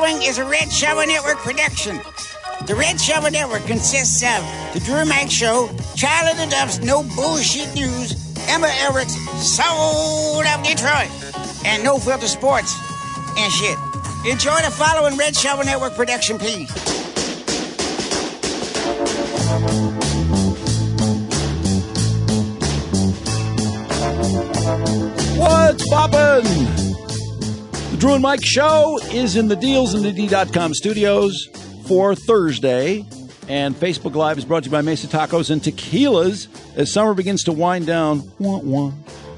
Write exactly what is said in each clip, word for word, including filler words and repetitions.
following is a Red Shovel Network production. The Red Shovel Network consists of The Drew Mike Show, Charlie the Duff's No Bullshit News, Emma Everett's Soul of Detroit, and No Filter Sports and shit. Enjoy the following Red Shovel Network production, please. What's poppin'? The Drew and Mike Show is in the Deals and the D dot com studios for Thursday. And Facebook Live is brought to you by Mesa Tacos and Tequilas as summer begins to wind down. Wah, wah.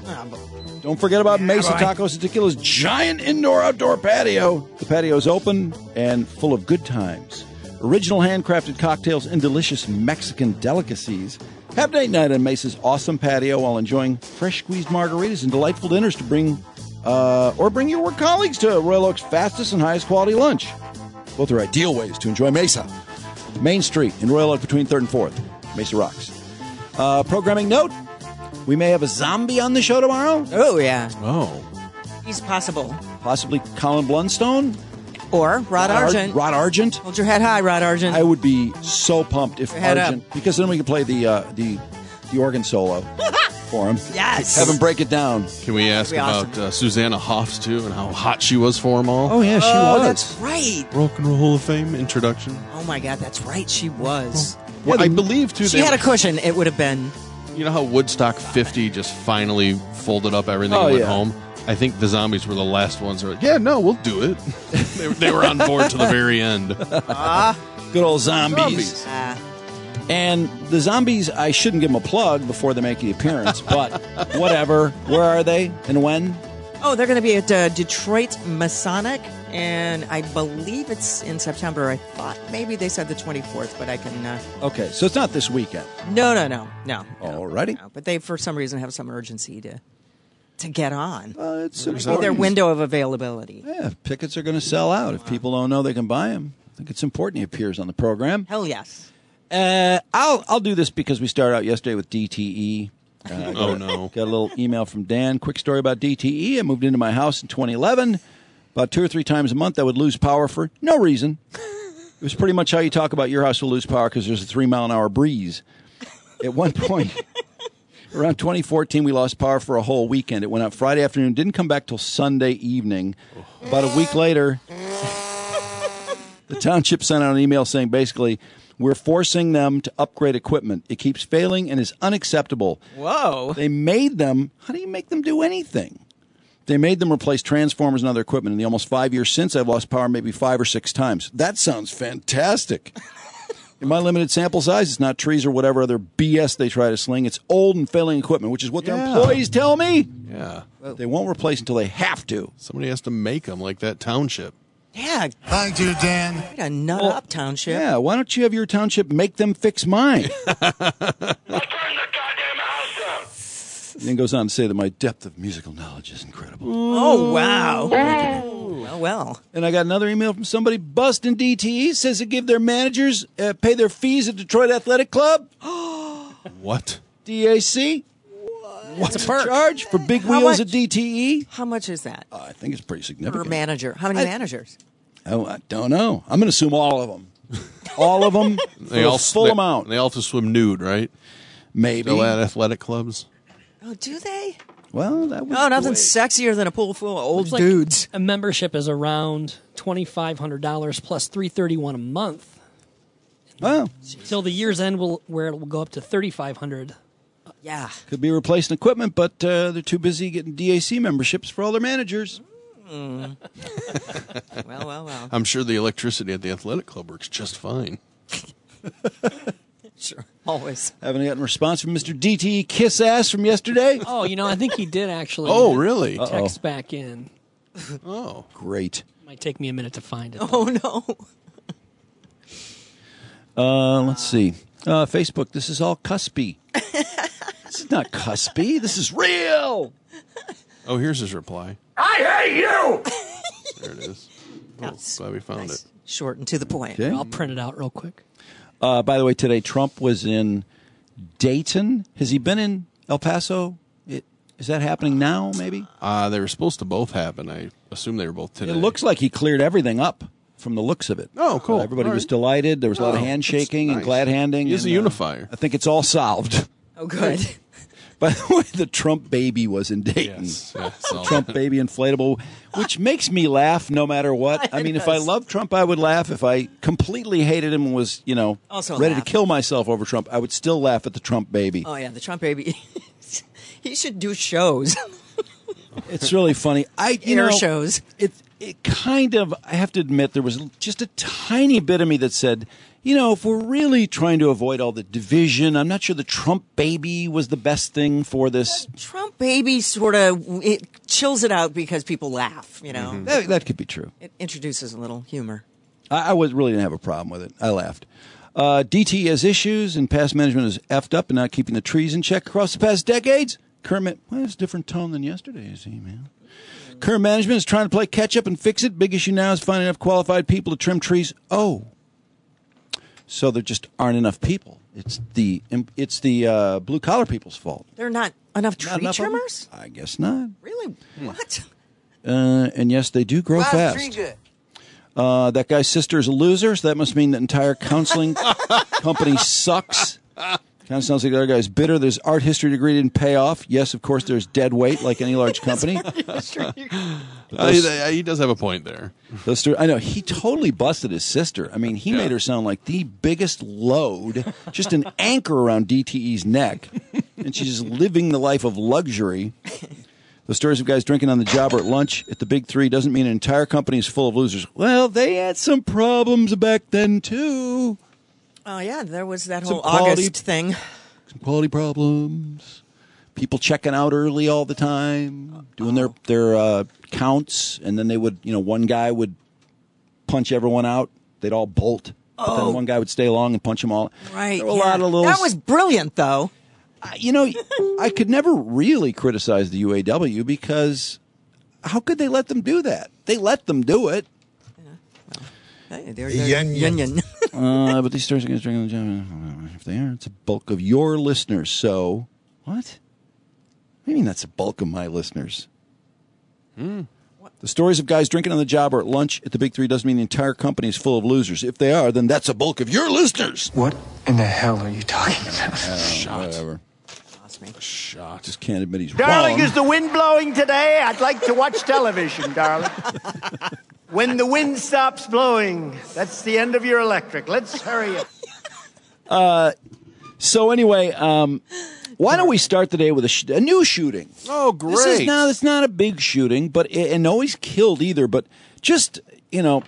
Don't forget about Mesa Tacos and Tequila's giant indoor-outdoor patio. The patio is open and full of good times. Original handcrafted cocktails and delicious Mexican delicacies. Have date night on Mesa's awesome patio while enjoying fresh squeezed margaritas and delightful dinners to bring, uh, or bring your work colleagues to Royal Oak's fastest and highest quality lunch. Both are ideal ways to enjoy Mesa. Main Street in Royal Oak between third and fourth. Mesa rocks. Uh, programming note, we may have a zombie on the show tomorrow. Oh, yeah. Oh. He's possible. Possibly Colin Blunstone. Or Rod Argent. Rod Argent. Hold your head high, Rod Argent. I would be so pumped if Head Argent, up. because then we could play the uh, the the organ solo for him. Yes. Have him break it down. Can we ask That'd be about awesome. uh, Susanna Hoffs, too, and how hot she was for them all? Oh, yeah, she Oh, was. that's right. Rock and Roll Hall of Fame introduction. Oh, my God, that's right. She was. Well, I believe, too, She they had a were- cushion. It would have been. You know how Woodstock fifty just finally folded up everything Oh, and went yeah. home? I think the Zombies were the last ones who were like, yeah, no, we'll do it. they, were- they were on board to the very end. Good old zombies. Zombies. Uh, And the zombies, I shouldn't give them a plug before they make the appearance, but whatever. Where are they and when? oh, they're going to be at uh, Detroit Masonic, and I believe it's in September. I thought maybe they said the twenty-fourth, but I can. Uh, Okay, so it's not this weekend. no, no, no, no. Alrighty. No, but they, for some reason, have some urgency to to get on. Uh, it's Maybe important. their window of availability. Yeah, tickets are going to sell out. If people don't know they can buy them, I think it's important he appears on the program. Hell yes. Uh, I'll I'll do this because we started out yesterday with D T E. Uh, Oh, no. Got a little email from Dan. Quick story about D T E. I moved into my house in twenty eleven. About two or three times a month, I would lose power for no reason. It was pretty much how you talk about your house will lose power because there's a three mile an hour breeze. At one point, around twenty fourteen, we lost power for a whole weekend. It went out Friday afternoon, didn't come back till Sunday evening. About a week later, the township sent out an email saying basically, we're forcing them to upgrade equipment. It keeps failing and is unacceptable. Whoa. They made them, how do you make them do anything? They made them replace transformers and other equipment. In the almost five years since, I've lost power maybe five or six times. That sounds fantastic. In my limited sample size, it's not trees or whatever other B S they try to sling. It's old and failing equipment, which is what their Yeah. employees tell me. Yeah. They won't replace until they have to. Somebody has to make them like that township. Yeah. Thank you, Dan. Way to nut up, township. Yeah, why don't you have your township make them fix mine? Then goes on to say that my depth of musical knowledge is incredible. Oh, wow. Well, well. And I got another email from somebody busting D T E, says they give their managers uh, pay their fees at Detroit Athletic Club. What? D A C. What's a perk. charge for big How wheels much? at D T E? How much is that Uh, I think it's pretty per significant. manager? How many I- managers? Oh, I don't know. I'm going to assume all of them. All of them for They the all full they, amount. They all have to swim nude, right? Maybe. Still at athletic clubs. Oh, do they? Well, that was No, the nothing way- sexier than a pool full of old Looks like dudes. A membership is around twenty-five hundred dollars plus three hundred thirty-one dollars a month. Well, Till the year's end, will where it will go up to thirty-five hundred dollars. Yeah. could be replacing equipment, but uh, they're too busy getting D A C memberships for all their managers. Well, well, well. I'm sure the electricity at the athletic club works just fine. Sure. Always. Haven't gotten a response from Mister D T E Kiss Ass from yesterday. Oh, you know, I think he did actually. Oh, really? Text back in. Oh. Great. Might take me a minute to find it. Oh, no. Uh, let's see. Uh, Facebook, this is all cuspy. This is not cuspy. This is real. Oh, here's his reply. I hate you! There it is. Oh, Nice. glad we found Nice. it. Short and to the point. Okay. I'll print it out real quick. Uh, by the way, today Trump was in Dayton. Has he been in El Paso? It, is that happening now, maybe? Uh, they were supposed to both happen. I assume they were both today. It looks like he cleared everything up. from the looks of it. Oh, cool. Uh, everybody All was right. delighted. There was a lot of Oh, handshaking that's and nice. glad handing. He is and, a uh, unifier. I think it's all solved. Oh, good. By the way, the Trump baby was in Dayton. Yes, yeah, so- Trump baby inflatable, which makes me laugh no matter what. I mean, if I does. loved Trump, I would laugh. If I completely hated him and was, you know, Also ready laugh. to kill myself over Trump, I would still laugh at the Trump baby. Oh, yeah, the Trump baby. He should do shows. It's really funny. I you Air know, shows. It it kind of. I have to admit, there was just a tiny bit of me that said, you know, if we're really trying to avoid all the division, I'm not sure the Trump baby was the best thing for this. Trump baby sort of it chills it out because people laugh, you know. That, that could be true. It introduces a little humor. I, I was really didn't have a problem with it. I laughed. Uh, D T has issues, and past management is effed up and not keeping the trees in check across the past decades. Current, well, it's a different tone than yesterday's email. Current management is trying to play catch up and fix it. Big issue now is finding enough qualified people to trim trees. Oh, so there just aren't enough people. It's the it's the uh, blue collar people's fault. There are not enough tree Not enough of them? trimmers? I guess not. Really? What? Uh, and yes, they do grow fast. Uh, that guy's sister is a loser, so that must mean the entire counseling company sucks. Kind of sounds like the other guy's bitter. There's art history degree didn't pay off. Yes, of course, there's dead weight like any large company. Uh, he, he does have a point there. Those sto- I know. He totally busted his sister. I mean, he made her sound like the biggest load, just an anchor around D T E's neck. And she's just living the life of luxury. The stories of guys drinking on the job or at lunch at the big three doesn't mean an entire company is full of losers. Well, they had some problems back then, too. Oh, yeah, there was that Some whole quality- August thing. Some quality problems. People checking out early all the time, doing their their uh, counts, and then they would, you know, one guy would punch everyone out. They'd all bolt, but then one guy would stay along and punch them all. Right. There were a yeah. lot of little. That was brilliant, though. I- you know, I could never really criticize the U A W because how could they let them do that? They let them do it. Hey, they're, they're yin yin. Uh, but these stories are going to drink on the job. If they are, it's a bulk of your listeners. So, what? What do you mean that's a bulk of my listeners? Hmm. The stories of guys drinking on the job or at lunch at the big three doesn't mean the entire company is full of losers. If they are, then that's a bulk of your listeners. What in the hell are you talking about? Uh, whatever. Shot. Just can't admit he's Darling, wrong. is the wind blowing today? I'd like to watch television, darling. When the wind stops blowing, that's the end of your electric. Let's hurry up. Uh, so anyway, um, why don't we start the day with a, sh- a new shooting? Oh, great. This is not, it's not a big shooting, but it, and no one's killed either. But just, you know,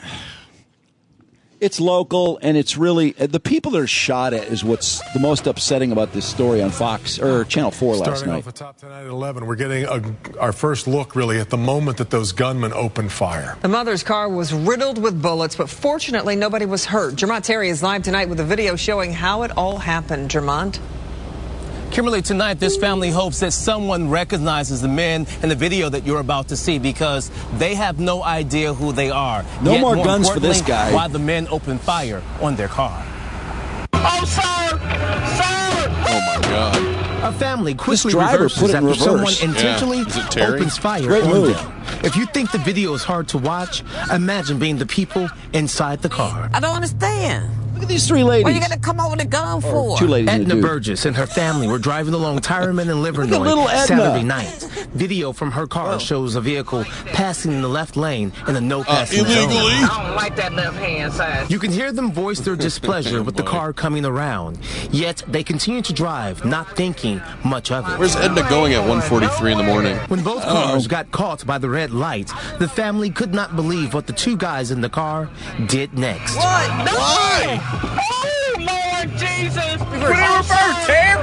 it's local, and it's really the people that are shot at is what's the most upsetting about this story on Fox or Channel Four last Starting night. off at Top tonight at eleven, we're getting a, our first look, really, at the moment that those gunmen opened fire. The mother's car was riddled with bullets, but fortunately nobody was hurt. Jermont Terry is live tonight with a video showing how it all happened. Jermont? Kimberly, tonight this family hopes that someone recognizes the men in the video that you're about to see because they have no idea who they are. No Yet, more guns for this importantly, guy. Why the men opened fire on their car. Oh, sir! Sir! Oh, my God. A family quickly driver reverses put it in after reverse. someone intentionally Yeah. Is it Terry? opens fire Great on move. them. If you think the video is hard to watch, imagine being the people inside the car. I don't understand. Look at these three ladies. What you got to come over the gun for? Two ladies and a Edna dude. Burgess and her family were driving along Tyerman and Look at little Livernois Edna. Saturday night. Video from her car shows a vehicle passing in the left lane in a no Uh, passing zone. illegally. I don't like that left hand side. You can hear them voice their displeasure with the car coming around. Yet they continue to drive, not thinking much of it. Where's Edna going at one forty-three in the morning? When both cars got caught by the red light, the family could not believe what the two guys in the car did next. What? No! Why? Oh, Lord Jesus! Put it in reverse, Tim!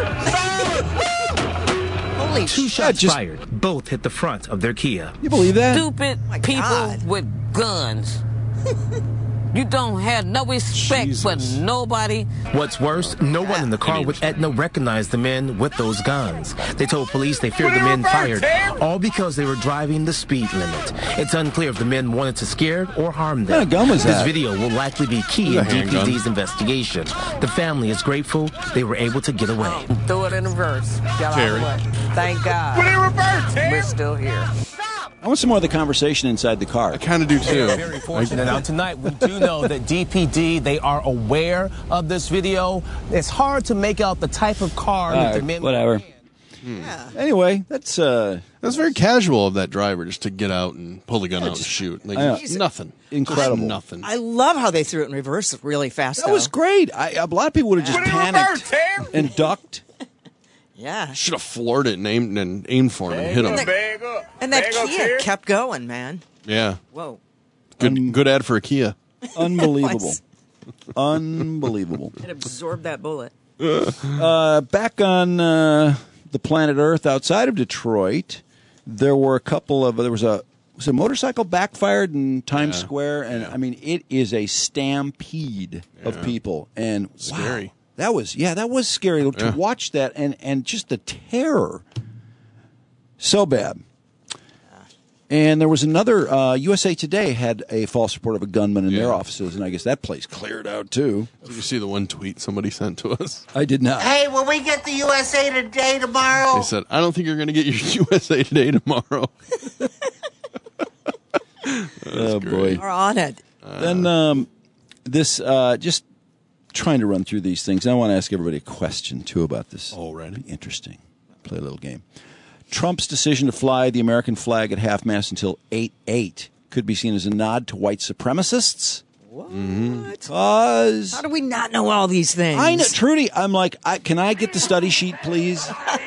Holy Two shit. shots just- fired. Both hit the front of their Kia. You believe that? Stupid people God. with guns. You don't have no respect for nobody. What's worse, no one in the car with Edna recognized the men with those guns. They told police they feared the men fired, all because they were driving the speed limit. It's unclear if the men wanted to scare or harm them. What kind of gun was This that? video will likely be key It was in a handgun. D P D's investigation. The family is grateful they were able to get away. Throw it in reverse. Get out of Terry. the way. Thank God. Put it in reverse, Tim! We're still here. Stop! I want some more of the conversation inside the car. I kind of do too. Very fortunate. Now, tonight, we do know that D P D, they are aware of this video. It's hard to make out the type of car All that the right, men... whatever. Hmm. Yeah. Anyway, that's uh, That's very casual of that driver just to get out and pull the gun out and shoot. Like, I know. nothing. Incredible. Just nothing. I love how they threw it in reverse really fast. That though. was great. I, a lot of people would have just panicked and ducked. Yeah. Should have floored it and aimed, and aimed for him and hit him. And that, and that Kia kept going, man. Yeah. Whoa. Good, um, good ad for a Kia. Unbelievable. Unbelievable. It absorbed that bullet. Uh, back on uh, the planet Earth outside of Detroit, there were a couple of, there was a, was a motorcycle backfired in Times yeah. Square, and yeah. I mean, it is a stampede yeah. of people. And scary. Wow, that was, yeah, that was scary to yeah. watch that, and, and just the terror. So bad. And there was another, uh, U S A Today had a false report of a gunman in yeah. their offices, and I guess that place cleared out, too. Did you see the one tweet somebody sent to us? I did not. Hey, will we get the U S A Today tomorrow? They said, I don't think you're going to get your U S A Today tomorrow. Oh, boy. We're on it. Uh, then um, this, uh, just trying to run through these things. I want to ask everybody a question, too, about this. Already? Interesting. Play a little game. Trump's decision to fly the American flag at half-mast until eight eight could be seen as a nod to white supremacists. What? Mm-hmm. Cause how do we not know all these things? I know, Trudy. I'm like, I, can I get the study sheet, please?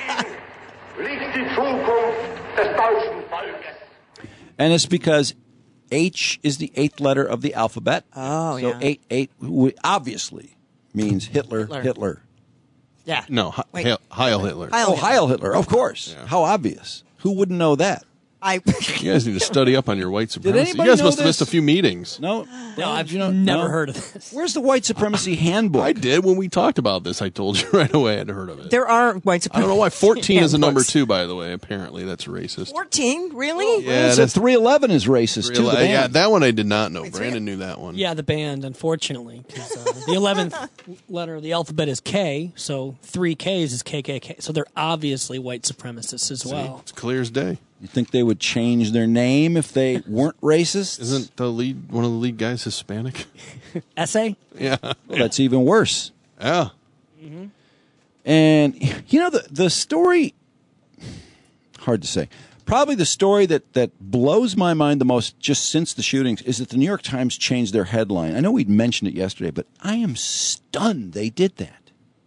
And it's because H is the eighth letter of the alphabet. Oh, so yeah. eight eight obviously means Hitler. Hitler. Hitler. Yeah. No, Heil, Heil Hitler. Heil oh, Hitler. Heil Hitler, of course. Yeah. How obvious. Who wouldn't know that? I. You guys need to study up on your white supremacy. Did you guys know must this? have missed a few meetings. No, no, I've you know, never no. heard of this. Where's the white supremacy handbook? I did when we talked about this. I told you right away I'd heard of it. There are white supremacy. I don't know why fourteen is a number two. By the way, apparently that's racist. Fourteen, really? Yeah, well, three eleven is racist too. The yeah, that one I did not know. Wait, Brandon knew that one. Yeah, the band, unfortunately, because uh, the eleventh letter of the alphabet is K, so three Ks is K K K. So they're obviously white supremacists as well. See, it's clear as day. You think they would change their name if they weren't racist? Isn't the lead one of the lead guys Hispanic? Essay? Yeah. Well, that's even worse. Yeah. Mm-hmm. And, you know, the the story, hard to say, probably the story that, that blows my mind the most just since the shootings is that the New York Times changed their headline. I know we'd mentioned it yesterday, but I am stunned they did that.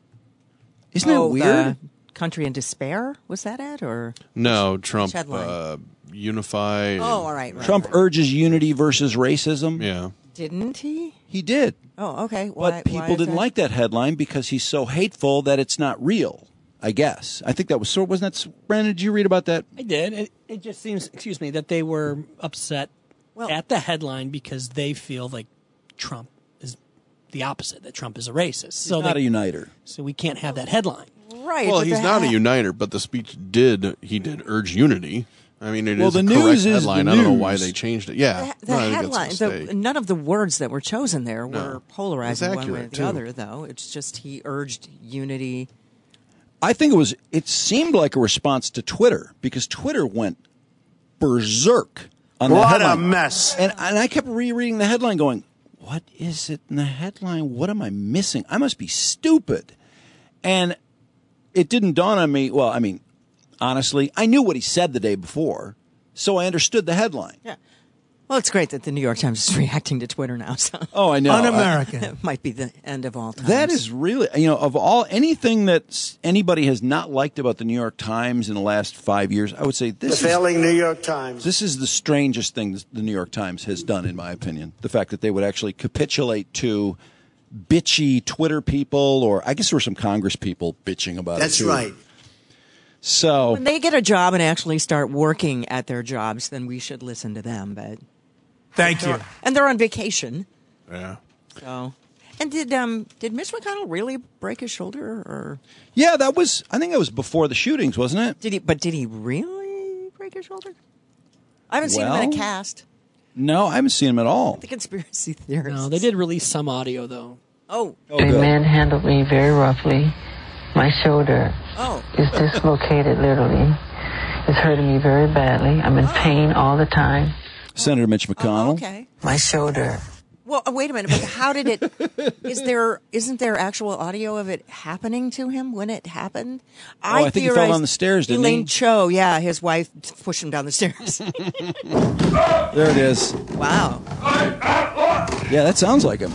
Isn't oh, that weird? The Country in Despair? Was that it? Or no, Trump uh, unify. Oh, all right. right Trump right. urges unity versus racism. Yeah. Didn't he? He did. Oh, okay. Why, but people why didn't that? like that headline because he's so hateful that it's not real, I guess. I think that was sort wasn't that, Brandon, did you read about that? I did. It, it just seems, excuse me, that they were upset well, at the headline because they feel like Trump is the opposite, that Trump is a racist. He's so not they, a uniter. So we can't have that headline. Right. Well, he's not ha- a uniter, but the speech did, he did urge unity. I mean, it well, is the a news correct is headline. the I don't know news. why they changed it. Yeah. The, the no, I think headline, that's a the, mistake. none of the words that were chosen there No. were polarizing It's one way or accurate, the too. other, though. It's just he urged unity. I think it was, it seemed like a response to Twitter because Twitter went berserk on the what headline. a mess. And, and I kept rereading the headline going, what is it in the headline? What am I missing? I must be stupid. And it didn't dawn on me. Well, I mean, honestly, I knew what he said the day before, so I understood the headline. Yeah. Well, it's great that the New York Times is reacting to Twitter now. So. Oh, I know. Un-American. It might be the end of all time. That is really, you know, of all anything that anybody has not liked about the New York Times in the last five years, I would say this the is failing New York Times. This is the strangest thing the New York Times has done, in my opinion. The fact that they would actually capitulate to bitchy Twitter people, or I guess there were some Congress people bitching about That's it too. right. So when they get a job and actually start working at their jobs, then we should listen to them. But thank you. And they're on vacation. Yeah. So, and did um did Mitch McConnell really break his shoulder, or yeah, that was I think that was before the shootings, wasn't it? did he? But did he really break his shoulder? I haven't seen him in Well, a cast. No, I haven't seen him at all. The conspiracy theorists. No, they did release some audio, though. Oh. Oh, A good. man handled me very roughly. My shoulder Oh. is dislocated, literally. is hurting me very badly. I'm in pain all the time. Senator Mitch McConnell. Oh, okay. My shoulder. Well, uh, wait a minute. But how did it? Is there? Isn't there actual audio of it happening to him when it happened? Oh, I, I think he fell down the stairs, didn't Elaine he? Cho, yeah, his wife pushed him down the stairs. There it is. Wow. Yeah, that sounds like him.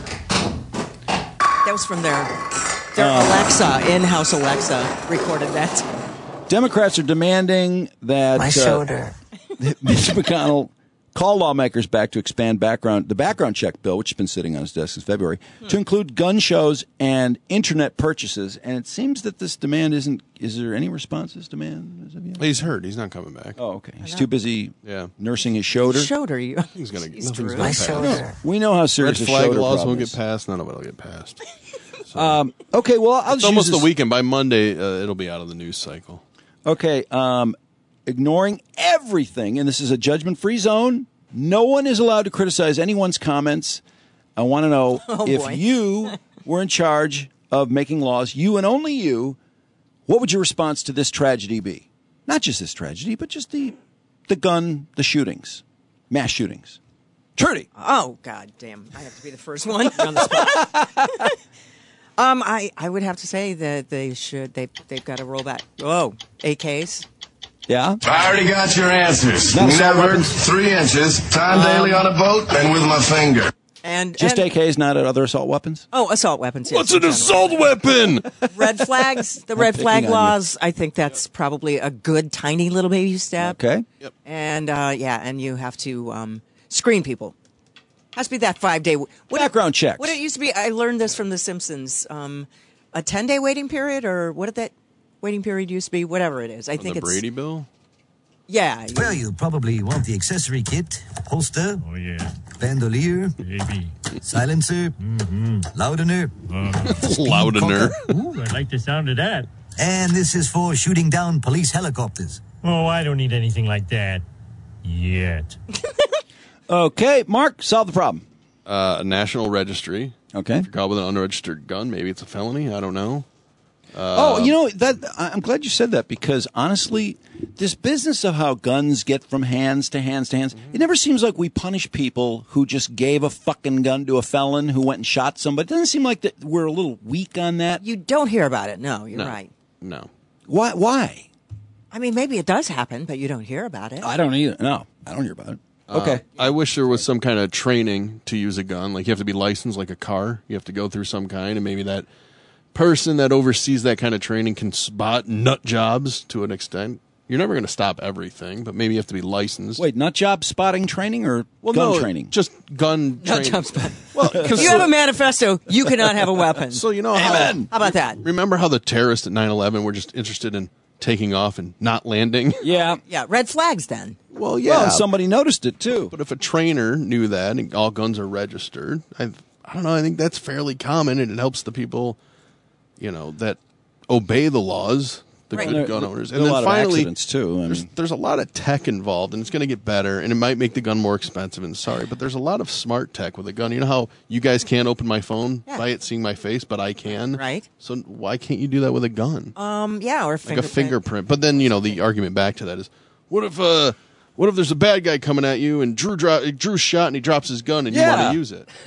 That was from their their uh, Alexa, in-house Alexa, recorded that. Democrats are demanding that my shoulder. Uh, Mitch McConnell call lawmakers back to expand background the background check bill, which has been sitting on his desk since February, hmm. to include gun shows and internet purchases. And it seems that this demand isn't. Is there any response to this demand? He's hurt. He's not coming back. Oh, okay. He's too busy. Yeah. nursing his shoulder. Shoulder, you. He's gonna. He's nothing's true. gonna My pass. shoulder. We know how serious Red the flag shoulder laws problem won't is. get passed. None of it'll get passed. So. Um, okay. Well, I'll it's just almost use this. the weekend. By Monday, uh, it'll be out of the news cycle. Okay. Um, ignoring everything, and this is a judgment-free zone. No one is allowed to criticize anyone's comments. I want to know oh, if boy. you were in charge of making laws, you and only you, what would your response to this tragedy be? Not just this tragedy, but just the the gun, the shootings, mass shootings. Trudy. Oh, God damn. I have to be the first one on the spot. um, I, I would have to say that they should, they, they've got to roll back. Oh, A Ks. Yeah? I already got your answers. Not Never three inches, time Um, daily on a boat, and with my finger. And Just and, A Ks, not other assault weapons? Oh, assault weapons. Yes, What's an in assault general. weapon? Red flags. The I'm red picking flag on you. laws. I think that's probably a good tiny little baby step. Okay. Yep. And uh, yeah, and you have to um, screen people. Has to be that five day what background it, checks. What it used to be. I learned this from The Simpsons. Um, a ten day waiting period, or what did that waiting period used to be? Whatever it is. I On think the it's Brady bill? Yeah. Well, you probably want the accessory kit, holster, oh yeah, bandolier, maybe, silencer, mm-hmm. loudener, uh, loudener. Ooh, I like the sound of that. And this is for shooting down police helicopters. Oh, I don't need anything like that yet. Okay, Mark, solve the problem. Uh, a national registry. Okay. If you're caught with an unregistered gun, maybe it's a felony. I don't know. Uh, oh, you know that I'm glad you said that because honestly, this business of how guns get from hands to hands to hands, mm-hmm. it never seems like we punish people who just gave a fucking gun to a felon who went and shot somebody. It doesn't seem like that we're a little weak on that. You don't hear about it. No, you're no. right. No. Why? Why? I mean, maybe it does happen, but you don't hear about it. I don't either. No, I don't hear about it. Okay. Uh, I wish there was some kind of training to use a gun. Like you have to be licensed like a car. You have to go through some kind, and maybe that person that oversees that kind of training can spot nut jobs to an extent. You're never going to stop everything, but maybe you have to be licensed. Wait, nut job spotting training or well, gun no, training? Just gun Nut training. job spotting. Well, if you have a manifesto, you cannot have a weapon. So you know Amen. how, how about that? Remember how the terrorists at nine eleven were just interested in taking off and not landing? Yeah. Yeah, red flags then. Well, yeah. Well, somebody noticed it too. But if a trainer knew that and all guns are registered, I, I don't know. I think that's fairly common, and it helps the people, you know, that obey the laws, the right. good there, gun owners. There And are then a lot finally, of accidents too. I there's, mean. there's a lot of tech involved, and it's going to get better, and it might make the gun more expensive. And sorry, but there's a lot of smart tech with a gun. You know how you guys can't open my phone yeah. by it seeing my face, but I can. Right. So why can't you do that with a gun? Um. Yeah. Or like fingerprint. a fingerprint. But then you know the argument back to that is, what if uh, what if there's a bad guy coming at you and Drew dro- Drew's shot and he drops his gun and Yeah. you want to use it?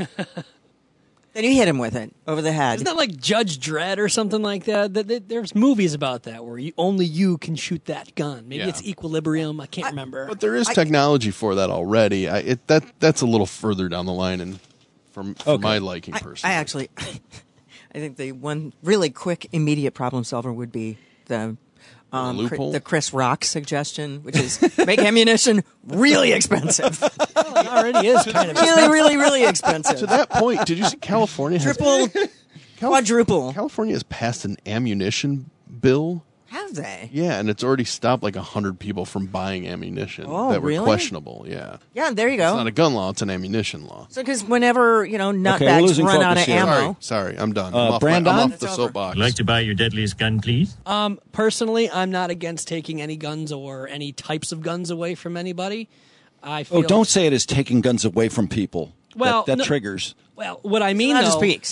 Then you hit him with it over the head. Isn't that like Judge Dredd or something like that? That, that there's movies about that where you, only you can shoot that gun. Maybe Yeah. it's Equilibrium. I can't remember. But there is I- technology for that already. I, it, that that's a little further down the line, and from for Okay. my liking, I, personally. I actually, I think the one really quick, immediate problem solver would be the um, The loophole? Chri- the Chris Rock suggestion, which is make ammunition really expensive, Well, it already is kind of really, really, really to expensive, that point, did you see California has triple, quadruple. California has passed an ammunition bill? Have they? Yeah, and it's already stopped like a hundred people from buying ammunition Oh, that were really? questionable. Yeah, Yeah, there you it's go. not a gun law; it's an ammunition law. So, because whenever you know Okay, we're nutbags losing run out focus of here. ammo, Sorry, sorry, I'm done. Uh, I'm, off my, Brandon? I'm off the It's over. soapbox. Would you like to buy your deadliest gun, please? Um, personally, I'm not against taking any guns or any types of guns away from anybody. I feel Oh, don't say it as taking guns away from people. Well, that, that no- triggers. Well, what I mean not to though, speak. So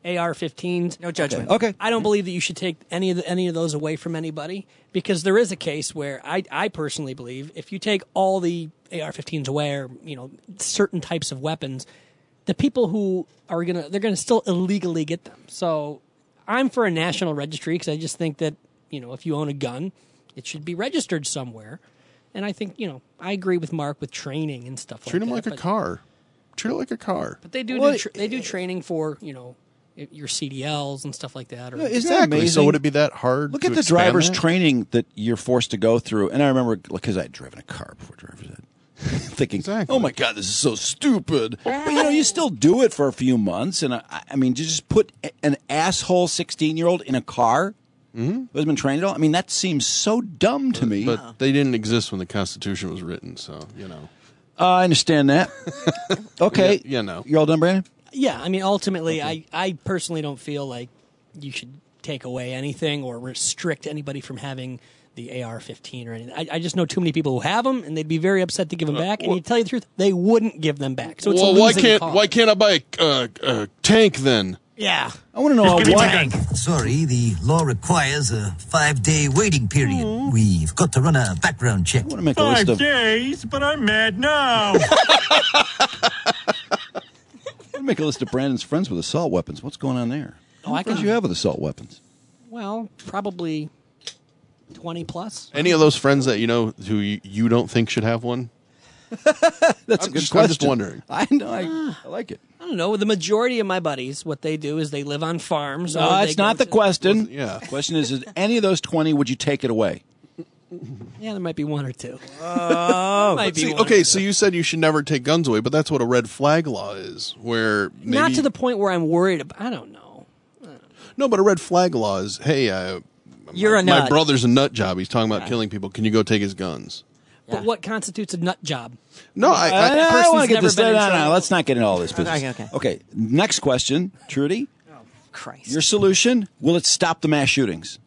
A R fifteens. No judgment. Okay. I don't believe that you should take any of the, any of those away from anybody, because there is a case where I I personally believe if you take all the A R fifteens away, or you know certain types of weapons, the people who are gonna they're gonna still illegally get them. So I'm for a national registry, because I just think that you know if you own a gun, it should be registered somewhere. And I think you know I agree with Mark with training and stuff. Treat like them that. like a but, car. Treat it like a car. But they do, Well, do tra- they do training for you know your C D Ls and stuff like that. Or, Yeah, isn't that Exactly. amazing? So would it be that hard? Look to at the expand driver's that? training that you're forced to go through. And I remember, because I had driven a car before driver's ed, thinking, Exactly. oh my God, this is so stupid. But, you know, you still do it for a few months. And, I, I mean, to just put an asshole sixteen-year-old in a car Mm-hmm. who hasn't been trained at all, I mean, that seems so dumb to me. But they didn't exist when the Constitution was written, so, you know. Uh, I understand that. Okay. Yeah, yeah, no. You all done, Brandon? Yeah, I mean, ultimately, I, I personally don't feel like you should take away anything or restrict anybody from having the A R fifteen or anything. I, I just know too many people who have them, and they'd be very upset to give them back. And to tell you the truth, they wouldn't give them back. So it's well, a why losing can't cause. why can't I buy a uh, uh, tank then? Yeah. I want to know why. Sorry, the law requires a five-day waiting period. We've got to run a background check. I want to make a list Five of. days, but I'm mad now. I make a list of Brandon's friends with assault weapons. What's going on there? Oh, I What friends can- you have with assault weapons? Well, probably twenty plus. Any of those friends that you know who you, you don't think should have one? That's I'm a good just, question. I'm just wondering. I know. I, I like it. I don't know. The majority of my buddies, what they do is they live on farms. No, or they that's go not the to- question. Yeah. The question is, is any of those twenty, would you take it away? Yeah, there might be one or two. Oh. might be See, one okay, or so you said you should never take guns away, but that's what a red flag law is, where maybe, Not to the point where I'm worried about. I don't know. no, but a red flag law is, hey, uh, You're my, a nut. my brother's a nut job. He's talking about killing people. Can you go take his guns? But what constitutes a nut job? No, I, I, I, I person's want to get never this. been in No, no, no, trouble. let's not get into all this business. Okay, okay. Okay, next question, Trudy. Christ. Your solution: will it stop the mass shootings?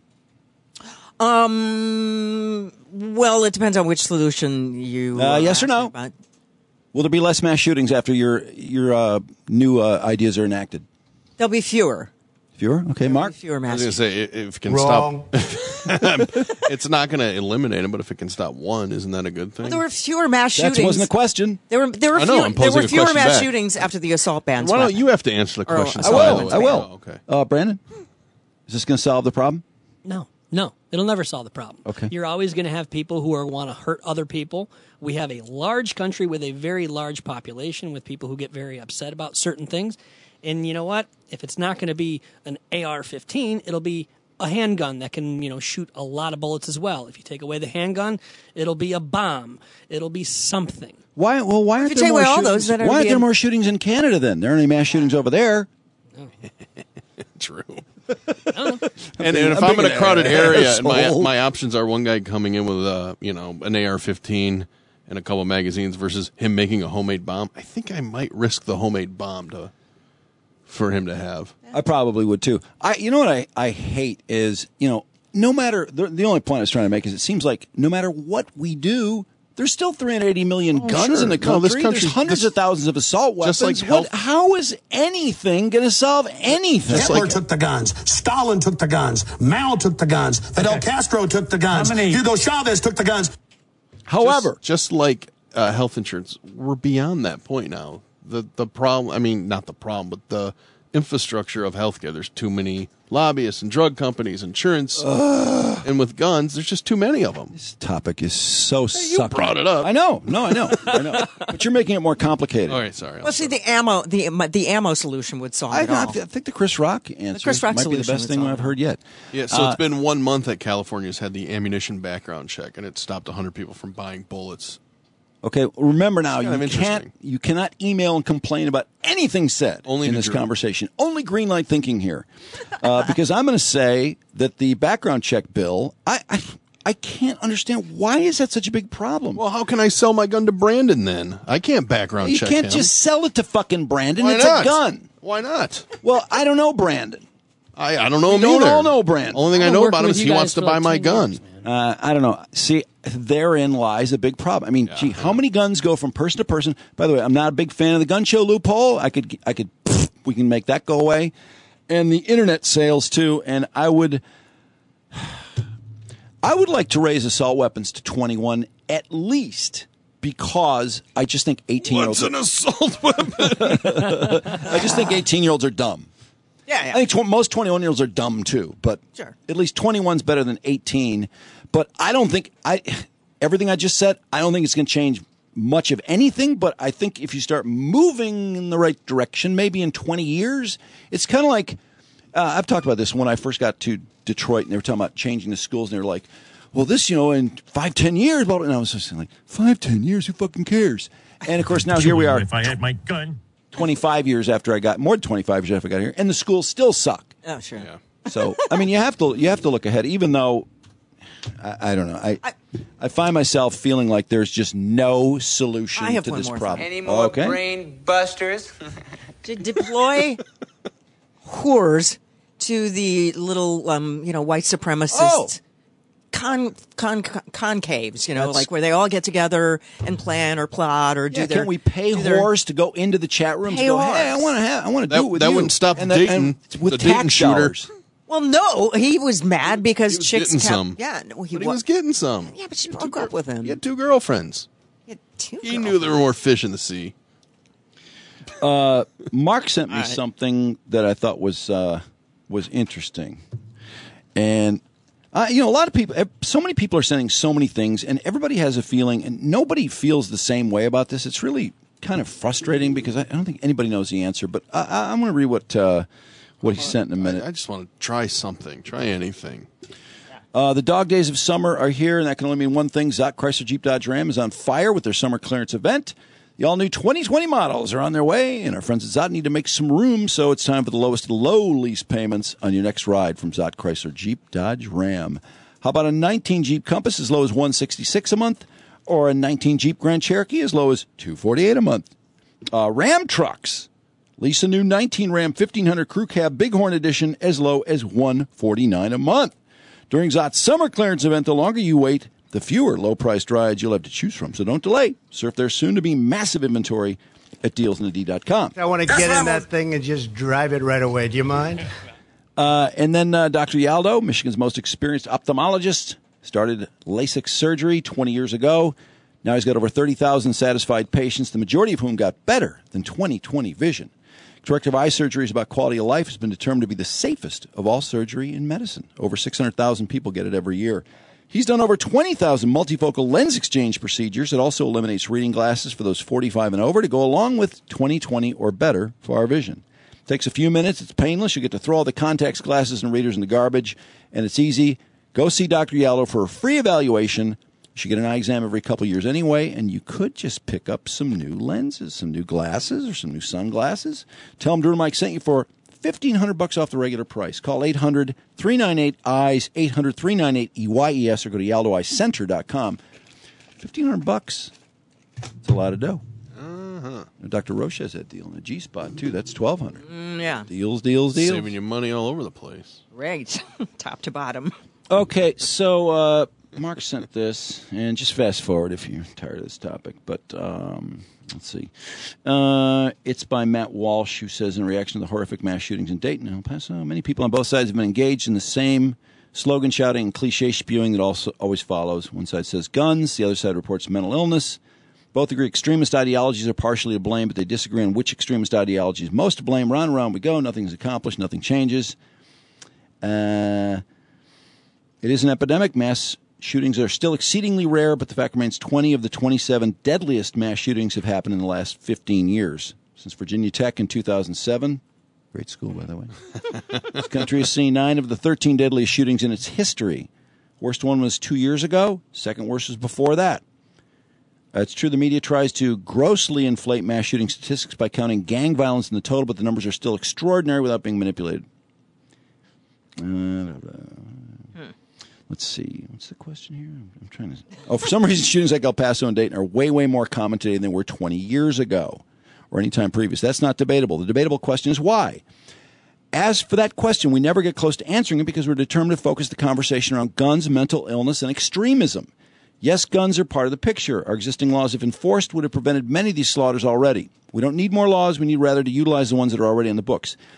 Um. Well, it depends on which solution you. Uh, yes or no? About. Will there be less mass shootings after your your uh, new uh, ideas are enacted? There'll be fewer. Fewer? Okay, Mark. Fewer I mass. was going to say, i- if it can Wrong. stop, it's not going to eliminate them, but if it can stop one, isn't that a good thing? Well, there were fewer mass That shootings. wasn't a question. There were there were I know, fewer, I'm there posing were a fewer question mass back. shootings after the assault bans. Why don't went. you have to answer the Or question? I I will. will. Solid. I will. Oh, okay. Uh, Brandon, is this going to solve the problem? No, no, it'll never solve the problem. Okay. You're always going to have people who are want to hurt other people. We have a large country with a very large population with people who get very upset about certain things. And you know what? If it's not going to be an A R fifteen, it'll be a handgun that can, you know, shoot a lot of bullets as well. If you take away the handgun, it'll be a bomb. It'll be something. Why? Well, why aren't you there take more away all shootings? those, then it'll Why aren't be there a- more shootings in Canada? Then there aren't any mass shootings over there. True. I don't know. And, and if I'm I'm in being a crowded an area, and my asshole. my options are one guy coming in with a you know an A R fifteen and a couple magazines versus him making a homemade bomb, I think I might risk the homemade bomb to for him to have. I probably would too. I, you know what I, I hate is, you know, no matter the, the only point I was trying to make is it seems like no matter what we do, there's still three hundred eighty million Oh, guns sure. in the No, country. this country- There's hundreds this- of thousands of assault weapons. Just like What- health- how is anything going to solve anything? Hitler took the guns. Stalin took the guns. Mao took the guns. Fidel Castro took the guns. How many- Hugo Chavez took the guns. However, just, just like uh, health insurance, we're beyond that point now. The the problem, I mean, not the problem, but the infrastructure of healthcare. There's too many lobbyists and drug companies, insurance, and with guns, there's just too many of them. this topic is so You sucky. brought it up. I know. No, I know. I know. But you're making it more complicated. All right, sorry. Well, see, the ammo the the ammo solution would solve I, it I all. think the Chris Rock answer Chris Rock might be the solution best would thing solve I've it. heard yet. Yeah, so Uh, it's been one month that California's had the ammunition background check, and it stopped one hundred people from buying bullets. Okay, remember now, It's kind you of can't interesting. you cannot email and complain about anything said Only in to this Drew. conversation. Only green light thinking here, uh, because I'm going to say that the background check bill, I, I I can't understand why is that such a big problem. Well, how can I sell my gun to Brandon then? I can't background you check can't him. just sell it to fucking Brandon. Why it's not? a gun. Why not? Well, I don't know Brandon. I, I don't know We him don't either. all know Brandon. Only thing I've I been know working about him with is you he guys wants to for buy like my ten gun. years, man. Uh, I don't know. See, therein lies a big problem. I mean, gee, how many guns go from person to person? By the way, I'm not a big fan of the gun show loophole. I could, I could, we can make that go away. and the internet sales too. And I would, I would like to raise assault weapons to twenty-one at least, because I just think eighteen-year-olds. What's an assault weapon? I just think eighteen-year-olds are dumb. Yeah, yeah. I think tw- most twenty-one-year-olds are dumb too, but Sure. at least twenty-one's better than eighteen. But I don't think I everything I just said. I don't think it's going to change much of anything. But I think if you start moving in the right direction, maybe in twenty years, it's kind of like uh, I've talked about this when I first got to Detroit, and they were talking about changing the schools, and they were like, "Well, this, you know, in five, ten years," blah, blah. And I was just like, five, ten years, who fucking cares? And of course, now here we are. If I had my gun. twenty-five years after I got, more than twenty-five years after I got here, and the schools still suck. Oh, sure. Yeah. So, I mean, you have to you have to look ahead, even though, I, I don't know, I, I I find myself feeling like there's just no solution I have to one this more problem. Any more okay. brain busters? To deploy whores to the little, um, you know, white supremacist Oh. con, con, con concaves, you know, That's- like where they all get together and plan or plot or do Yeah, their. can we pay do their- whores to go into the chat rooms? Pay and go, hey, I whores. want to have, I want to That- do it with that you. wouldn't stop and Dayton, and with the Dayton tax shooter. dollars. Well, no, he was mad because He was chicks getting kept. some. Yeah, no, he, But he wa- was getting some. Yeah, but she broke up with him. He had two girlfriends. He had two He knew there were more fish in the sea. Uh, Mark sent me All right. something that I thought was uh, was interesting, and uh, you know, a lot of people, so many people are sending so many things, and everybody has a feeling, and nobody feels the same way about this. It's really kind of frustrating because I, I don't think anybody knows the answer. But I, I, I'm going to read what uh, what he sent in a minute. I, I just want to try something. Try anything. Uh, the dog days of summer are here, and that can only mean one thing. Zott Chrysler Jeep Dodge Ram is on fire with their summer clearance event. The all-new twenty twenty models are on their way, and our friends at Zott need to make some room, so it's time for the lowest low lease payments on your next ride from Zott Chrysler Jeep Dodge Ram. How about a nineteen Jeep Compass as low as one hundred sixty-six dollars a month, or a nineteen Jeep Grand Cherokee as low as two hundred forty-eight dollars a month? Uh, Ram trucks. Lease a new nineteen Ram fifteen hundred Crew Cab Bighorn Edition as low as one hundred forty-nine dollars a month. During Zott's summer clearance event, the longer you wait, the fewer low-priced rides you'll have to choose from. So don't delay. Surf their soon-to-be massive inventory at deals in the d dot com. I want to get in that thing and just drive it right away. Do you mind? Uh, and then uh, Doctor Yaldo, Michigan's most experienced ophthalmologist, started LASIK surgery twenty years ago. Now he's got over thirty thousand satisfied patients, the majority of whom got better than twenty twenty vision. Corrective eye surgery is about quality of life. It's been determined to be the safest of all surgery in medicine. Over six hundred thousand people get it every year. He's done over twenty thousand multifocal lens exchange procedures. It also eliminates reading glasses for those forty-five and over to go along with twenty twenty or better for our vision. It takes a few minutes. It's painless. You get to throw all the contacts, glasses, and readers in the garbage, and it's easy. Go see Doctor Yaldo for a free evaluation. You should get an eye exam every couple of years anyway, and you could just pick up some new lenses, some new glasses, or some new sunglasses. Tell them Drew and Mike sent you for fifteen hundred bucks off the regular price. Call eight hundred, three nine eight, eyes, eight hundred, three nine eight, E Y E S, or go to yaldo eye center dot com. fifteen hundred bucks. That's a lot of dough. Uh-huh. Doctor Roche has that deal in the G-Spot, too. That's twelve hundred dollars. Mm, yeah. Deals, deals, deals. Saving you money all over the place. Right. Top to bottom. Okay, so uh, Mark sent this, and just fast forward if you're tired of this topic. But um, let's see. Uh, it's by Matt Walsh, who says, in reaction to the horrific mass shootings in Dayton and El Paso, many people on both sides have been engaged in the same slogan shouting and cliche spewing that also always follows. One side says guns, the other side reports mental illness. Both agree extremist ideologies are partially to blame, but they disagree on which extremist ideology is most to blame. Round and round we go. Nothing's accomplished. Nothing changes. Uh... It is an epidemic. Mass shootings are still exceedingly rare, but the fact remains twenty of the twenty-seven deadliest mass shootings have happened in the last fifteen years. Since Virginia Tech in two thousand seven, great school, by the way, this country has seen nine of the thirteen deadliest shootings in its history. Worst one was two years ago. Second worst was before that. Uh, it's true the media tries to grossly inflate mass shooting statistics by counting gang violence in the total, but the numbers are still extraordinary without being manipulated. Uh, blah, blah. Let's see. What's the question here? I'm, I'm trying to. Oh, for some reason, shootings like El Paso and Dayton are way, way more common today than they were twenty years ago or any time previous. That's not debatable. The debatable question is why. As for that question, we never get close to answering it because we're determined to focus the conversation around guns, mental illness, and extremism. Yes, guns are part of the picture. Our existing laws, if enforced, would have prevented many of these slaughters already. We don't need more laws. We need rather to utilize the ones that are already in the books.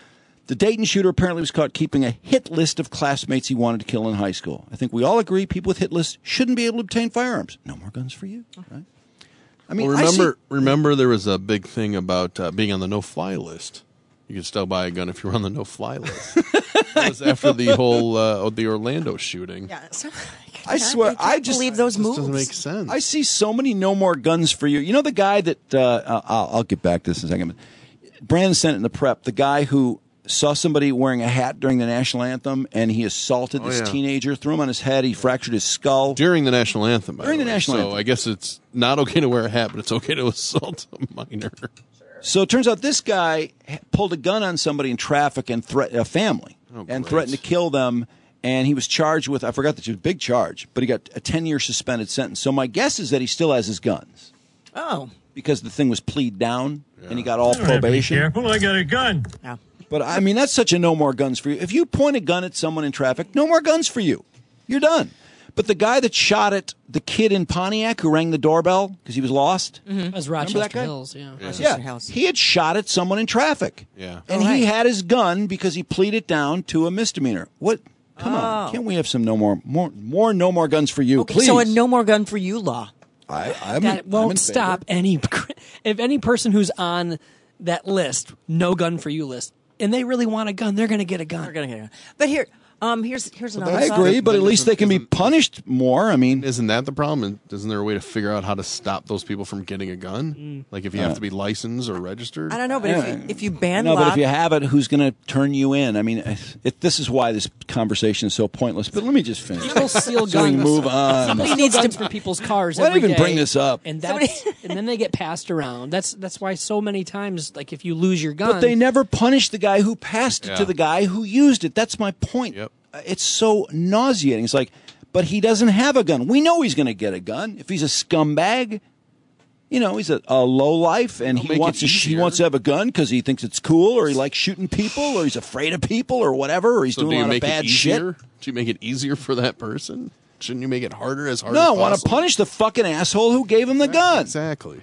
The Dayton shooter apparently was caught keeping a hit list of classmates he wanted to kill in high school. I think we all agree people with hit lists shouldn't be able to obtain firearms. No more guns for you, right? I mean, well, remember, I see, remember there was a big thing about uh, being on the no-fly list. You could still buy a gun if you were on the no-fly list. That was after the whole uh, the Orlando shooting. Yeah, so, I swear, I, I just believe those moves. Doesn't make sense. I see so many no more guns for you. You know the guy that uh, I'll, I'll get back to this in a second. But Brandon sent it in the prep. The guy who saw somebody wearing a hat during the national anthem, and he assaulted Oh, this yeah. teenager, threw him on his head, he fractured his skull During the national anthem. By During the the way. national so anthem. I guess it's not okay to wear a hat, but it's okay to assault a minor. So it turns out this guy pulled a gun on somebody in traffic and threatened a family Oh, and great. threatened to kill them. And he was charged with, I forgot that it was a big charge, but he got a ten-year suspended sentence. So my guess is that he still has his guns Oh. because the thing was plead down and he got all I don't have to be probation. careful. I got a gun. Yeah. But I mean, that's such a no more guns for you. If you point a gun at someone in traffic, no more guns for you. You're done. But the guy that shot at the kid in Pontiac who rang the doorbell because he was lost, That was Remember that Rochester guy? Hills, yeah. Yeah. Rochester yeah, House. he had shot at someone in traffic. Yeah. And Oh, right. he had his gun because he pleaded down to a misdemeanor. What? Come on. Oh. Can't we have some no more, more, more no more guns for you, Okay, please? so a no more gun for you law. I, I'm, That I'm won't in stop any. If any person who's on that list, no gun for you list, and they really want a gun, they're going to get a gun. They're gonna get it. But here, um, here's here's another. I side. agree, but at Then least they can be isn't- punished more. I mean, Isn't that the problem? And Isn't there a way to figure out how to stop those people from getting a gun? Like if you have to be licensed or registered? I don't know, but if you, if you ban no, lock, but if you have it, who's going to turn you in? I mean, if, this is why this conversation is so pointless. But let me just finish. People steal So we guns. can move on. Somebody Somebody steals needs guns for people's cars. Why every even day, bring this up? And that's, and then they get passed around. That's that's why so many times, like if you lose your gun, But they never punish the guy who passed it Yeah. to the guy who used it. That's my point. Yep. It's so nauseating. It's like, but he doesn't have a gun. We know he's going to get a gun if he's a scumbag. You know, he's a, a low life, and It'll he make wants it to he easier. wants to have a gun because he thinks it's cool, or he likes shooting people, or he's afraid of people, or whatever, or he's So doing do a you lot of make bad it shit. easier? Do you make it easier for that person? Shouldn't you make it harder as hard No, as I possible? want to punish the fucking asshole who gave him the gun. Exactly.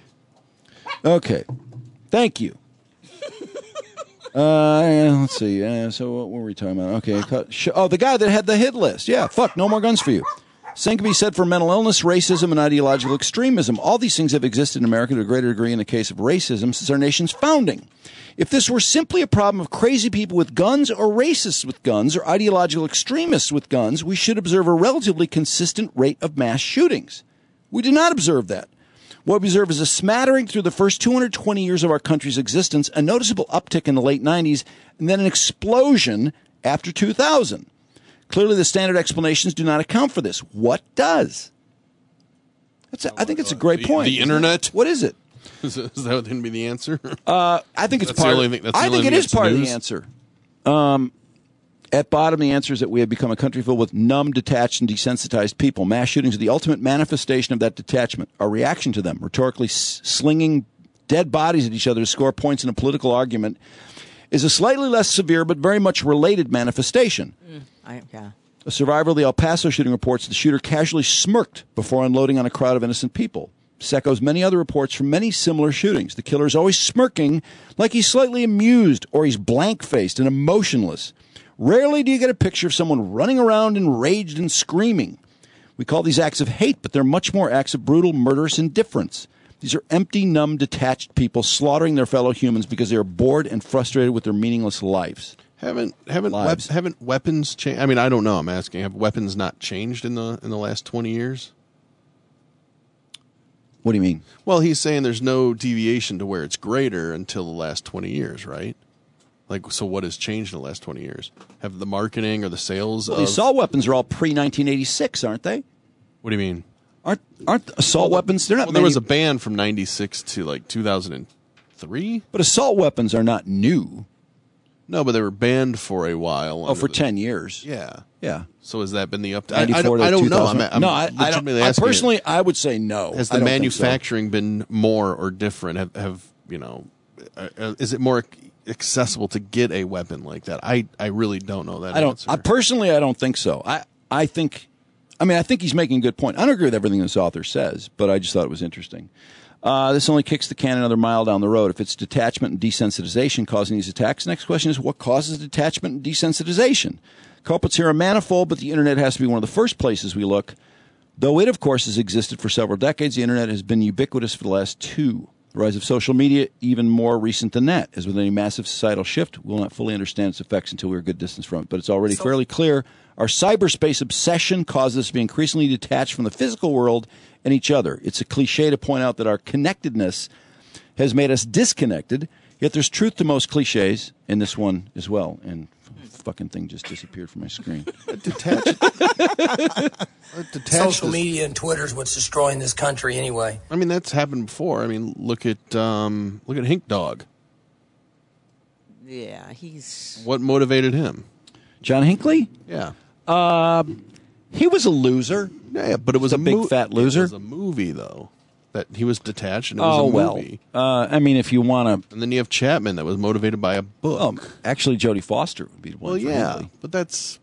Okay, thank you. Uh, yeah, let's see. Uh, so what were we talking about? Okay. cut- sh- Oh, the guy that had the hit list. Yeah, fuck, no more guns for you. Same can be said for mental illness, racism, and ideological extremism. All these things have existed in America to a greater degree in the case of racism since our nation's founding. If this were simply a problem of crazy people with guns or racists with guns or ideological extremists with guns, we should observe a relatively consistent rate of mass shootings. We do not observe that. What we observe is a smattering through the first two hundred twenty years of our country's existence, a noticeable uptick in the late nineties, and then an explosion after two thousand. Clearly, the standard explanations do not account for this. What does? That's a, I think it's a great The- point. the isn't it? internet? What is it? Is that going to be the answer? Uh, I think it's That's the part. only of, thing- that's the I only think it thing is that's part of the news? answer. Um, at bottom, the answer is that we have become a country filled with numb, detached, and desensitized people. Mass shootings are the ultimate manifestation of that detachment. Our reaction to them, rhetorically s- slinging dead bodies at each other to score points in a political argument, is a slightly less severe but very much related manifestation. I, yeah. A survivor of the El Paso shooting reports the shooter casually smirked before unloading on a crowd of innocent people. This echoes many other reports from many similar shootings. The killer is always smirking, like he's slightly amused or he's blank-faced and emotionless. Rarely do you get a picture of someone running around enraged and screaming. We call these acts of hate, but they're much more acts of brutal, murderous indifference. These are empty, numb, detached people slaughtering their fellow humans because they are bored and frustrated with their meaningless lives. Haven't haven't wep- Lives. haven't weapons changed? I mean, I don't know. I'm asking. Have weapons not changed in the in the last twenty years? What do you mean? Well, he's saying there's no deviation to where it's greater until the last twenty years, right? Like, so what has changed in the last twenty years? Have the marketing or the sales Well, of... the assault weapons are all pre nineteen eighty-six, aren't they? What do you mean? Aren't aren't assault weapons? They're not. Well, there was a manu- ban from ninety-six to like two thousand three. but assault weapons are not new. No, but they were banned for a while. Oh, under for the- ten years. Yeah. Yeah. So has that been the update? I, I ninety-four don't, to I don't know. two thousand. I'm, I'm no, I, I, don't, legitimately I asking you. personally, I would say no. Has I the don't think so. manufacturing been more or different? Have, have you know? Uh, uh, is it more accessible to get a weapon like that? I, I really don't know that. I don't. Answer. I personally, I don't think so. I I think. I mean, I think he's making a good point. I don't agree with everything this author says, but I just thought it was interesting. Uh, this only kicks the can another mile down the road. If it's detachment and desensitization causing these attacks, the next question is, what causes detachment and desensitization? Culprits here are manifold, but the Internet has to be one of the first places we look. Though it, of course, has existed for several decades, the Internet has been ubiquitous for the last two. The rise of social media, even more recent than that. As with any massive societal shift, we'll not fully understand its effects until we're a good distance from it. But it's already so, fairly clear our cyberspace obsession causes us to be increasingly detached from the physical world and each other. It's a cliche to point out that our connectedness has made us disconnected, yet there's truth to most cliches, in this one as well. And the fucking thing just disappeared from my screen. Detached. Detached Social is, media and Twitter is what's destroying this country anyway. I mean, that's happened before. I mean, look at um, look at Hink Dog. Yeah, he's... What motivated him? John Hinckley? Yeah. Uh, he was a loser. Yeah, but it was a, a big mo- fat loser. It was a movie, though. That he was detached, and it was oh, a movie. well. Uh, I mean, if you want to... And then you have Chapman that was motivated by a book. Um, actually, Jodie Foster would be the one. Well, for yeah, Hinckley. but that's...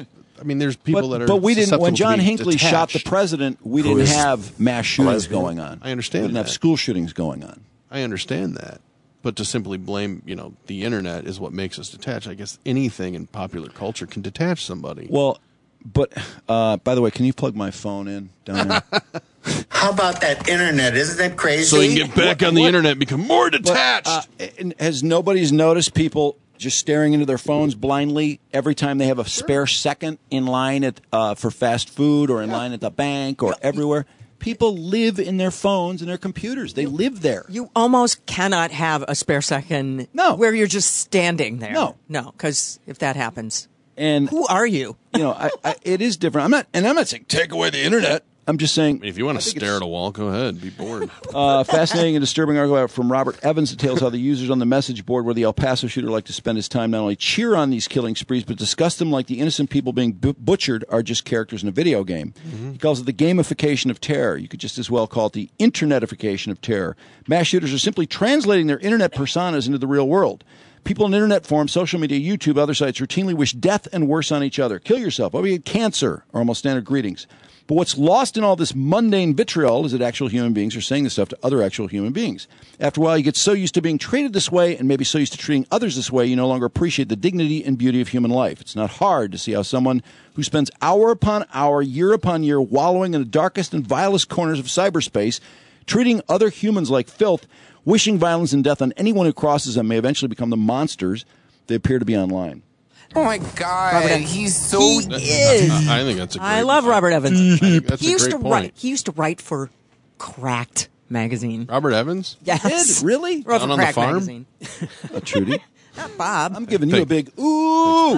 I mean, there's people but, that are But we didn't... When John Hinckley detached. shot the president, we Who didn't is have mass shootings lesbian? going on. I understand We didn't that. have school shootings going on. I understand that. But to simply blame, you know, the Internet is what makes us detached. I guess anything in popular culture can detach somebody. Well, but, uh, by the way, can you plug my phone in down there? How about that Internet? Isn't that crazy? So you can get back What- on the what- Internet and become more detached. But, uh, and has nobody's noticed people just staring into their phones blindly every time they have a spare second in line at uh, for fast food or in line at the bank or everywhere? People live in their phones and their computers. They live there. You almost cannot have a spare second No. where you're just standing there. No. No, because if that happens, And who are you? you know, I, I, it is different. I'm not, and I'm not saying take away the Internet. I'm just saying, if you want I to think stare it's- at a wall, go ahead. Be bored. Uh, fascinating and disturbing article from Robert Evans details how the users on the message board where the El Paso shooter like to spend his time not only cheer on these killing sprees, but discuss them like the innocent people being bu- butchered are just characters in a video game. Mm-hmm. He calls it the gamification of terror. You could just as well call it the internetification of terror. Mass shooters are simply translating their internet personas into the real world. People on internet forums, social media, YouTube, other sites routinely wish death and worse on each other. Kill yourself. Oh, you get cancer, are almost standard greetings. But what's lost in all this mundane vitriol is that actual human beings are saying this stuff to other actual human beings. After a while, you get so used to being treated this way and maybe so used to treating others this way, you no longer appreciate the dignity and beauty of human life. It's not hard to see how someone who spends hour upon hour, year upon year, wallowing in the darkest and vilest corners of cyberspace, treating other humans like filth, wishing violence and death on anyone who crosses them may eventually become the monsters they appear to be online. Oh my God, Robert, he's so. he is. I think that's a great I love point. Robert Evans. I think that's he a used great to point. write. He used to write for Cracked magazine. Robert Evans? Yes, Did? Really? Wrote Down for on the Cracked farm? magazine. Uh, Trudy, Not Bob. I'm giving you a Thank- big ooh.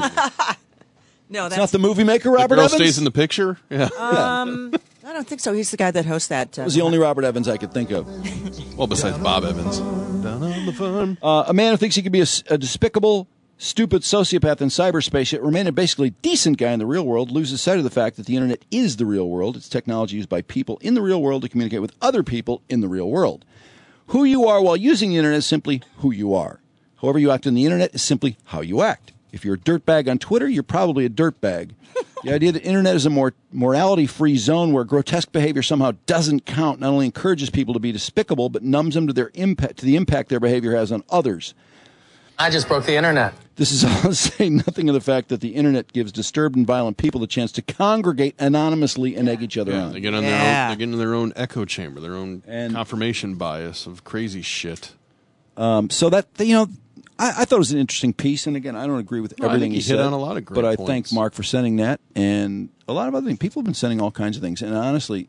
no, It's that's not the movie maker, The Robert girl Evans. stays in the picture? Yeah. Um, I don't think so. He's the guy that hosts that. Uh, That was the only Robert Evans I could think of. Well, besides Bob Evans. Down on the farm. Uh, a man who thinks he could be a, s- a despicable, stupid sociopath in cyberspace, yet remain a basically decent guy in the real world, loses sight of the fact that the internet is the real world. It's technology used by people in the real world to communicate with other people in the real world. Who you are while using the internet is simply who you are. However you act on the internet is simply how you act. If you're a dirtbag on Twitter, you're probably a dirtbag. The idea that the internet is a more morality-free zone where grotesque behavior somehow doesn't count not only encourages people to be despicable, but numbs them to their impact to the impact their behavior has on others. I just broke the internet. This is all to say nothing of the fact that the internet gives disturbed and violent people the chance to congregate anonymously and egg each other Yeah, on. they get on their Yeah. own. They get in their own echo chamber, their own And- confirmation bias of crazy shit. Um, so that you know, I, I thought it was an interesting piece. And again, I don't agree with No, I everything think he he hit said, on a lot of great but I points. thank Mark for sending that and a lot of other things. People have been sending all kinds of things, and honestly,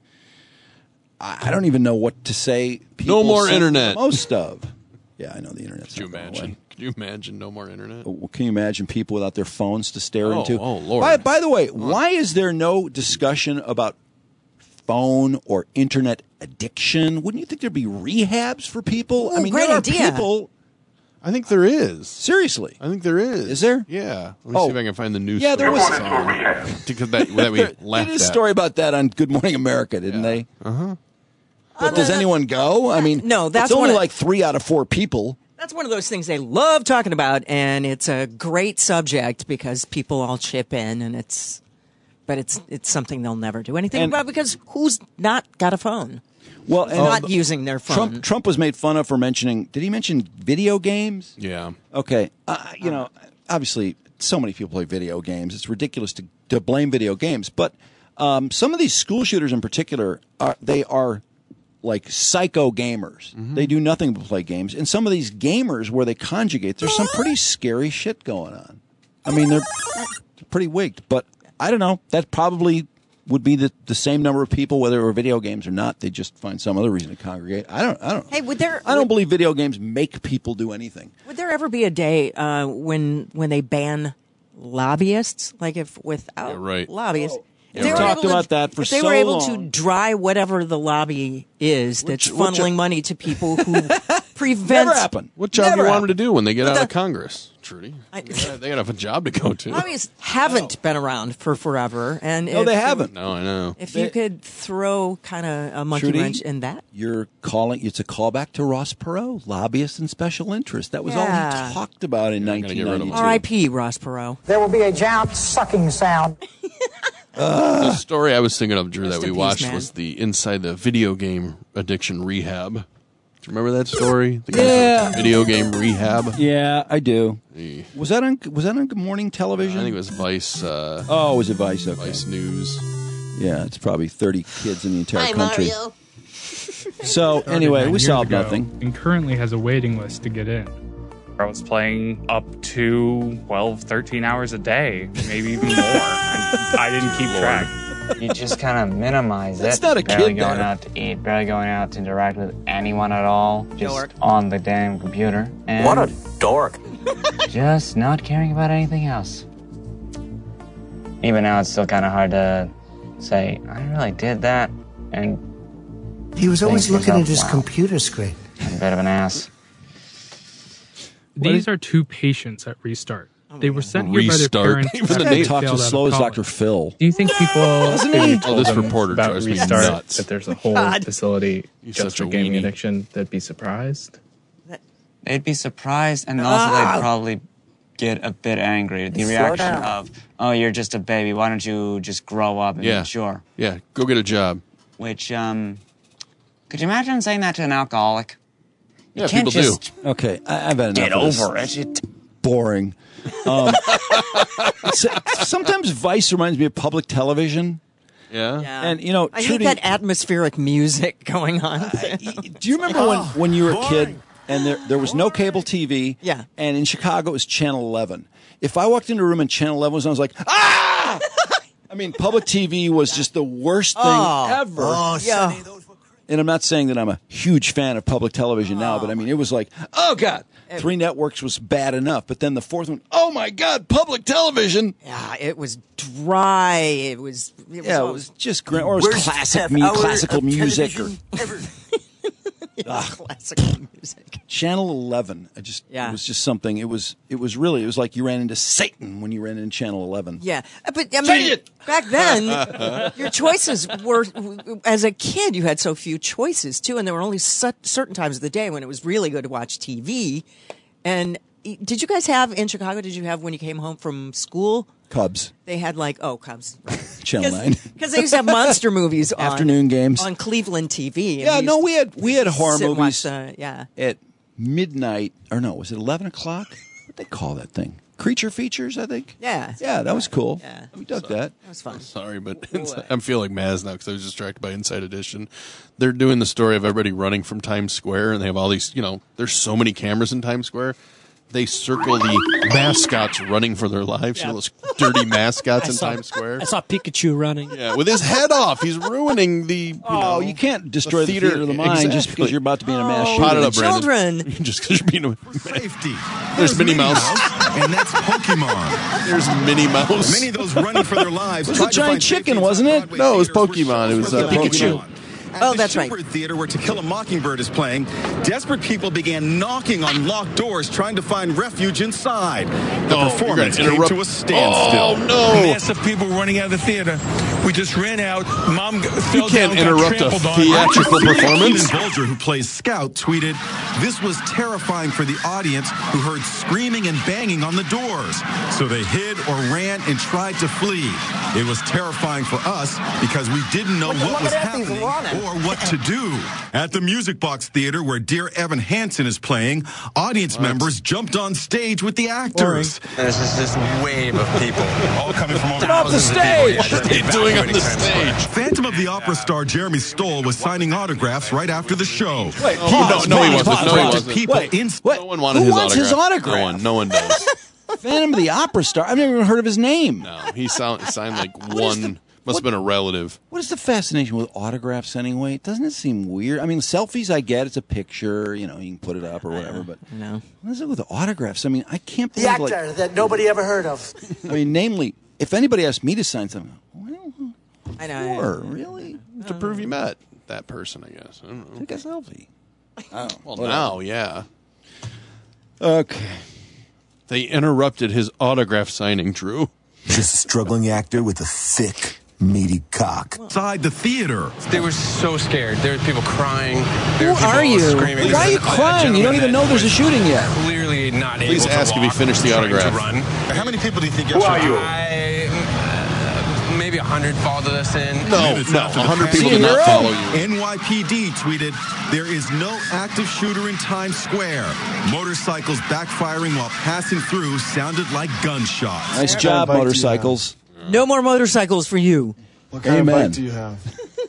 I, I don't even know what to say. People No more send internet. Most of. Yeah, I know the internet's Could you not going imagine? away. Could you imagine no more internet? Well, can you imagine people without their phones to stare Oh, into? oh, Lord. By, by the way, why is there no discussion about phone or internet addiction? Wouldn't you think there'd be rehabs for people? I Ooh, mean, great there are idea. people. I think there is. Seriously, I think there is. Is there? Yeah. Let me Oh. see if I can find the news. Yeah, there was- because that, that we there, laughed they did a at. story about that on Good Morning America, didn't they? Uh huh. But does anyone go? I mean, No, that's it's only one of- like three out of four people. That's one of those things they love talking about, and it's a great subject because people all chip in, and it's, but it's it's something they'll never do anything And- about because who's not got a phone? Well, and not uh, using their phone. Trump, Trump was made fun of for mentioning. Did he mention video games? Yeah. Okay. Uh, you know, obviously, so many people play video games. It's ridiculous to, to blame video games. But um, some of these school shooters in particular, are they are like psycho gamers. Mm-hmm. They do nothing but play games. And some of these gamers where they conjugate, there's some pretty scary shit going on. I mean, they're, they're pretty wigged. But I don't know. That probably would be the, the same number of people, whether it were video games or not. They just find some other reason to congregate. I don't. I don't. Hey, would there? I don't would, believe video games make people do anything. Would there ever be a day uh, when when they ban lobbyists? Like if without yeah, right. lobbyists, Oh. if Yeah, we talked about to, that for if they so were able long. to dry whatever the lobby is that's Which- which- funneling money to people who prevent. Never happened. What job Never do you want happened. them to do when they get But out the- of Congress, Trudy? I- They gotta, they gotta have a job to go to. Lobbyists haven't been around for forever, and No, if they you- haven't. No, I know. If They- you could throw kind of a monkey Trudy, wrench in that, You're calling. It's a callback to Ross Perot, lobbyist and special interest. That was all Yeah. he talked about in Yeah, I'm gonna get rid of him. nineteen ninety-two. R I P Ross Perot. There will be a giant sucking sound. The story I was thinking of, Drew, Rest that we in peace, watched man. was the Inside the Video Game Addiction Rehab. Do you remember that story? The guy Yeah. from Video Game Rehab. Yeah, I do. The- Was that on? Was that on Good Morning Television? I think it was Vice. Uh, Oh, was it Vice? Okay. Vice News. Yeah, it's probably thirty kids in the entire Hi, country. Mario. So anyway, nine we years solved ago, nothing. And currently has a waiting list to get in. I was playing up to twelve, thirteen hours a day, maybe even more. I, I didn't keep track. You just kind of minimize That's it. not a barely kid going there. out to eat, barely going out to interact with anyone at all. Just Dork. on the damn computer. And What a dork. just not caring about anything else. Even now, it's still kind of hard to say, I really did that. And He was always think to looking at yourself, his wow, computer screen. I'm a bit of an ass. These are two patients at Restart. They were sent here Restart. by their parents. Even This the after guy they name- talks failed as out slow of as college. Doctor Phil. Do you think people Doesn't if he? you Oh, told this them reporter about drives me Restart, nuts. that there's a whole God. facility He's just such for a gaming weenie. addiction, they'd be surprised? They'd be surprised, and also Ah. they'd probably get a bit angry. The Slow reaction down. of, oh, you're just a baby. Why don't you just grow up and Yeah. mature? Yeah, go get a job. Which, um, could you imagine saying that to an alcoholic? You Yeah, can't people do. just Okay, I, I've had enough get of this. over it. It- Boring. Um, so- sometimes Vice reminds me of public television. Yeah. Yeah. And, you know, I Trudy- hate that atmospheric music going on. Do you remember when, when you were a kid and there there was no cable T V? Yeah. And in Chicago it was Channel eleven. If I walked into a room and Channel eleven was on, I was like, ah! I mean, public T V was just the worst thing Oh. ever. Oh, Yeah. Sonny, those were And I'm not saying that I'm a huge fan of public television now, but I mean, it was like, oh, God. Three networks was bad enough. But then the fourth one, oh, my God, public television. Yeah, it was dry. It was. It was Yeah, it all- was just great. Or it was Worst classic half mu- hour classical of music. Or television ever. classical music. Channel eleven. I just, Yeah. it was just something. It was, it was really, it was like you ran into Satan when you ran into Channel eleven. Yeah, Uh, but I Say mean, it! back then, your choices were. As a kid, you had so few choices too, and there were only su- certain times of the day when it was really good to watch T V. And did you guys have in Chicago? Did you have when you came home from school? Cubs. They had like oh Cubs, Channel nine. because they used to have monster movies on Afternoon games. on Cleveland T V. and Yeah, used no, to we had we had horror sit and movies watch the- yeah. at midnight, or no, was it eleven o'clock? What they call that thing? Creature features, I think. Yeah, Yeah, that was cool. Yeah. We dug that. that was fun. Sorry, but I'm feeling Maz now because I was distracted by Inside Edition. They're doing the story of everybody running from Times Square, and they have all these, you know, there's so many cameras in Times Square. They circle the mascots running for their lives. You know, those dirty mascots I in saw, Times Square. I saw Pikachu running. Yeah, with his head off. He's ruining the. You Oh, know, you can't destroy the theater, theater of the mind just exactly. because you're about to be in a mass Oh, shooting. Pot it the up, Brandon. children. Just because you're being a Safety. There's Minnie Mouse. And that's Pokemon. There's Minnie Mouse. Many of those running for their lives. It was a tried to giant find chicken, safety wasn't it? Broadway No, it was theaters were Pokemon. It was, shut uh, for Pikachu. Pokemon. At Oh, the that's right. Shubert Theater, where To Kill a Mockingbird is playing, desperate people began knocking on locked doors, trying to find refuge inside. The Oh, performance you're came gonna to a interrupt- standstill. Oh, no. Mass of people running out of the theater. We just ran out. Mom g- fell can't down, got interrupt a Oh, trampled on. theatrical Keenan performance. Bolger, who plays Scout, tweeted, This was terrifying for the audience who heard screaming and banging on the doors. So they hid or ran and tried to flee. It was terrifying for us because we didn't know what was happening or what to do. At the Music Box Theater, where Dear Evan Hansen is playing, audience what? members jumped on stage with the actors. There's just this wave of people all coming from over off the stage. What are they doing on the stage? Phantom of the Opera star Jeremy Stoll was signing autographs right after the show. Wait, oh, no, no, he wasn't. No, he wasn't. People Wait, in what? No one wanted Who his wants autograph. his autograph? No one. No one does. Phantom of the Opera star. I've never even heard of his name. No, he sound, signed like one. The, must what, have been a relative. What is the fascination with autographs anyway? Doesn't it seem weird? I mean, selfies, I get. It's a picture. You know, you can put it up or whatever. But no. What is it with the autographs? I mean, I can't The believe actor like, that nobody ever heard of. I mean, namely, if anybody asked me to sign something, well, I know. Sure, really? To prove you met that person, I guess. I don't know. Take a selfie. Oh, well, now, yeah. Okay. They interrupted his autograph signing, Drew. Just a struggling actor with a thick, meaty cock. Inside the theater. They were so scared. There were people crying. There Who were are you? Screaming. Why are you crying? You don't even know there's a shooting yet. Clearly not Please able to ask walk, if he finished the autograph. To run. How many people do you think? Who are you? I, maybe a hundred followed us in. No, no, a hundred people did not follow you. N Y P D tweeted, "There is no active shooter in Times Square. Motorcycles backfiring while passing through sounded like gunshots." Nice job, motorcycles. No more motorcycles for you. What kind Amen. of bike do you have?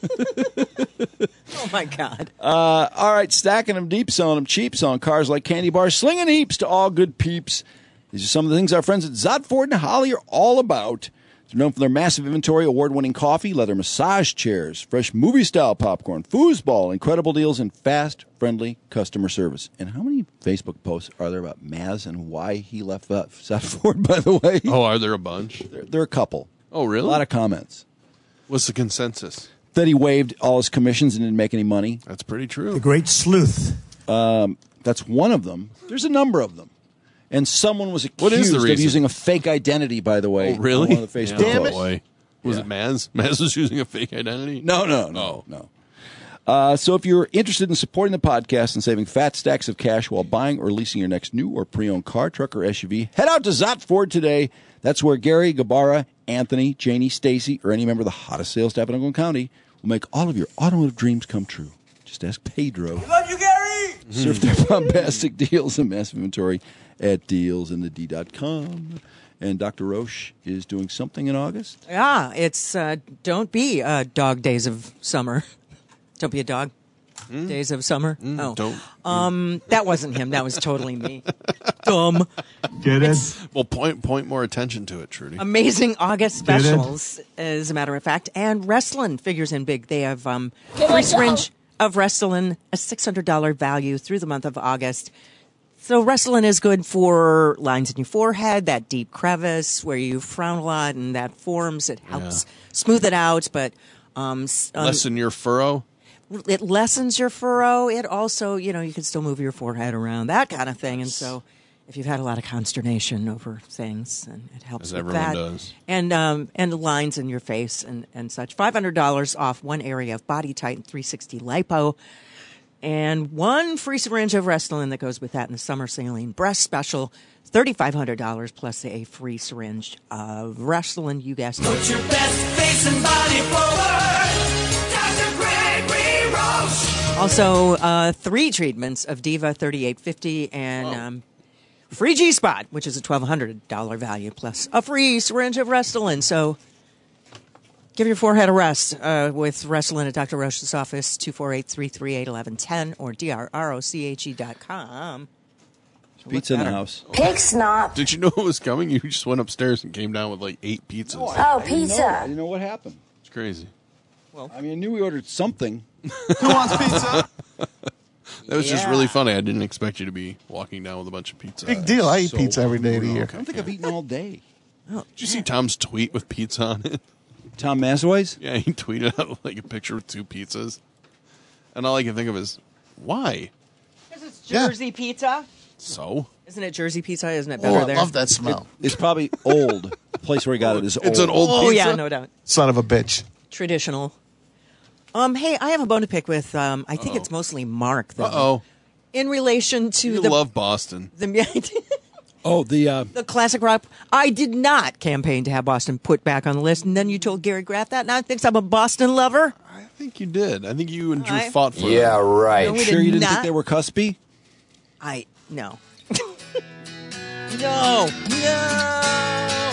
Oh, my God. Uh, all right, stacking them deep, selling them cheap, selling cars like candy bars, slinging heaps to all good peeps. These are some of the things our friends at Zott Ford and Holly are all about. They're known for their massive inventory, award-winning coffee, leather massage chairs, fresh movie-style popcorn, foosball, incredible deals, and fast, friendly customer service. And how many Facebook posts are there about Maz and why he left Zott Ford, by the way? Oh, are there a bunch? There, there are a couple. Oh, really? A lot of comments. What's the consensus? That he waived all his commissions and didn't make any money. That's pretty true. The Great Sleuth. Um, that's one of them. There's a number of them. And someone was What is accused the of reason? using a fake identity, by the way. Oh, really? On one of the Facebook Yeah. posts. Boy. Was Yeah. it Maz? Maz was using a fake identity? No, no, no, no. Uh, so if you're interested in supporting the podcast and saving fat stacks of cash while buying or leasing your next new or pre-owned car, truck, or S U V, head out to Zott Ford today. That's where Gary, Gabara, Anthony, Janie, Stacy, or any member of the hottest sales staff in Oakland County will make all of your automotive dreams come true. Just ask Pedro. Love you, Gary! Surf their bombastic deals and massive inventory at deals in the d dot com. And Doctor Roche is doing something in August. Yeah, it's uh, Don't Be uh, Dog Days of Summer. Don't be a dog. Mm. Days of Summer. Mm, oh, don't. Um, that wasn't him. That was totally me. Dumb. Get it? It's Well, point point more attention to it, Trudy. amazing August Get it? specials, as a matter of fact. And Restylane figures in big. They have um, free syringe of Restylane, a six hundred dollars value through the month of August. So Restylane is good for lines in your forehead, that deep crevice where you frown a lot and that forms. It helps smooth it out, but um, s- um, Lessen your furrow? it lessens your furrow. It also, you know, you can still move your forehead around, that kind of thing. And so if you've had a lot of consternation over things, and it helps As with everyone that. does. And um, and lines in your face and, and such. five hundred dollars off one area of Body Titan three sixty Lipo. And one free syringe of Restylane that goes with that in the summer saline breast special. three thousand five hundred dollars plus a free syringe of Restylane. You guessed it. Put your best face and body forward. Doctor Gregory Roche. Also, uh, three treatments of Diva thirty-eight fifty and um, free G-Spot, which is a twelve hundred dollars value, plus a free syringe of Restylane. So give your forehead a rest uh, with Restylane at Doctor Roche's office, two four eight, three three eight, one one one zero or D R R O C H E dot com. Pizza in the house. Pig snot. Did you know it was coming? You just went upstairs and came down with like eight pizzas. Oh, I didn't know. pizza. I didn't know what happened. It's crazy. Well, I mean, I knew we ordered something. Who wants pizza? That was just Yeah. really funny. I didn't expect you to be walking down with a bunch of pizza. Big deal. I eat So pizza every day of the hungry. year. I don't think I've eaten all day. Oh, Did you see Tom's tweet with pizza on it? Tom Massaways? Yeah, he tweeted out like a picture with two pizzas. And all I can think of is, why? Because it's Yeah. Jersey pizza. So? Isn't it Jersey pizza? Isn't it Oh, better I there? love that smell. It's probably old. The place where he got it is old. It's an old Oh, pizza? yeah, no doubt. Son of a bitch. Traditional. Um, hey, I have a bone to pick with, um, I think Uh-oh. it's mostly Mark. Though. Uh-oh. in relation to You the love Boston. the Oh, the uh, the classic rock. I did not campaign to have Boston put back on the list, and then you told Gary Graff that. Now he thinks I'm a Boston lover. I think you did. I think you and Drew I- fought for Yeah, it. right. No, we sure did you didn't not. think they were cuspy? I no. no, no.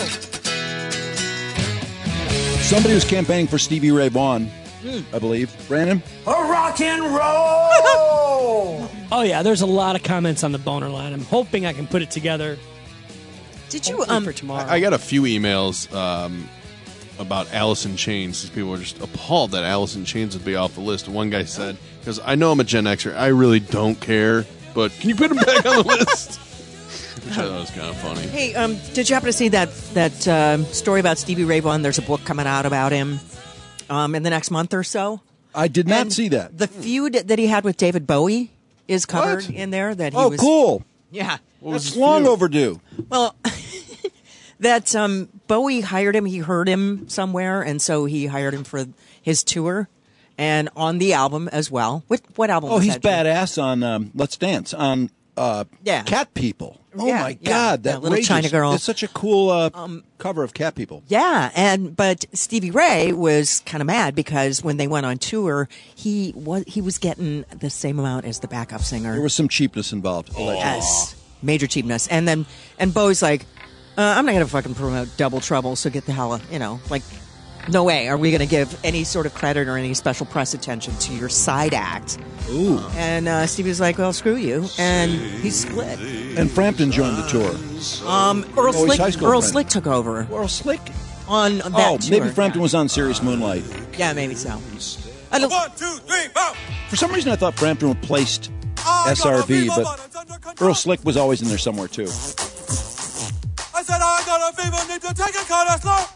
Somebody was campaigning for Stevie Ray Vaughan, I believe. Brandon? A rock and roll! Oh yeah, there's a lot of comments on the boner line. I'm hoping I can put it together. Did you Hopefully um for tomorrow? I got a few emails um, about Alice in Chains. These people were just appalled that Alice in Chains would be off the list. And one guy said, because I know I'm a Gen Xer, I really don't care, but can you put him back on the list? Which I thought was kind of funny. Hey, um, did you happen to see that that um story about Stevie Ray Vaughan? There's a book coming out about him um, in the next month or so. I did not And see that. The feud that he had with David Bowie is covered What? in there. That he Oh, was, cool. Yeah. That's long overdue. Well, that um, Bowie hired him. He heard him somewhere, and so he hired him for his tour and on the album as well. What what album? Oh, was he's that? badass on um, Let's Dance, on uh, Yeah. Cat People. Oh, Yeah, my yeah. God. Yeah, That Little rages. China Girl. It's such a cool uh, cover of Cat People. Yeah, and but Stevie Ray was kind of mad because when they went on tour, he was he was getting the same amount as the backup singer. There was some cheapness involved. allegedly. Yes, major cheapness. And then and Bowie's like, uh, I'm not gonna fucking promote Double Trouble, so get the hell out. You know, like, no way are we gonna give any sort of credit or any special press attention to your side act. Ooh. And uh, Stevie was like, well, screw you, and he split. And Frampton joined the tour. Um, Earl Oh, his Slick, high school Earl friend. Slick took over Earl Slick? on that Oh, tour. maybe Frampton was on Serious Moonlight. Yeah, maybe so. I don't, One, two, three, four. For some reason, I thought Frampton replaced S R V, but Earl Slick was always in there somewhere, too. I said I got a fever, need to take a car that's slow.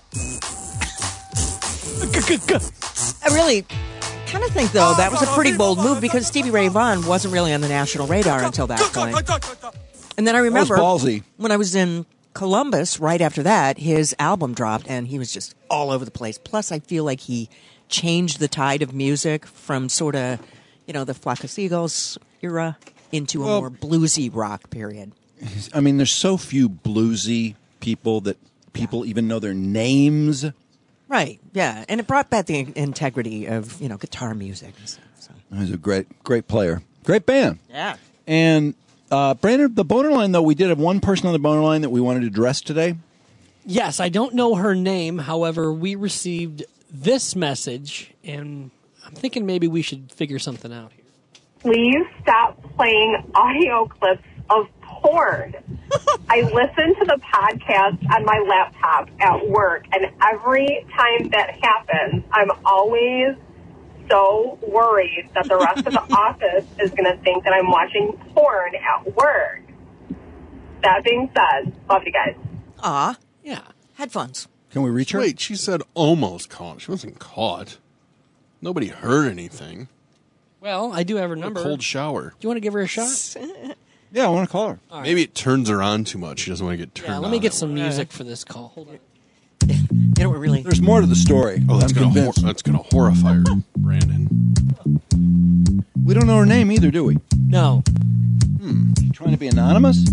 I really kind of think, though, that was a pretty bold move because Stevie Ray Vaughan wasn't really on the national radar until that point. And then I remember was ballsy. when I was in Columbus, right after that, his album dropped and he was just all over the place. Plus, I feel like he changed the tide of music from sort of, you know, the Flock of Seagulls era into a Well- more bluesy rock period. I mean, there's so few bluesy people that people even know their names. Right, yeah. And it brought back the integrity of, you know, guitar music and stuff. So. He's a great, great player. Great band. Yeah. And uh, Brandon, the boner line, though, we did have one person on the boner line that we wanted to address today. Yes, I don't know her name. However, we received this message, and I'm thinking maybe we should figure something out here. Please stop playing audio clips of porn. I listen to the podcast on my laptop at work, and every time that happens, I'm always so worried that the rest of the office is going to think that I'm watching porn at work. That being said, love you guys. Aw. Yeah. Headphones. Can we reach her? Wait, she said almost caught. She wasn't caught. Nobody heard anything. Well, I do have her What a number. cold shower. Do you want to give her a shot? Yeah, I want to call her. All right. Maybe it turns her on too much. She doesn't want to get turned Yeah, on. let me get that some way. music for this call. Hold on. You know what really... There's more to the story. Oh, that's I'm gonna hor- convinced. that's gonna horrify her, Brandon. We don't know her name either, do we? No. Hmm. She trying to be anonymous?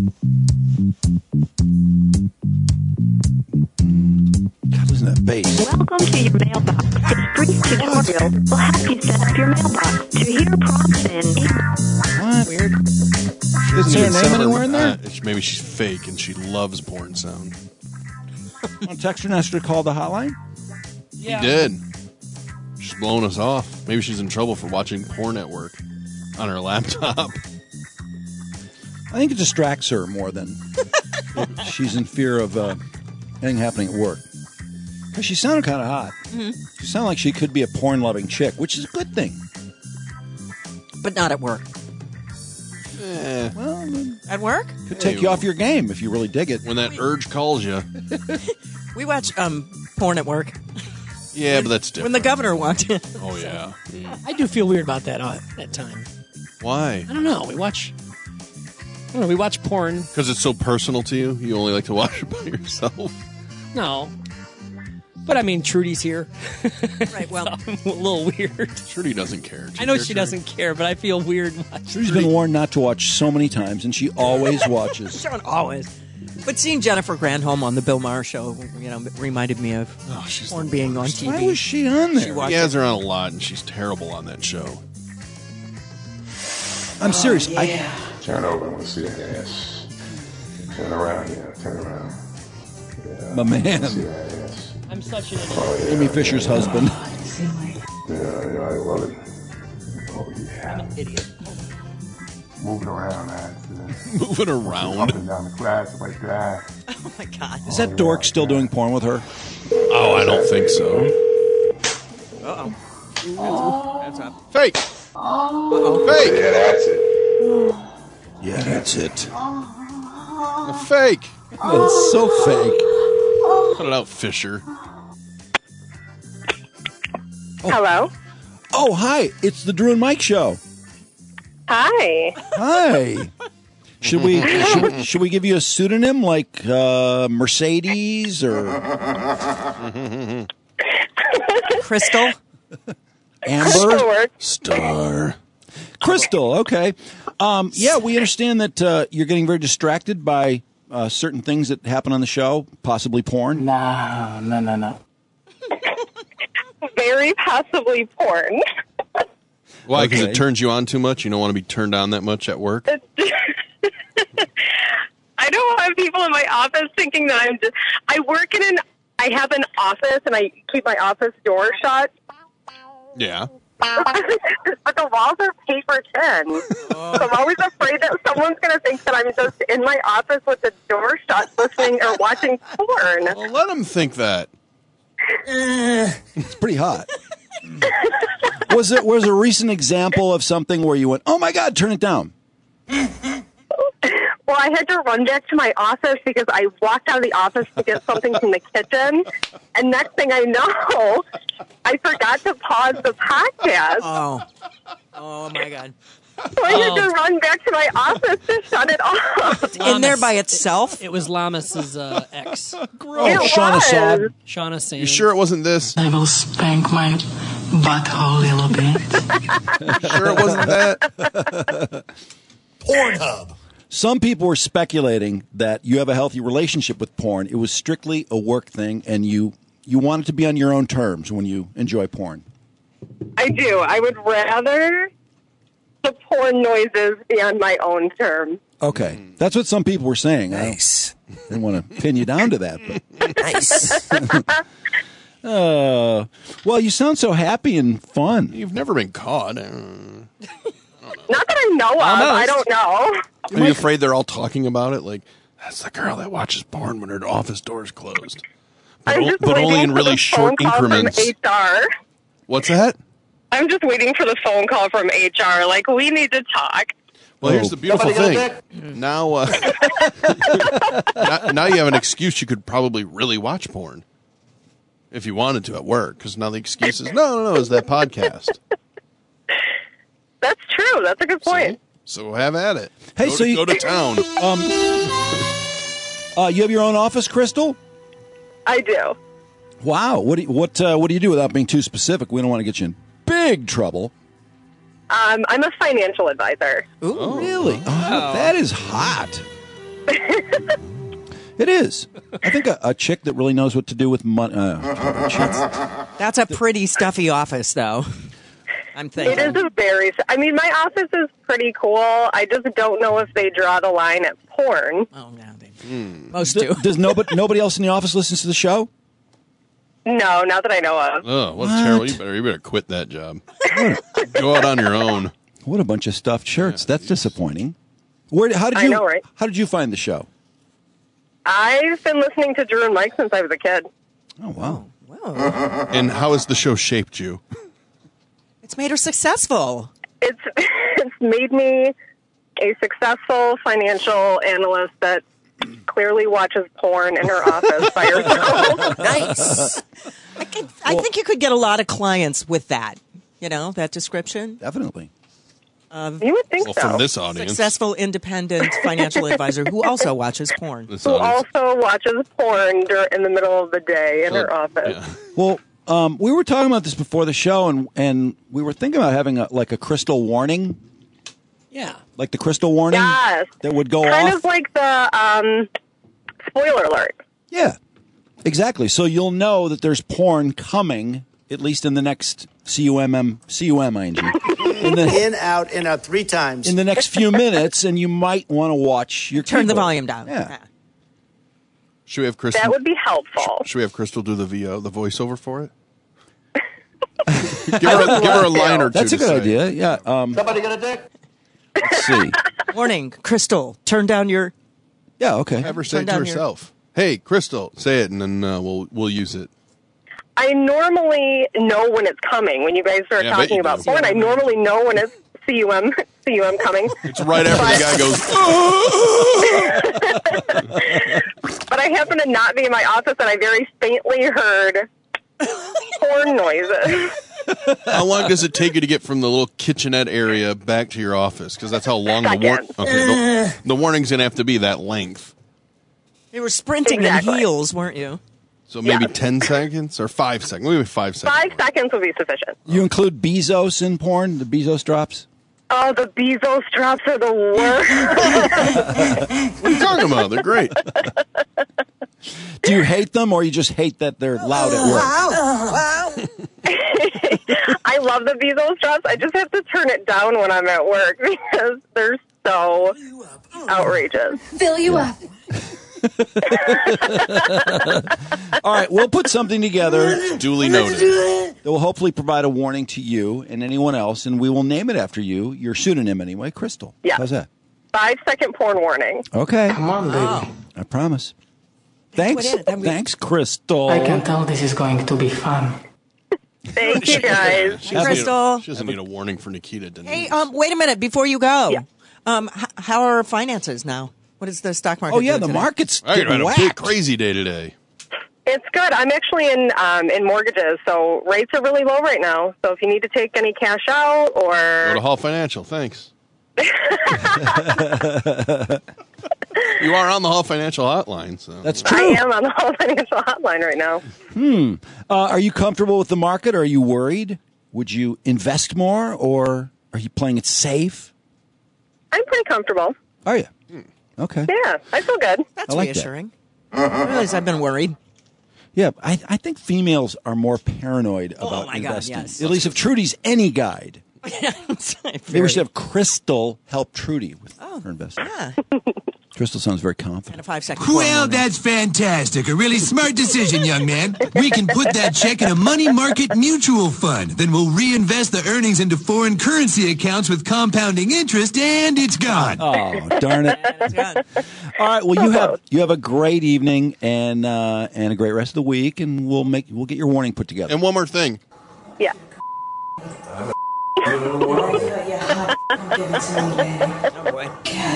God, listen to that bass. Welcome to your mailbox. This brief tutorial will help you set up your mailbox. To hear prompts in What? Weird. She Is doesn't there even a name sound- anywhere in there? uh, it's- maybe she's fake and she loves porn sound. Want to text her and ask her to call the hotline? Yeah. He did. She's blowing us off. Maybe she's in trouble for watching porn at work on her laptop. I think it distracts her more than she's in fear of uh, anything happening at work. Because she sounded kind of hot. Mhm. She sounded like she could be a porn-loving chick, which is a good thing. But not at work. Eh, Well, At work? could take you off your game if you really dig it. when that urge calls you. We watch um, porn at work. Yeah, but that's When different. the governor walked in. Oh, yeah. I do feel weird about that uh, that time. Why? I don't know. We watch. I don't know. We watch porn. Because it's so personal to you? You only like to watch it by yourself? No. But I mean, Trudy's here. Right, well, I'm a little weird. Trudy doesn't care. Do you I know care, she Trudy? doesn't care, but I feel weird watching. She's been warned not to watch so many times, and she always watches. Sean always. But seeing Jennifer Granholm on the Bill Maher show, you know, reminded me of Oh, she's porn the being on worst. T V. Why was she on there? She watched He has it. her on a lot, and she's terrible on that show. I'm serious. Oh, I, Turn over and we'll see that ass. Turn around, yeah, turn around. Yeah, My man. see that ass. I'm such an Oh, yeah, Amy Fisher's yeah. husband. Yeah, yeah, I love it. Oh, yeah. idiot. Move it around, man. Move it around. Up and down the glass like that. Oh, my God. Is that dork still doing porn with her? Oh, I don't think so. Uh-oh. That's up. Fake. Uh-oh. Fake. Yeah, that's it. Yeah, that's it. Fake. It's so fake. Cut it out, Fisher. Hello. Oh, hi. It's the Drew and Mike Show. Hi. Hi. Should we, should we should we give you a pseudonym like uh, Mercedes or Crystal? Amber? Star. Crystal, okay. Um, yeah, we understand that uh, you're getting very distracted by uh, certain things that happen on the show, possibly porn. No, no, no, no. Very possibly porn. Why? Because Okay. it turns you on too much? You don't want to be turned on that much at work? I don't want people in my office thinking that I'm just. I work in an. I have an office and I keep my office door shut. Yeah. But the walls are paper thin. So I'm always afraid that someone's going to think that I'm just in my office with the door shut listening or watching porn. Well, let them think that. It's pretty hot. Was it was a recent example of something where you went, "Oh my God, turn it down"? Well, I had to run back to my office because I walked out of the office to get something from the kitchen. And next thing I know, I forgot to pause the podcast. Oh. Oh, my God. So I had to run back to my office to shut it off. In there by itself? It was Lamas's uh, ex. It Shauna was. Saab. Shauna Sand. You sure it wasn't this? I will spank my butthole a little bit. Sure it wasn't that? Pornhub. Some people were speculating that you have a healthy relationship with porn. It was strictly a work thing, and you you want it to be on your own terms when you enjoy porn. I do. I would rather the porn noises be on my own terms. Okay, that's what some people were saying. Nice. I didn't want to pin you down to that, but nice. uh, well, you sound so happy and fun. You've never been caught. Uh, Not that I know of. I don't know. Are you afraid they're all talking about it? Like, that's the girl that watches porn when her office door's closed. But, I'm o- just but only waiting in for really the short phone call increments. From H R. What's that? I'm just waiting for the phone call from H R. Like, we need to talk. Well, here's Oh. the beautiful Somebody thing. got Now, uh, now, now you have an excuse. You could probably really watch porn if you wanted to at work. Because now the excuse is, no, no, no, it's that podcast. That's true. That's a good point. So have at it. Hey, go so to, you go to town. Um, uh, you have your own office, Crystal? I do. Wow. What do you, what uh, what do you do without being too specific? We don't want to get you in big trouble. Um, I'm a financial advisor. Ooh, really? Oh, that is hot. It is. I think a, a chick that really knows what to do with money. Uh, That's a pretty stuffy office, though. I'm thinking. It is a very. I mean, my office is pretty cool. I just don't know if they draw the line at porn. Oh, no, they Hmm. most do. do. Does nobody nobody else in the office listens to the show? No, not that I know of. Oh, what, a terrible! You better, you better quit that job. Go out on your own. What a bunch of stuffed shirts. That's disappointing. Where? How did I you? know, right? How did you find the show? I've been listening to Drew and Mike since I was a kid. Oh wow! And how has the show shaped you? It's made her successful. It's it's made me a successful financial analyst that clearly watches porn in her office by herself. Nice. I, could, I think you could get a lot of clients with that. You know, that description. Definitely. of You would think Well, so. from this audience. successful independent financial advisor who also watches porn. This Who audience. also watches porn dur- in the middle of the day in So- her office. Yeah. Well, um, we were talking about this before the show, and and we were thinking about having a, like a crystal warning, Yeah. like the crystal warning Yes. that would go Kind off. of like the um, spoiler alert. Yeah, exactly. So you'll know that there's porn coming, at least in the next C U M M C U M I N G in the In, out, in, out, three times. in the next few minutes, and you might want to watch your Turn the keyboard. volume down. Yeah. Should we have Crystal? That would be helpful. Should we have Crystal do the V O, the voiceover for it? give, her a, give her a line or two. That's a to good say. idea. Yeah. Um, Somebody got a dick? let's see. Warning, Crystal, turn down your. Yeah. Okay. Have her say Turn it to down your- herself. Hey, Crystal, say it, and then uh, we'll we'll use it. I normally know when it's coming. When you guys start Yeah, I bet talking you about do. porn, I normally know when it's C U M C U M coming. It's right after the guy goes. But I happen to not be in my office, and I very faintly heard porn noises. How long does it take you to get from the little kitchenette area back to your office? Because that's how long the war- Seconds. okay, the, the warning's gonna have to be that length. You were sprinting Exactly. in heels, weren't you? So maybe Yes. ten seconds or five seconds. Maybe five seconds. Five seconds would be sufficient. You include Bezos in porn, the Bezos drops. Oh, the Bezos drops are the worst. What are you talking about? They're great. Do you hate them, or you just hate that they're loud at work? I love the Bezos drops. I just have to turn it down when I'm at work because they're so outrageous. Fill you up. All right, we'll put something together Duly noted. that will hopefully provide a warning to you and anyone else, and we will name it after you, your pseudonym anyway, Crystal. Yeah. How's that? Five second porn warning. Okay. Come on, baby. I promise. Thanks. Put in it, then we- Thanks, Crystal. I can tell this is going to be fun. Thank you, guys. She doesn't Crystal. Need a, she doesn't need a warning for Nikita. Denise. Hey, um, wait a minute before you go. Yeah. Um, h- how are finances now? What is the stock market? Oh, yeah, doing the today? market's I had getting a whacked. big crazy day today. It's good. I'm actually in um, in mortgages, so rates are really low right now. So if you need to take any cash out Go or to Hall Financial. Thanks. You are on the Hall Financial hotline. So That's I true. am on the Hall Financial Hotline right now. Hmm. Uh, are you comfortable with the market? Or are you worried? Would you invest more, or are you playing it safe? I'm pretty comfortable. Are you? Okay. Yeah, I feel good. That's I like that. reassuring. I realize I've been worried. Yeah, I, I think females are more paranoid about Oh, my God, investing. yes. At least if Trudy's any guide. Maybe we should have Crystal help Trudy with her investing. Yeah. Crystal sounds very confident. And a five second. Well, that's fantastic. A really smart decision, young man. We can put that check in a money market mutual fund. Then we'll reinvest the earnings into foreign currency accounts with compounding interest, and it's gone. Oh, darn it. All right, well, you have you have a great evening and uh, and a great rest of the week, and we'll make we'll get your warning put together. And one more thing. Yeah. Oh, boy.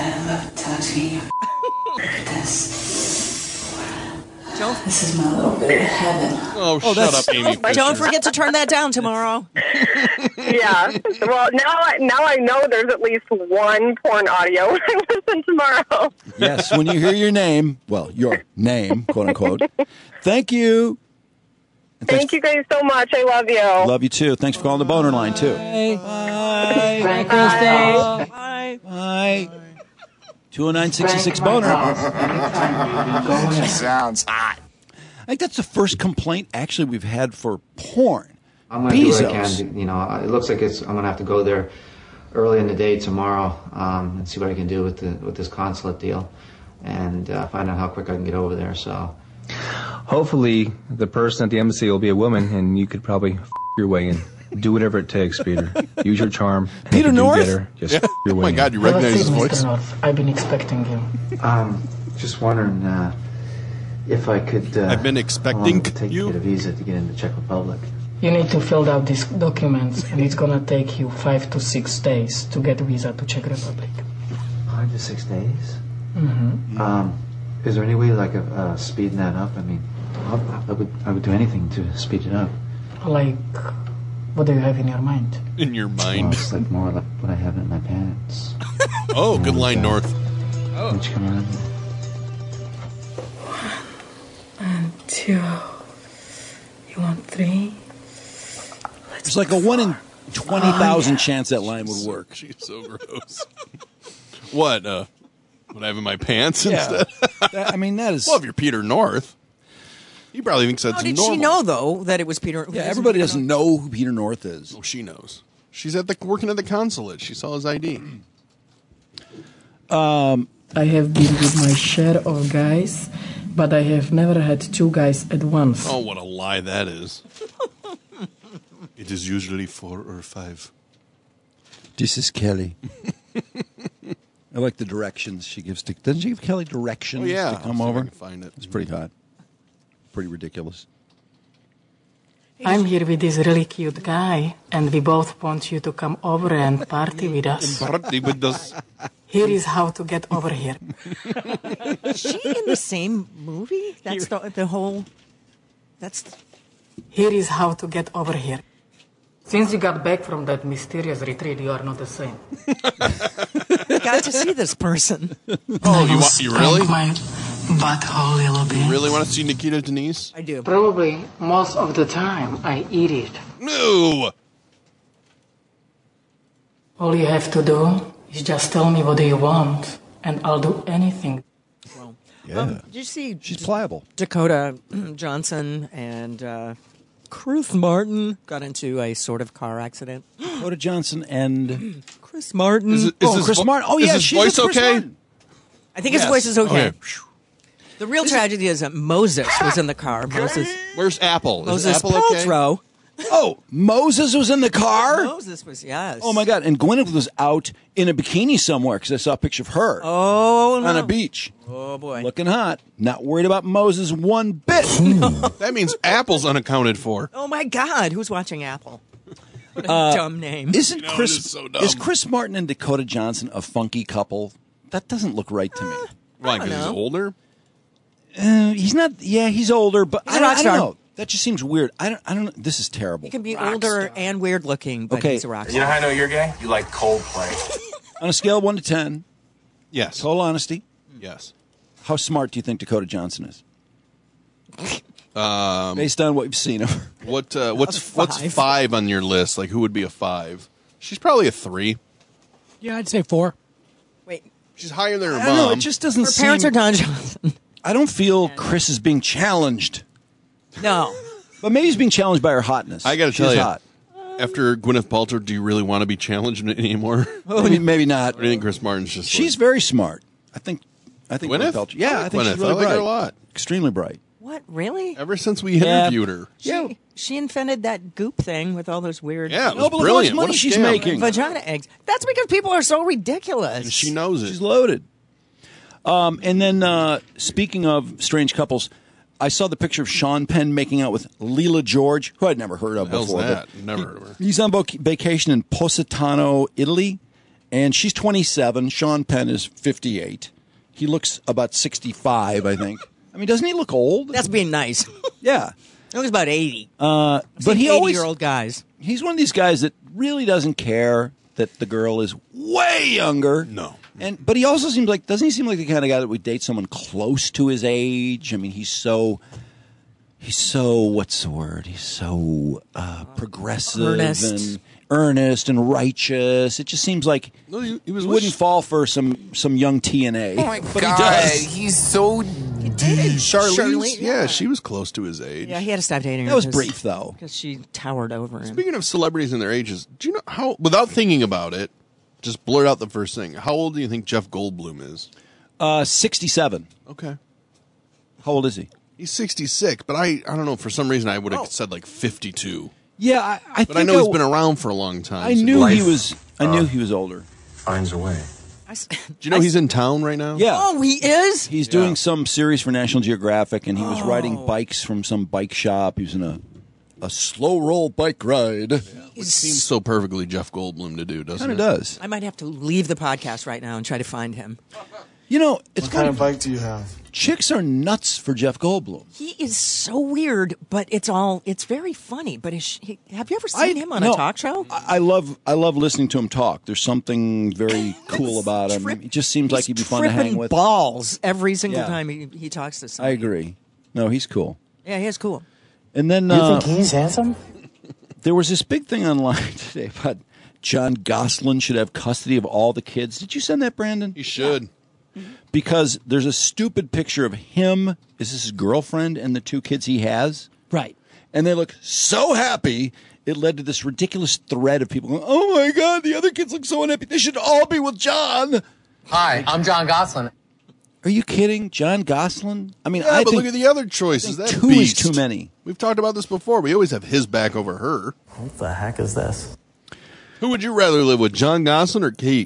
Don't, This is my little bit of heaven. Oh, Oh, shut that's- up, Amy. Fisher. don't forget to turn that down tomorrow. Yeah. Well, now I, now I know there's at least one porn audio when I listen tomorrow. Yes, when you hear your name, well, your name, quote unquote. Thank you. And thanks- Thank you guys so much. I love you. Love you too. Thanks for calling the boner line too. Bye. Bye, Crystal. Bye. Bye. two oh nine, six six boner. Sounds hot. I think that's the first complaint actually we've had for porn. I'm going to do what I Bezos. can. You know, it looks like it's. I'm going to have to go there early in the day tomorrow um, and see what I can do with the with this consulate deal, and uh, find out how quick I can get over there. So, Hopefully, the person at the embassy will be a woman, and you could probably f- your way in. Do whatever it takes, Peter. Use your charm. And Peter if you do North? get her, just Yeah. f- your Oh way my in. God, you Have a recognize his seat, voice? Mister North. I've been expecting you. um, just wondering uh, if I could. Uh, I've been how long expecting it would take you. to get a visa to get into Czech Republic. You need to fill out these documents, and it's gonna take you five to six days to get a visa to Czech Republic. Five to six days. Mm-hmm. Um, is there any way like of uh, speeding that up? I mean, I, I would I would do anything to speed it up. Like What do you have in your mind? In your Well, mind. it's like more like what I have in my pants. Oh, good line, And, uh, North. Which come around? And two. You want three? It's like a one in twenty thousand chance that line would work. She's so gross. What? Uh, what I have in my pants Yeah. instead? That- I mean, that is. Well, if you're Peter North, he probably thinks that's How did normal. she know, though, that it was Peter? Yeah, everybody doesn't know who Peter North is. Oh, she knows. She's at the working at the consulate. She saw his I D. Um, I have been with my share of guys, but I have never had two guys at once. Oh, what a lie that is. It is usually four or five. This is Kelly. I like the directions she gives to. Doesn't she give Kelly directions Oh, yeah. to come I'll see if I over? can find it. It's pretty hot. Pretty ridiculous. I'm here with this really cute guy, and we both want you to come over and party with us. Party with us. Here is how to get over here. Is she in the same movie? That's the, the whole. That's. Here is how to get over here. Since you got back from that mysterious retreat, you are not the same. Got to see this person. Oh, you want? You really? My butthole a little bit. You really want to see Nikita Denise? I do. Probably most of the time I eat it. No. All you have to do is just tell me what do you want, and I'll do anything. Yeah. Um, did you see? She's pliable. Dakota Johnson and uh, Chris Martin got into a sort of car accident. Dakota Johnson and Chris Martin. Is, it, is oh, his Chris vo- Martin. Oh, is yeah, his she's voice with Chris okay? Martin. I think his Yes. voice is okay. Okay. The real tragedy is that Moses was in the car. Moses. Where's Apple? Is Moses Apple okay? Paltrow. Oh, Moses was in the car? Moses was, yes. Oh, my God. And Gwyneth was out in a bikini somewhere because I saw a picture of her Oh, no. on a beach. Oh, boy. Looking hot. Not worried about Moses one bit. That means Apple's unaccounted for. Oh, my God. Who's watching Apple? What a dumb name. Isn't No, it Chris is so dumb. is Chris Martin and Dakota Johnson a funky couple? That doesn't look right to me. Why? don't Because he's know. older? Uh, he's not. Yeah, he's older, but He's I a don't, rock I don't star. know. That just seems weird. I don't. I don't know. This is terrible. He can be older and weird looking, but Okay. he's a rock You know star. how I know you're gay? You like Coldplay. On a scale of one to ten, Yes. total honesty, Yes. how smart do you think Dakota Johnson is? Um, Based on what you've seen of her. what? Uh, what's Five. what's five on your list? Like, who would be a five? She's probably a three. Yeah, I'd say four. Wait, She's higher than her I mom. don't know. It just doesn't her seem. parents are Don Johnson. I don't feel Chris is being challenged, No. but maybe he's being challenged by her hotness. I got to She's tell you, hot. after Gwyneth Paltrow, do you really want to be challenged anymore? Maybe, maybe not. Or do you think Chris Martin's just? She's like, very smart. I think. I think Gwyneth? Gwyneth Paltrow- Yeah, I like I think Gwyneth. she's really I like bright. her a lot. Extremely bright. What, really? ever since we Yeah. interviewed her. She, Yeah. she invented that goop thing with all those weird Yeah, it No, was but look how much brilliant. money What a she's scam. making. vagina eggs. That's because people are so ridiculous. And she knows it. She's loaded. Um, and then, uh, speaking of strange couples, I saw the picture of Sean Penn making out with Leela George, who I'd never heard of What the hell's before. that? but Never heard of her. He's on voc- vacation in Positano, Italy, and she's twenty-seven. Sean Penn is fifty-eight. He looks about sixty-five, I think. I mean, doesn't he look old? That's being nice. Yeah. He looks about eighty. Uh, I've but seen he always eighty-year-old guys. he's one of these guys that really doesn't care that the girl is way younger. No. And but he also seems like doesn't he seem like the kind of guy that would date someone close to his age? I mean, he's so he's so what's the word? He's so uh, progressive Earnest. and earnest and righteous. It just seems like No, he, he was he with wouldn't fall for some some young T N A. Oh my but god, he does. he's so. He dated Charlize. Charlize, yeah. yeah. she was close to his age. Yeah, he had to stop dating her. That was because- brief though. Because she towered over him. Speaking of celebrities and their ages, do you know how? Without thinking about it, just blurt out the first thing. How old do you think Jeff Goldblum is? Uh, sixty-seven. Okay, How old is he? he's sixty-six, but I I don't know. For some reason, I would have Oh. said like fifty-two. Yeah, I, I But think I know he's I- been around for a long time. I so- knew he Life, was. I uh, knew he was older. Finds a way. I s- Do you know he's in town right now? Yeah. Oh, he is? He's doing Yeah. some series for National Geographic, and he was Oh. riding bikes from some bike shop. He was in a a slow roll bike ride. Which seems so perfectly Jeff Goldblum to do, doesn't Kind it? of does. I might have to leave the podcast right now and try to find him. You know, it's What kind of funny. bike do you have? Chicks are nuts for Jeff Goldblum. He is so weird, but it's all it's very funny. But is he, have you ever seen I- him on no, a talk show? I I love I love listening to him talk. There's something very cool about him. He just seems like he'd be fun to hang Tripping with. balls every single Yeah. time he, he talks to I somebody. agree. No, he's cool. Yeah, he is cool. And then You uh, think he's handsome? there was this big thing online today about John Gosselin should have custody of all the kids. Did you send that, Brandon? He should. Because there's a stupid picture of him. Is this his girlfriend and the two kids he has? Right. And they look so happy. It led to this ridiculous thread of people going, "Oh my God, the other kids look so unhappy. They should all be with John." Hi, I'm John Gosselin. Are you kidding, John Gosselin? I mean, Yeah, I but think look at the other choices. That two beast. is too many. We've talked about this before. We always have his back over her. What the heck is this? Who would you rather live with, John Gosselin or Kate?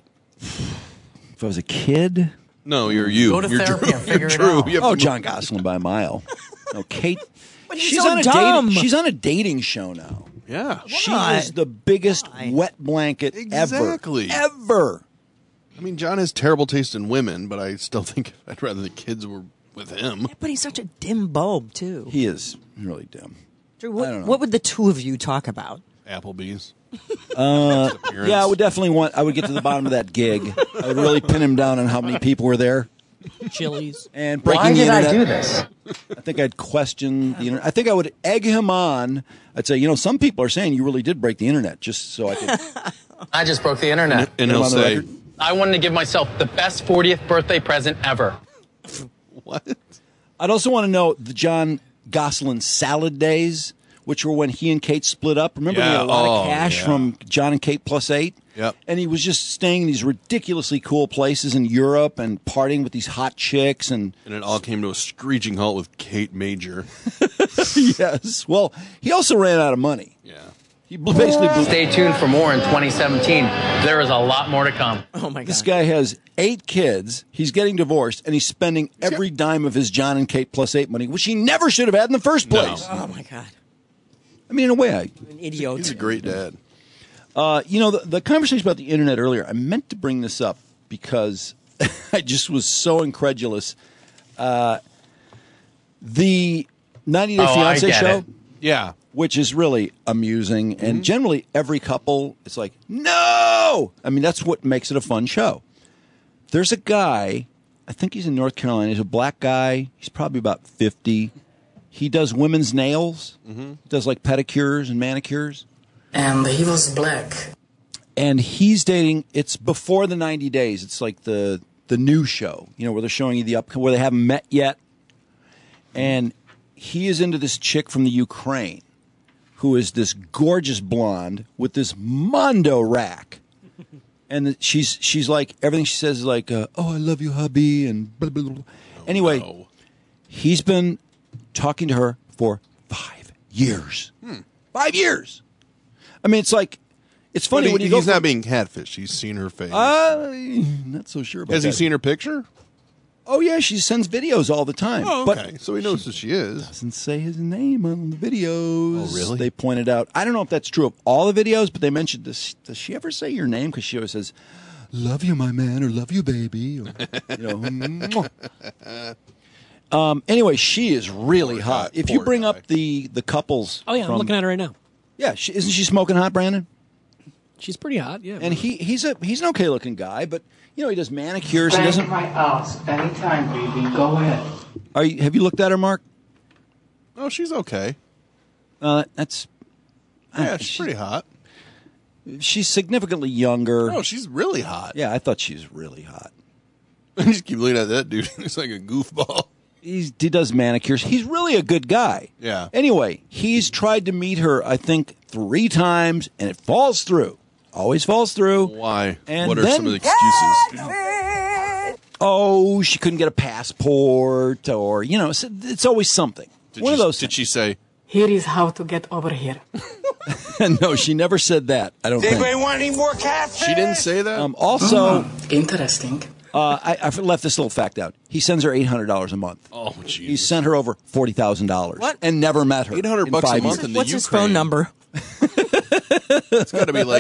If I was a kid, No, you're you. Go to you're therapy Drew. and figure You're it Drew. out. You have oh, to John Gosselin by a mile. No, Kate. But he's she's so on a dumb. dating. She's on a dating show now. Yeah. She Why? is the biggest Why? wet blanket Exactly. ever. Ever. I mean, John has terrible taste in women, but I still think I'd rather the kids were with him. But he's such a dim bulb too. He is really dim. Drew, I what, don't know. what would the two of you talk about? Applebee's. Uh, Appearance. yeah, I would definitely want. I would get to the bottom of that gig. I would really pin him down on how many people were there Chili's. and breaking Why the did I internet. do this? I think I'd question the internet. I think I would egg him on. I'd say, you know, some people are saying you really did break the internet, just so I could. I just broke the internet. And Get him he'll on the say, record. I wanted to give myself the best fortieth birthday present ever. what? I'd also want to know the John Gosselin salad days, which were when he and Kate split up. Remember, he Yeah. had a lot Oh, of cash yeah. from John and Kate plus eight? Yep. And he was just staying in these ridiculously cool places in Europe and partying with these hot chicks. And And it all came to a screeching halt with Kate Major. yes. Well, he also ran out of money. Yeah. He bl- basically blew. Stay tuned for more in twenty seventeen. There is a lot more to come. Oh my God! This guy has eight kids. He's getting divorced, and he's spending every dime of his John and Kate plus eight money, which he never should have had in the first place. Oh my God! I mean, in a way, I, An idiot. He's a great dad. uh, you know, the, the conversation about the internet earlier. I meant to bring this up because I just was so incredulous. Uh, the ninety Day Oh, I Fiance get show, it. Yeah. which is really amusing, and generally every couple is like, no. I mean, that's what makes it a fun show. There's a guy, I think he's in North Carolina. He's a black guy. He's probably about fifty. He does women's nails. Mm-hmm. He does like pedicures and manicures. And he was black. And he's dating. It's before the ninety days. It's like the the new show, you know, where they're showing you the up where they haven't met yet. And he is into this chick from the Ukraine, who is this gorgeous blonde with this mondo rack. And the- she's she's like, everything she says is like, uh, oh, I love you, hubby, and blah, blah, blah. Anyway, no. he's been talking to her for five years. Hmm. Five years. I mean, it's like, it's funny But he- when you go he's from- not being catfished. He's seen her face. I'm not so sure about Has that. he seen her picture? Oh, yeah, she sends videos all the time. Oh, okay. But so he knows who she is. doesn't say his name on the videos. Oh, really? They pointed out. I don't know if that's true of all the videos, but they mentioned this. Does she ever say your name? Because she always says, love you, my man, or love you, baby. Or, you know, mwah. um, anyway, she is really Poor hot. guy, If you poor bring guy. up the, the couples. Oh yeah, from- I'm looking at her right now. Yeah, she, isn't she smoking hot, Brandon? She's pretty hot. Yeah. And he he's a he's an okay looking guy, but you know he does manicures. He Thank doesn't. my house anytime, baby. Go ahead. Are you, have you looked at her, Mark? Oh, she's okay. Uh, that's Yeah, she's pretty hot. she's significantly younger. Oh, she's really hot. Yeah, I thought she was really hot. I just keep looking at that dude. He's like a goofball. He's, he does manicures. He's really a good guy. Yeah. Anyway, he's tried to meet her, I think, three times, and it falls through. Always falls through. Why? And what are then- some of the excuses? Oh, she couldn't get a passport, or, you know, it's, it's always something. Did One you, of those Did she say? Here is how to get over here. things. No, she never said that, I don't Does think. anybody want any more catfish? She didn't say that. Um, also, Interesting. uh, I, I left this little fact out. He sends her eight hundred dollars a month. oh, He jeez. sent her over forty thousand dollars. What? And never met her. eight hundred in bucks a five month years. in the What's his Ukraine. phone number? It's got to be like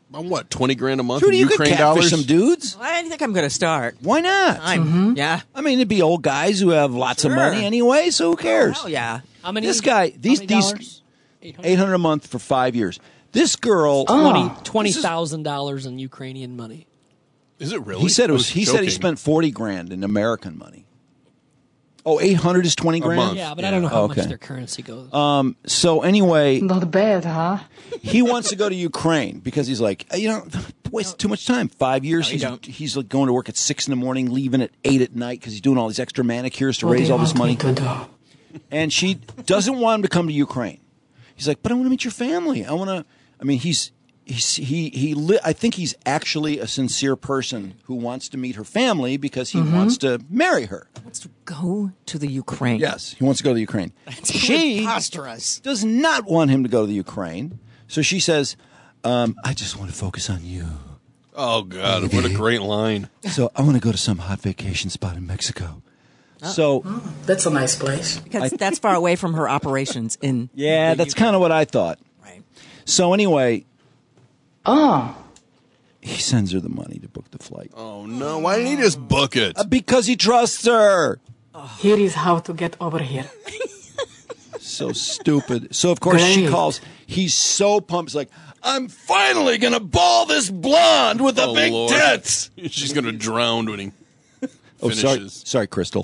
On what, twenty grand a month Trudy, in you could Ukraine catfish dollars? some dudes. I think I'm going to start. Why not? I'm, Yeah. I mean, it'd be old guys who have lots Sure. of money anyway, so who cares? Oh, yeah. How many? This guy, these many these dollars? eight hundred a month for five years. This girl, Twenty twenty thousand dollars in Ukrainian money. Is it really? he said it I was. He said he joking. spent forty grand in American money. Oh, eight hundred is twenty grand. month. Yeah, but I don't know how Okay. much their currency goes. Um. So anyway, Not bad, huh? he wants to go to Ukraine because he's like, you know, waste too much time. Five years. you he's don't. he's like going to work at six in the morning, leaving at eight at night because he's doing all these extra manicures to What do raise you all this want money. me to do? And she doesn't want him to come to Ukraine. He's like, but I want to meet your family. I want to. I mean, he's he's he he. Li- I think he's actually a sincere person who wants to meet her family because he wants to marry her. Wants to go to the Ukraine. Yes, he wants to go to the Ukraine. She preposterous. does not want him to go to the Ukraine. So she says, um, I just want to focus on you. Oh, God. What a great line. So I want to go to some hot vacation spot in Mexico. So That's a nice place. Because that's far away from her operations in. yeah, the that's Ukraine. kind of what I thought. Right. So anyway, Oh, he sends her the money to book the flight. Oh, no. Why didn't he just book it? Uh, because he trusts her. here is how to get over here. So stupid. So of course she Great. calls. He's so pumped. He's like, I'm finally gonna ball this blonde with the Oh, big Lord. tits. She's going to drown when he Oh, sorry, finishes. sorry, Crystal.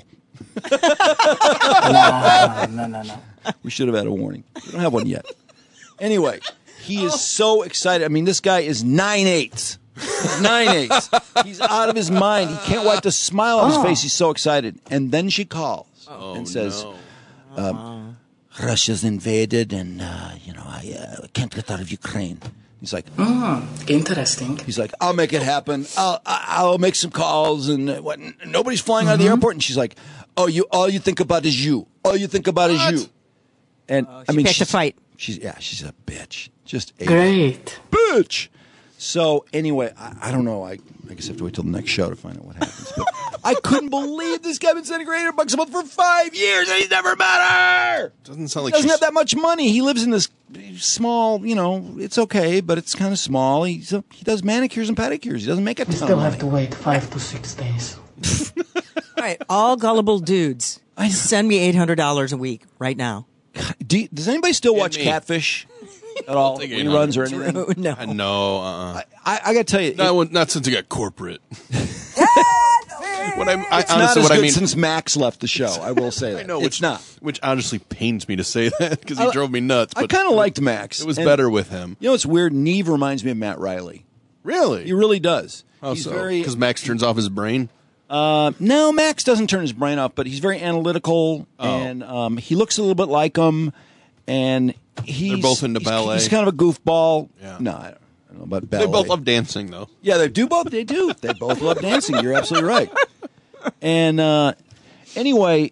No, no, no, no. We should have had a warning. We don't have one yet. Anyway, he is so excited. I mean, this guy is nine eighths. Nine eighths. He's out of his mind. He can't wipe the smile on his face. He's so excited. And then she calls Oh, and says, no. um, Russia's invaded, and uh, you know I uh, can't get out of Ukraine. He's like, Hmm, interesting. he's like, I'll make it happen. I'll I'll make some calls, and uh, what? Nobody's flying out of the airport. And she's like, Oh, you all you think about is you. All you think about is you. And I mean, picked a she's, fight. She's yeah, she's a bitch. Just a Great. bitch. So anyway, I, I don't know. I, I guess I have to wait till the next show to find out what happens. But I couldn't believe this guy been sending her eight hundred bucks a month for five years and he's never met her. Doesn't sound He like doesn't she's... have that much money. He lives in this small, you know, it's okay, but it's kind of small. He's a, he does manicures and pedicures. He doesn't make a We ton still of have money. to wait five to six days. All right, all gullible dudes. I know. Send me eight hundred dollars a week right now. Do you- does anybody still watch me. Catfish at all? take Reruns or eight hundred. anything? No. Uh, no, uh-uh. I, I got to tell you, Not, it- when- not since it got corporate. What I, I it's honestly, not as what good I mean, since Max left the show. I will say that. I know, it's which, not. which honestly pains me to say that because he I- drove me nuts. I But kind of liked Max. it was And better with him. You know, it's weird. Neve reminds me of Matt Riley. Really? He really does. How he's so? very. Because Max turns off his brain. Uh, no, Max doesn't turn his brain off, but he's very analytical, Oh. and um, he looks a little bit like him. And he's They're both into he's, ballet. He's kind of a goofball. Yeah. No, I don't, I don't know about ballet. They both love dancing, though. Yeah, they do both. They do. They both love dancing. You're absolutely right. And uh, anyway,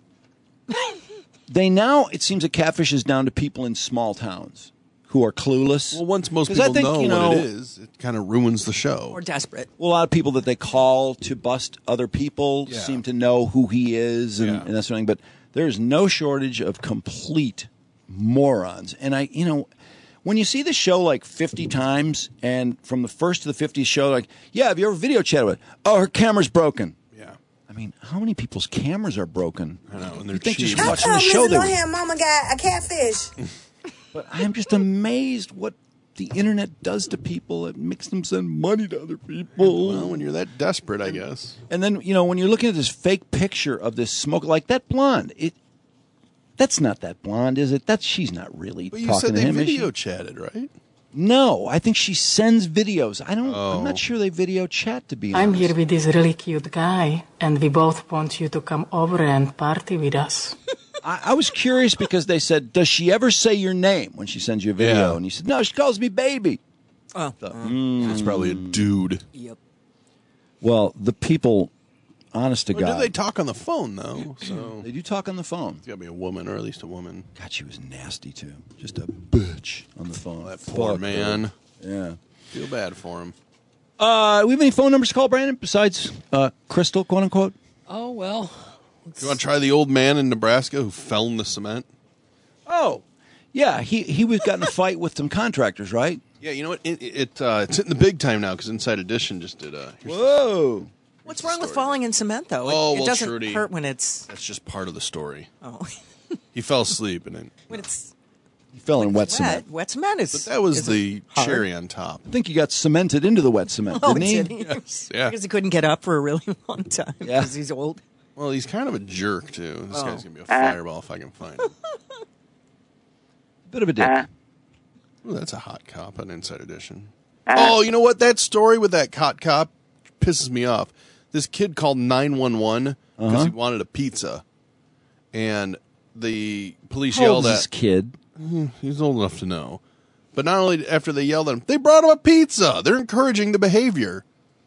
they now it seems that Catfish is down to people in small towns who are clueless. Well, once most 'Cause people I think, know, you know what it is, it kind of ruins the show. Or desperate. Well, a lot of people that they call to bust other people Yeah. seem to know who he is and, Yeah. and that sort of thing. But there's no shortage of complete morons. And I, you know, when you see the show like fifty times, and from the first to the fiftieth show, like, yeah, have you ever video chatted with? Oh, her camera's broken. Yeah. I mean, how many people's cameras are broken? I know, and they're You think cheap. just watching the show, they would- Mama got a catfish. But I'm just amazed what the internet does to people. It makes them send money to other people. Well, when you're that desperate, I guess. And then, you know, when you're looking at this fake picture of this smoke, like that blonde, it that's not that blonde, is it? That's she's not really But you talking said to they him. is she? video chatted, right? No, I think she sends videos. I don't. Oh. I'm not sure they video chat. To be honest, I'm here with this really cute guy, and we both want you to come over and party with us. I, I was curious because they said, "Does she ever say your name when she sends you a video?" Yeah. And he said, "No, she calls me baby." Oh. So, mm, It's probably a dude. Yep. well, the people, honest to Or do God, they talk on the phone, though? So they do talk on the phone. it's got to be a woman, or at least a woman. God, she was nasty too. Just a bitch on the phone. That poor Fuck man. her. Yeah. Feel bad for him. Uh, we have any phone numbers to call, Brandon, besides uh, Crystal, quote unquote? Oh well. You want to try the old man in Nebraska who fell in the cement? Oh, yeah. He he was got in a fight with some contractors, right? Yeah, you know what? It, it uh, it's in the big time now because Inside Edition just did a. Whoa! What's wrong with falling in cement, though? It, Oh, it well, doesn't Trudy, hurt when it's That's just part of the story. oh He fell asleep and then. when it's He fell in wet wet. cement. Wet cement is. But that was is the hard. cherry on top. I think he got cemented into the wet cement, Oh, didn't he? did he? Yes, yeah. Because he couldn't get up for a really long time Yeah. because he's old. Well, he's kind of a jerk too. This Oh. guy's gonna be a fireball if I can find him. Bit of a dick. Ooh, that's a hot cop on Inside Edition. Oh, you know what? That story with that hot cop pisses me off. This kid called nine one one because Uh-huh. he wanted a pizza, and the police How old yelled is at. this kid? Mm, He's old enough to know. But not only after they yelled at him, they brought him a pizza. They're encouraging the behavior.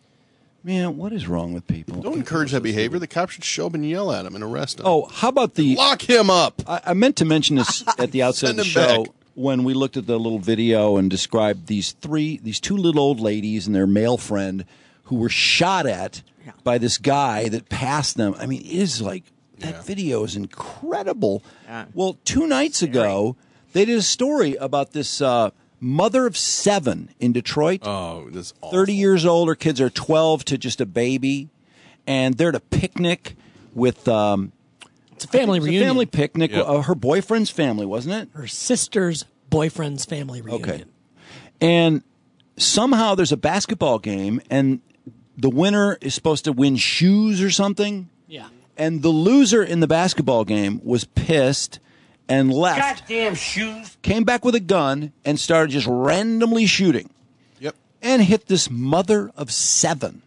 Man, what is wrong with people? Don't encourage that behavior. The cops should show up and yell at him and arrest him. Oh, how about the Lock him up. I, I meant to mention this at the outset of Send the him show back. when we looked at the little video and described these three, these two little old ladies and their male friend who were shot at by this guy that passed them. I mean, it is like that video is incredible. Yeah. Well, two nights ago, they did a story about this uh, mother of seven in Detroit. Oh, that's awful. thirty years old. Her kids are twelve to just a baby, and they're at a picnic with. Um, It's a family It was a reunion. family picnic. Yep. Uh, her boyfriend's family, wasn't it? Her sister's boyfriend's family reunion. Okay. And somehow there's a basketball game, and the winner is supposed to win shoes or something. Yeah. And the loser in the basketball game was pissed and left. Goddamn shoes. Came back with a gun and started just randomly shooting. Yep. And hit this mother of seven,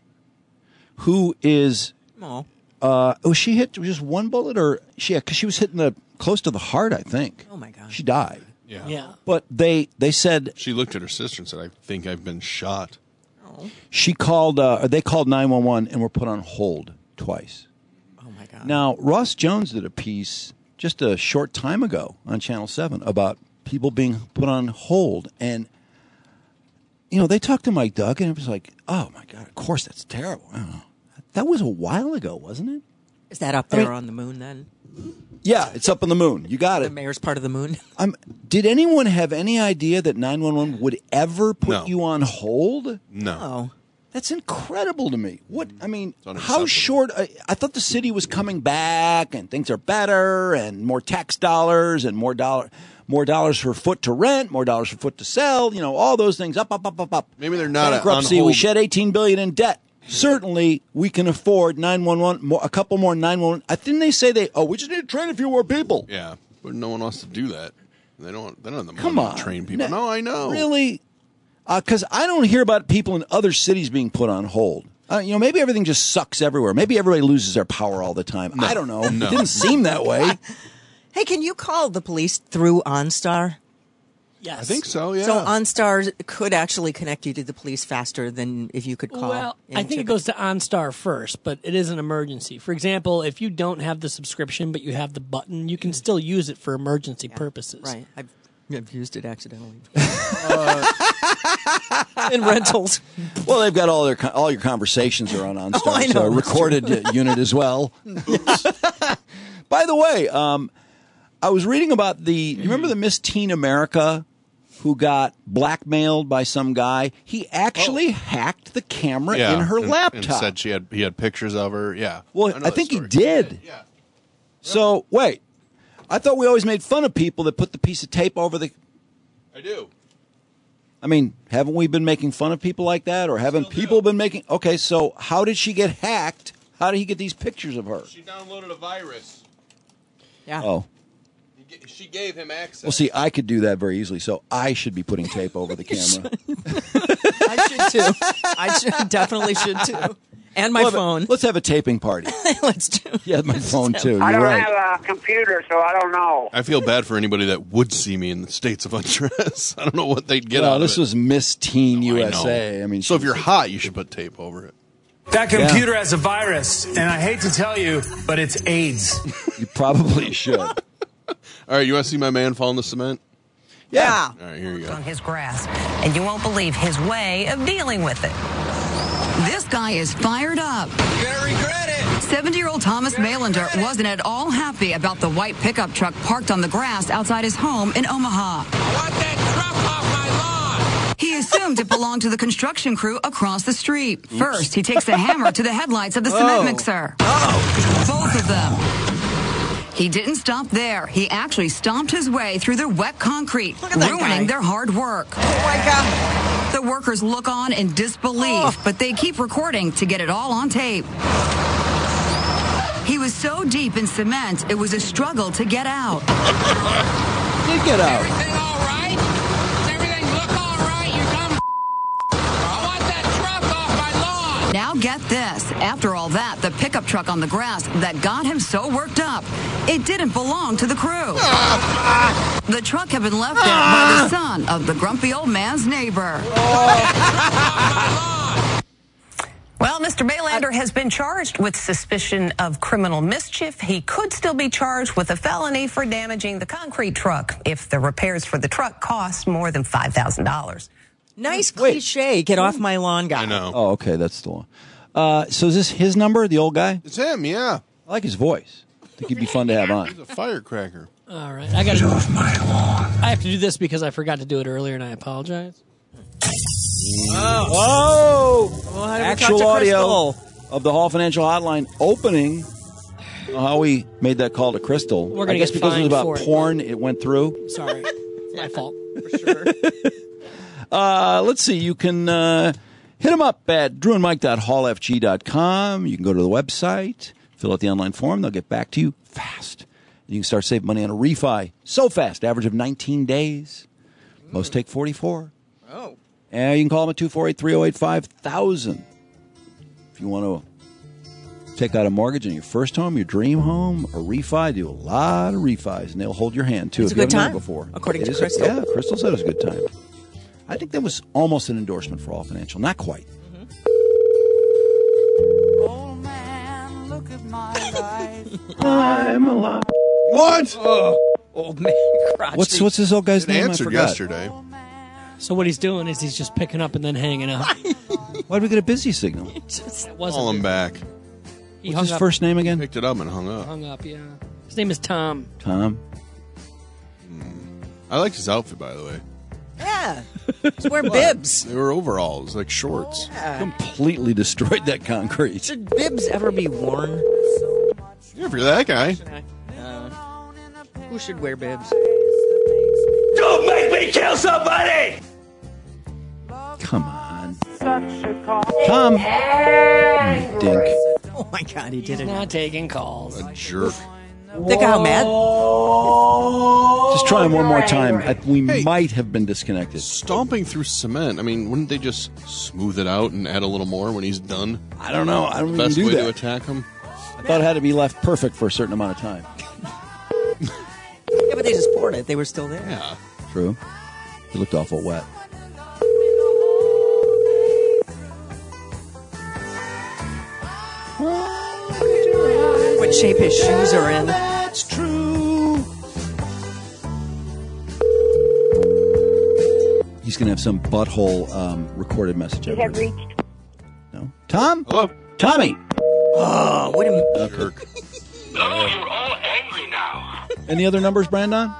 who is. Oh. Uh, was she hit just one bullet, or she? Because she was hitting the close to the heart, I think. Oh my god. She died. Yeah. Yeah. But they they said She looked at her sister and said, I think I've been shot. she called. Uh, or they called nine one one and were put on hold twice. Oh my god. Now Ross Jones did a piece just a short time ago on Channel Seven about people being put on hold, and you know they talked to Mike Doug, and it was like, oh my god, of course that's terrible. I don't know. That was a while ago, wasn't it? Is that up I there mean- on the moon then? Yeah, it's up on the moon. You got The it. mayor's part of the moon. Um, did anyone have any idea that nine one one would ever put No. you on hold? No. Oh. That's incredible to me. What I mean, unacceptable. how short? I, I thought the city was coming back and things are better and more tax dollars and more dollar, more dollars per foot to rent, more dollars per foot to sell. You know, all those things up, up, up, up, up. Maybe they're not Bankruptcy. on hold. We shed eighteen billion dollars in debt. Certainly, we can afford nine one one. More, a couple more nine one one. I think they say they. Oh, we just need to train a few more people. Yeah, but no one wants to do that. They don't. They don't have the money Come on, to train people. No, No, I know. Really? Because I don't hear about people in other cities being put on hold. Uh, you know, maybe everything just sucks everywhere. Maybe everybody loses their power all the time. I don't know. No. It didn't seem that way. Hey, can you call the police through OnStar? Yes. I think so. Yeah. So OnStar could actually connect you to the police faster than if you could call. Well, I into think it the- goes to OnStar first, but it is an emergency. For example, if you don't have the subscription but you have the button, you can still use it for emergency purposes. Right. I've, I've used it accidentally. In rentals. Well, they've got all their con- all your conversations are on OnStar, Oh, I know, so that's recorded uh, unit as well. By the way, um, I was reading about the. You remember the Miss Teen America who got blackmailed by some guy? He actually hacked the camera yeah. in her and, laptop. and said she had he had pictures of her. Yeah. Well, know I, that think he story. did. Yeah. So wait, I thought we always made fun of people that put the piece of tape over the. I do. I mean, haven't we been making fun of people like that, or haven't Still people do. been making? Okay, so how did she get hacked? How did he get these pictures of her? She downloaded a virus. Yeah. Oh, He g- She gave him access. well, see, I could do that very easily, so I should be putting tape over the camera. I should too. I should definitely should too. And my Well, but phone. Let's have a taping party. Let's do. Yeah, my phone too. You're I don't right. have a computer, so I don't know. I feel bad for anybody that would see me in the states of undress. I don't know what they'd get well, out this of it. was Miss Teen I U S A. know. I mean, so if she- you're hot, you should put tape over it. That computer has a virus, and I hate to tell you, but it's AIDS. you probably should. All right, you want to see my man fall in the cement? Yeah. All right, here you go. On his grasp, and you won't believe his way of dealing with it. This guy is fired up. You're gonna regret it. seventy-year-old Thomas Mailander wasn't at all happy about the white pickup truck parked on the grass outside his home in Omaha. I want that truck off my lawn. He assumed it belonged to the construction crew across the street. Oops. First, he takes the hammer to the headlights of the cement Oh. mixer. Oh. Both of them. He didn't stop there. He actually stomped his way through their wet concrete, at that ruining guy. their hard work. Oh, my God. The workers look on in disbelief, Oh. but they keep recording to get it all on tape. He was so deep in cement, it was a struggle to get out. Did get out. Everything all right? Does everything look all right? You dumb I want that truck off my lawn. Now get this. After all that, the pickup truck on the grass that got him so worked up, it didn't belong to the crew. The truck had been left there by the son of the grumpy old man's neighbor. Well, Mister Baylander has been charged with suspicion of criminal mischief. He could still be charged with a felony for damaging the concrete truck if the repairs for the truck cost more than five thousand dollars. Nice cliche. Get off my lawn, guy. I know. Oh, okay, that's the one. Uh, so is this his number, the old guy? It's him, yeah. I like his voice. I think he'd be fun to have on. He's a firecracker. All right, I got to. I have to do this because I forgot to do it earlier, and I apologize. Oh. Whoa! Well, how did we Actual talk to audio Crystal? of the Hall Financial Hotline opening. I don't know how we made that call to Crystal. We're gonna I guess get because it was fined about for it. porn, it went through. Sorry, it's my fault. For sure. Uh, let's see. You can uh, hit them up at drew and mike dot hall f g dot com. You can go to the website, fill out the online form. They'll get back to you fast. You can start saving money on a refi. So fast, average of nineteen days. Most take forty-four. Oh. And you can call them at two four eight, three oh eight, five thousand. If you want to take out a mortgage on your first home, your dream home, a refi, do a lot of refis, and they'll hold your hand, too. It's if a you good haven't done time, it before. according It to is a- Crystal. Yeah, Crystal said it was a good time. I think that was almost an endorsement for All Financial. Not quite. Old man, look at my life. I'm alive. What? Oh, old man crotchety. What's what's this old guy's It name? I answered forgot. yesterday. So what he's doing is he's just picking up and then hanging up. Why did we get a busy signal? It wasn't Call him back. He What's hung his up, first name again? Picked it up and hung up. hung up. Yeah, his name is Tom. Tom. I liked his outfit, by the way. Yeah. He's wearing bibs. They were overalls, like shorts. Yeah. Completely destroyed that concrete. Should bibs ever be worn? Yeah, if you're that guy. Uh, who should wear bibs? Don't make me kill somebody! Come on. Tom. You dink. Oh my God, he did He's it. not taking calls. A jerk. Think how mad. Just try him one more time. I, we Hey. might have been disconnected. Stomping through cement. I mean, wouldn't they just smooth it out and add a little more when he's done? I don't know. I don't even Best do way that. to attack him? I thought it had to be left perfect for a certain amount of time. Yeah, but they just poured it. They were still there. Yeah. True. It looked awful wet. What shape his shoes are in. That's true. He's going to have some butthole um, recorded message. You over have it. reached. No? Tom? Hello? Tommy. Oh, what a... Uh, Kirk. Oh, you're all angry now. Any other numbers, Brandon?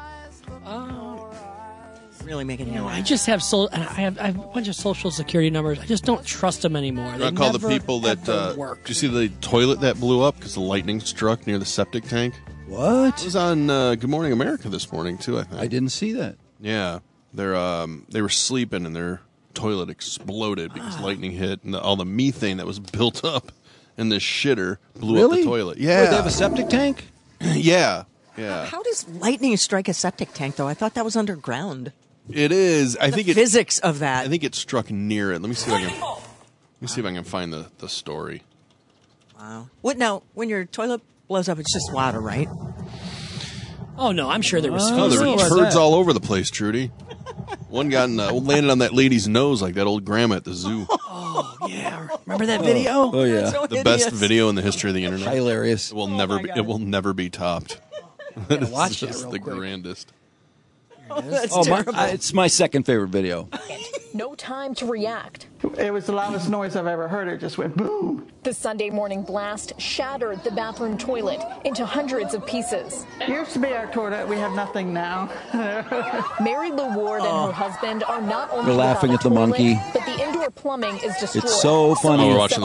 Really making you I just have so I have I have a bunch of social security numbers. I just don't trust them anymore. You They want to call the never, people that. ever Uh, work. did you see the toilet that blew up because the lightning struck near the septic tank? What? It was on uh, Good Morning America this morning, too, I think. I didn't see that. Yeah. They're, um, they were sleeping and their toilet exploded because lightning hit and the, all the methane that was built up in this shitter blew Really? up the toilet. Wait, Yeah. they have a septic tank? yeah. Yeah. How does lightning strike a septic tank, though? I thought that was underground. It is. I The think it, physics of that. I think it struck near it. Let me see if I can. Let me see if I can find the, the story. Wow. What now? When your toilet blows up, it's just water, right? Oh no, I'm sure there was. Oh, there were about turds that. all over the place, Trudy. One got in, uh, landed on that lady's nose like that old grandma at the zoo. Oh yeah, remember that video? Oh, yeah. So The best hideous. video in the history of the internet. Hilarious. It will Oh never. my Be, God. it will never be topped. It is watch that just real the quick. grandest. Oh, that's Oh, my, terrible. I, it's my second favorite video. no time to react. It was the loudest noise I've ever heard. It just went boom. The Sunday morning blast shattered the bathroom toilet into hundreds of pieces. Used to be our toilet. We have nothing now. Mary Lou Ward and her husband are not only They're laughing without at a the toilet, monkey. but the indoor plumbing is destroyed. It's so funny. Oh, we're watching the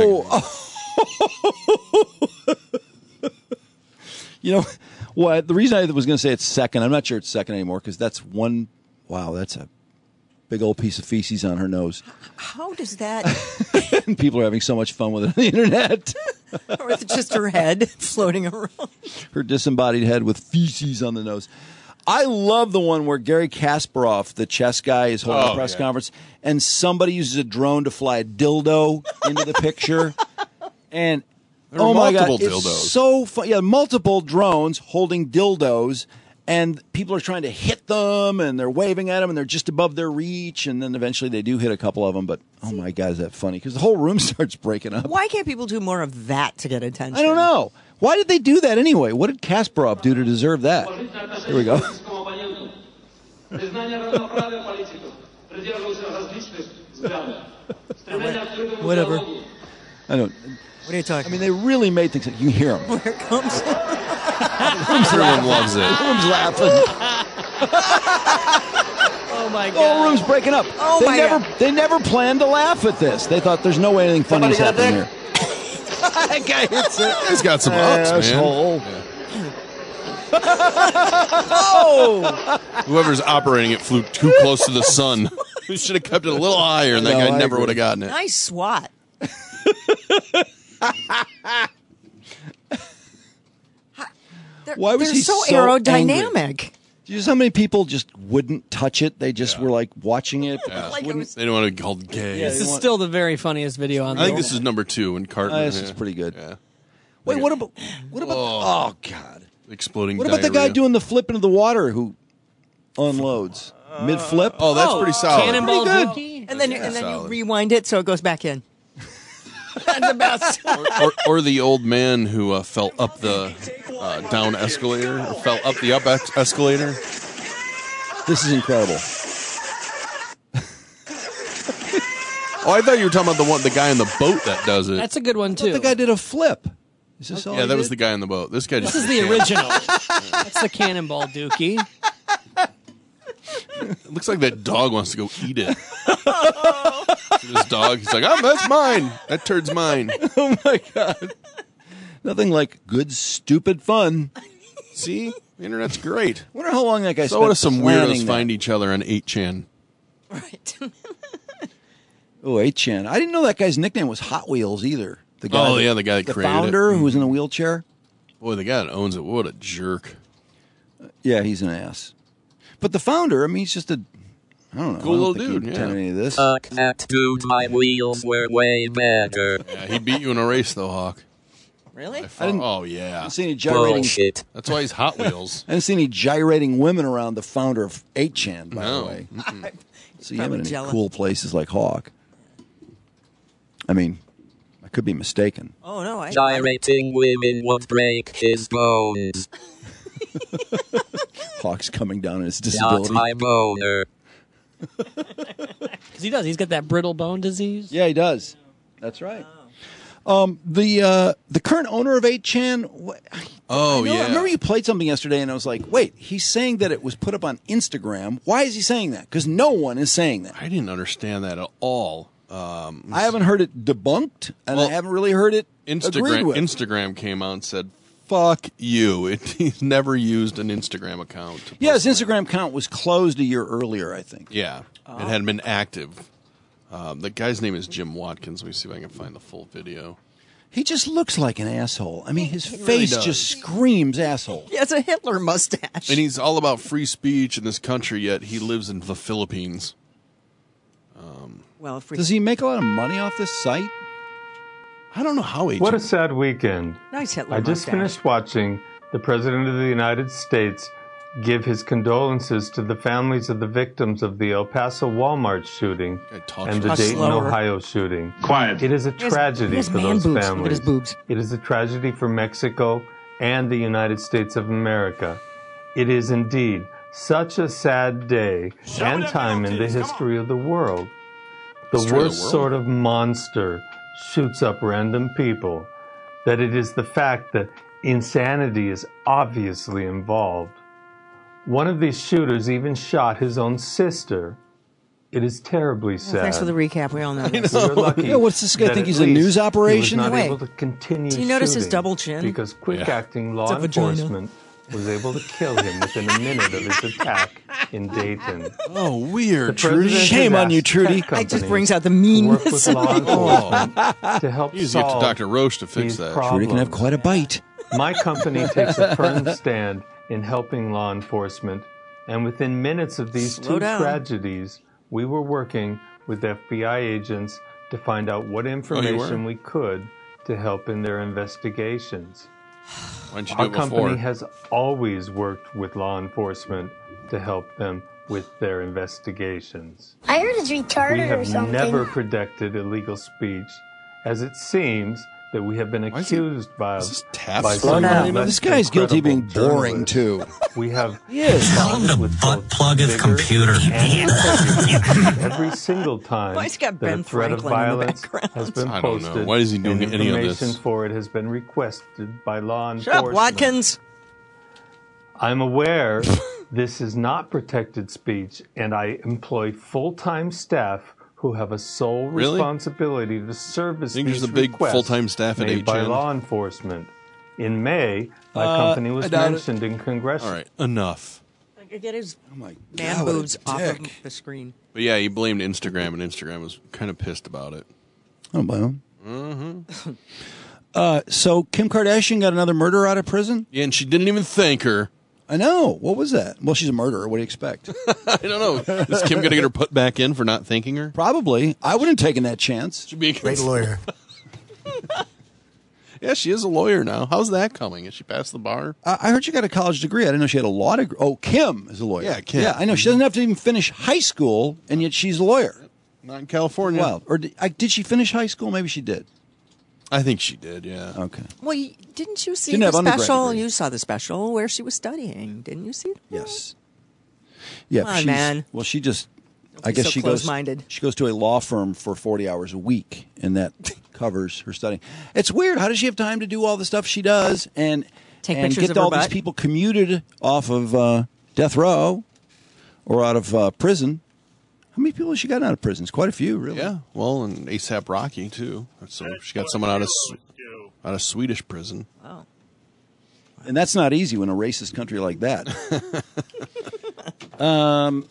oh, oh. You know what? The reason I was going to say it's second, I'm not sure it's second anymore because that's one. Wow, that's a big old piece of feces on her nose. How does that? And people are having so much fun with it on the internet. Or is it just her head floating around? Her disembodied head with feces on the nose. I love the one where Gary Kasparov, the chess guy, is holding Oh, a press yeah. conference, and somebody uses a drone to fly a dildo into the picture. And There oh were my god, multiple it's dildos. so fun! Yeah, multiple drones holding dildos, and people are trying to hit them, and they're waving at them, and they're just above their reach, and then eventually they do hit a couple of them. But oh my god, is that funny? Because the whole room starts breaking up. Why can't people do more of that to get attention? I don't know. Why did they do that anyway? What did Kasparov do to deserve that? Here we go. Whatever. I don't. What are you talking? I mean, they really made things. You can hear them. Here it comes. Everyone loves it. The room's laughing. Oh my The whole god. room's breaking up. Oh they my never, God. They never planned to laugh at this. They thought there's no way anything funny is happening here. That guy hits it. He's got some ups, man. Asshole. Oh! Whoever's operating it flew too close to the sun. We should have kept it a little higher, and that No, guy I never agree. would have gotten it. Nice swat. They're, Why was they're he so, so aerodynamic? Do you know how many people just wouldn't touch it? They just were like watching it. Yeah. Like it wouldn't- was- They don't want to be called gay. Yeah, This they is want- still the very funniest video on I think the this is number two in Cartman. Uh, this yeah. is pretty good. Yeah. Wait, what about what about? Oh, God! Exploding What about the guy diarrhea. doing the flip into the water who unloads mid flip? Oh, that's pretty solid. Cannonball Pretty good. Dookie. And then, you, Yeah, and then you solid. rewind it so it goes back in. That's the best. or, or the old man who uh, fell up the uh, down escalator, or fell up the up ex- escalator. This is incredible. Oh, I thought you were talking about the one, the guy in the boat that does it. That's a good one too. The guy did a flip. Is this all? yeah, he that was the did? guy in the boat. This guy This just is the original. That's the Cannonball Dookie. It looks like that dog wants to go eat it. This dog, he's like, oh, that's mine. That turd's mine. Oh my God! Nothing like good stupid fun. See, the internet's great. Wonder how long that guy So spent what if some planning weirdos that. find each other on eight chan? Right. Oh, eight chan. I didn't know that guy's nickname was Hot Wheels either. The guy Oh, that- yeah, the guy that the created it. founder who was in a wheelchair. Boy, the guy that owns it, what a jerk. Yeah, he's an ass. But the founder, I mean, he's just a, I don't know. Cool I don't little think dude, he'd yeah. attend any of this. Fuck that dude, my wheels were way better. Yeah, he beat you in a race, though, Hawk. Really? I didn't, oh, yeah. I didn't see any gyrating. Bullshit. That's why he's Hot Wheels. I didn't see any gyrating women around the founder of eight chan, by No. the way. Mm-mm. See him in Probably any jealous. cool places like Hawk. I mean, I could be mistaken. Oh, no. I, Gyrating women would break his bones. Hawk's coming down in his Not disability. my boner. Because he does. He's got that brittle bone disease. Yeah, he does. That's right. Um, the uh, the current owner of eight chan. What, Oh, I know- yeah. I remember you played something yesterday, and I was like, "Wait, he's saying that it was put up on Instagram. Why is he saying that? Because no one is saying that. I didn't understand that at all. Um, I haven't heard it debunked, and Well, I haven't really heard it agreed Instagram with. Instagram came out and said, fuck you. It, he's never used an Instagram account. to yeah, his post Instagram account was closed a year earlier, I think. Yeah, it hadn't been active. Um, the guy's name is Jim Watkins. Let me see if I can find the full video. He just looks like an asshole. I mean, his He really face does. just screams asshole. He has a Hitler mustache. And he's all about free speech in this country, yet he lives in the Philippines. Um, well, if we, Does he make a lot of money off this site? I don't know how he. What a sad weekend. Nice Hitler I just mustache. finished watching the President of the United States give his condolences to the families of the victims of the El Paso Walmart shooting and the Much Dayton, slower. Ohio shooting. Quiet. It is a He has- tragedy he has for man those boobs. Look at families. his boobs. It is a tragedy for Mexico and the United States of America. It is indeed Such a sad day and time in the history of the world. The History of the worst world? sort of monster shoots up random people. That it is the fact that insanity is obviously involved. One of these shooters even shot his own sister. It is terribly sad. Well, thanks for the recap. We all know this. We were lucky Yeah, what's this guy that think at he's a least news operation? He was not Wait. able to continue Do you notice his shooting double chin? because quick-acting It's a law vagina. enforcement was able to kill him within a minute of his attack in Dayton. Oh, weird, The Trudy. president has Shame on you, asked Trudy. tech It just companies brings out the to work with meanness. law enforcement to help You just get to solve Doctor Roche to fix these that. problems. Trudy can have quite a bite. My company takes a firm stand in helping law enforcement, and within minutes of these Slow two down. tragedies, we were working with F B I agents to find out what information were? we could to help in their investigations. Why didn't you do Our it company before? has always worked with law enforcement to help them with their investigations. I heard it's We retarded or have something. never predicted illegal speech, as it seems that we have been accused by, Taft by Slow some down. less This guy's guilty of being credible boring, journalists. We have He is. Tell him to butt plug his computer. every single time Why has he got that Ben a threat of Franklin in the violence background? has been I don't know. posted. Why is he doing and any of information this? for it has been requested by law Shut enforcement. up, Watkins. I'm aware this is not protected speech, and I employ full-time staff who have a sole Really? responsibility to service Think these there's a big requests full-time staff at made by H N? law enforcement. In May, my Uh, company I was doubt it. mentioned in congressional. All right, enough. Get his Oh my man God, what a boobs off of dick. the screen. But yeah, he blamed Instagram, and Instagram was kind of pissed about it. I don't blame him. Mm-hmm. Uh, so Kim Kardashian got another murderer out of prison? Yeah, and she didn't even thank her. I know. What was that? Well, she's a murderer. What do you expect? I don't know. Is Kim going to get her put back in for not thanking her? Probably. I wouldn't have taken that chance. Should be a Great lawyer. Yeah, she is a lawyer now. How's that coming? Has she passed the bar? I I heard she got a college degree. I didn't know she had a law degree. Oh, Kim is a lawyer. Yeah, Kim. Yeah, I know. She doesn't have to even finish high school, and yet she's a lawyer. Not in California. Wow. Or did, I, did she finish high school? Maybe she did. I think she did, yeah. Okay. Well, you, didn't you see Didn't the have undergrad special? degree. You saw the special where she was studying, didn't you see? Yes. Yeah. Come on, she's- man. Well, she just. Don't I be guess so she goes. close-minded. She goes to a law firm for forty hours a week, and that covers her studying. It's weird. How does she have time to do all the stuff she does and Take and pictures get of her all these butt? people commuted off of uh, death row or out of uh, prison? How many people has she gotten out of prison? It's quite a few, really. Yeah, well, and ASAP Rocky, too. So she got someone out of S- out of Swedish prison. Oh. And that's not easy in a racist country like that. um,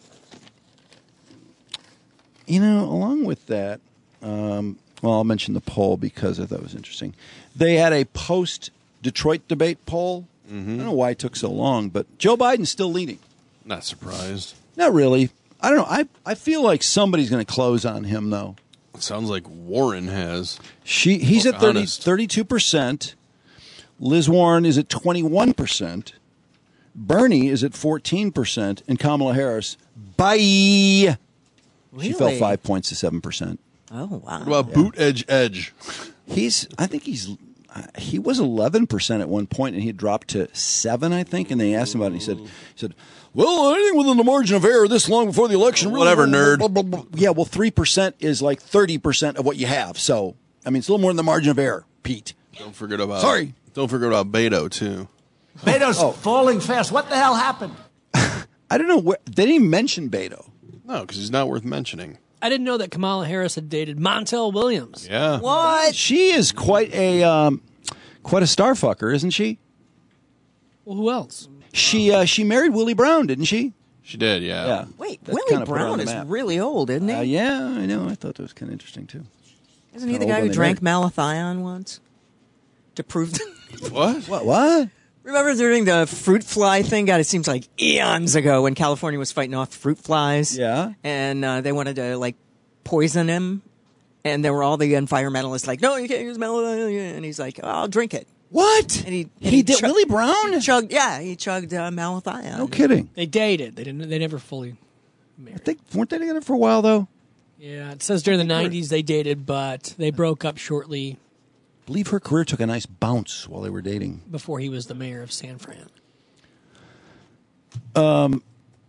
you know, along with that, um, well, I'll mention the poll because I thought it was interesting. They had a post-Detroit debate poll. Mm-hmm. I don't know why it took so long, but Joe Biden's still leading. Not surprised. Not really. I don't know. I, I feel like somebody's going to close on him, though. It sounds like Warren has. She He's Look at thirty, honest. thirty-two percent. Liz Warren is at twenty-one percent. Bernie is at fourteen percent. And Kamala Harris, bye. She fell Really? five points to seven percent. Oh wow. What about Boot Edge Edge? He's, I think he's, uh, he was eleven percent at one point, and he had dropped to seven, I think. And they asked him about it, and he said, he said, well, anything within the margin of error this long before the election. Whatever, nerd. Blah, blah, blah, blah. Yeah, well, three percent is like thirty percent of what you have. So, I mean, it's a little more than the margin of error, Pete. Don't forget about. Sorry. Don't forget about Beto too. Beto's Oh. falling fast. What the hell happened? I don't know where, they didn't even mention Beto. No, because he's not worth mentioning. I didn't know that Kamala Harris had dated Montel Williams. Yeah. What? She is quite a, um, quite a star fucker, isn't she? Well, who else? She, uh, she married Willie Brown, didn't she? She did, yeah. Yeah. Wait, That Willie kinda put her on Brown the is map. really old, isn't he? Uh, yeah, I know. I thought that was kind of interesting, too. Isn't he kinda the guy old who when they drank malathion once to prove? What? What? What? Remember during the fruit fly thing? God, it seems like eons ago when California was fighting off fruit flies. Yeah. And uh, they wanted to like poison him, and there were all the environmentalists like, "No, you can't use malathion," and he's like, oh, "I'll drink it." What? And he, and He did chug- Willie Brown? he chugged, yeah, he chugged uh, malathion. No kidding. They dated. They didn't. They never fully. I think, weren't they together for a while, though? Yeah, it says during the nineties they dated, but they broke up shortly I believe her career took a nice bounce while they were dating. before he was the mayor of San Fran. Um,